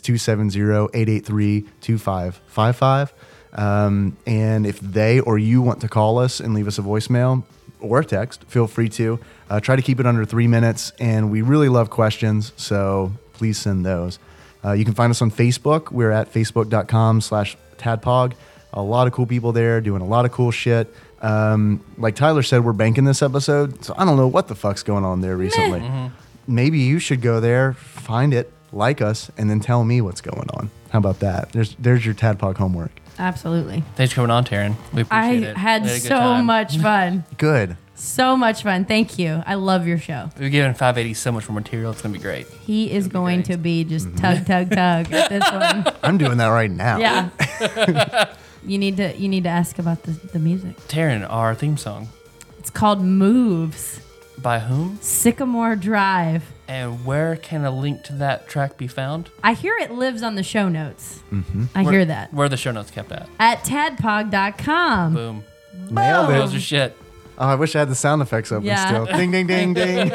Speaker 3: 270-883-2555. And if they or you want to call us and leave us a voicemail or a text, feel free to. Try to keep it under 3 minutes. And we really love questions, so please send those. You can find us on Facebook. We're at facebook.com/tadpog. A lot of cool people there doing a lot of cool shit. Like Tyler said, we're banking this episode, so I don't know what the fuck's going on there recently. Maybe you should go there, find it, like us, and then tell me what's going on. How about that? There's your Tadpog homework.
Speaker 4: Absolutely.
Speaker 2: Thanks for coming on, Taryn. We appreciate it.
Speaker 4: I had
Speaker 2: We a good
Speaker 4: so
Speaker 2: time.
Speaker 4: much fun.
Speaker 3: Good.
Speaker 4: So much fun. Thank you. I love your show.
Speaker 2: We've given 580 so much more material. It's going to be great.
Speaker 4: He is going
Speaker 2: great.
Speaker 4: to be just tug, tug, tug at this one.
Speaker 3: I'm doing that right now.
Speaker 4: Yeah. You need to ask about the music.
Speaker 2: Taryn, our theme song.
Speaker 4: It's called Moves.
Speaker 2: By whom?
Speaker 4: Sycamore Drive.
Speaker 2: And where can a link to that track be found?
Speaker 4: I hear it lives on the show notes. I hear that.
Speaker 2: Where are the show notes kept at?
Speaker 4: At tadpog.com.
Speaker 2: Boom.
Speaker 3: Nailed
Speaker 2: Those are
Speaker 3: it.
Speaker 2: shit.
Speaker 3: Oh, I wish I had the sound effects open
Speaker 4: Yeah.
Speaker 3: still. Ding, ding, ding, ding.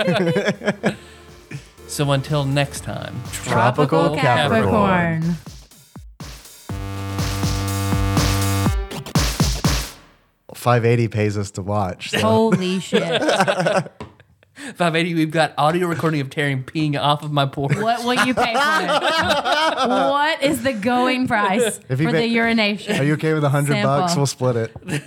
Speaker 2: So until next time.
Speaker 3: Tropical Capricorn. 580 pays us to watch. So.
Speaker 4: Holy shit.
Speaker 2: 580, we've got audio recording of Taryn peeing off of my porch.
Speaker 4: What will you pay for it? What is the going price
Speaker 3: If
Speaker 4: for
Speaker 3: you
Speaker 4: the
Speaker 3: pay-
Speaker 4: urination?
Speaker 3: Are you okay with $100?
Speaker 4: Sample.
Speaker 3: We'll split it.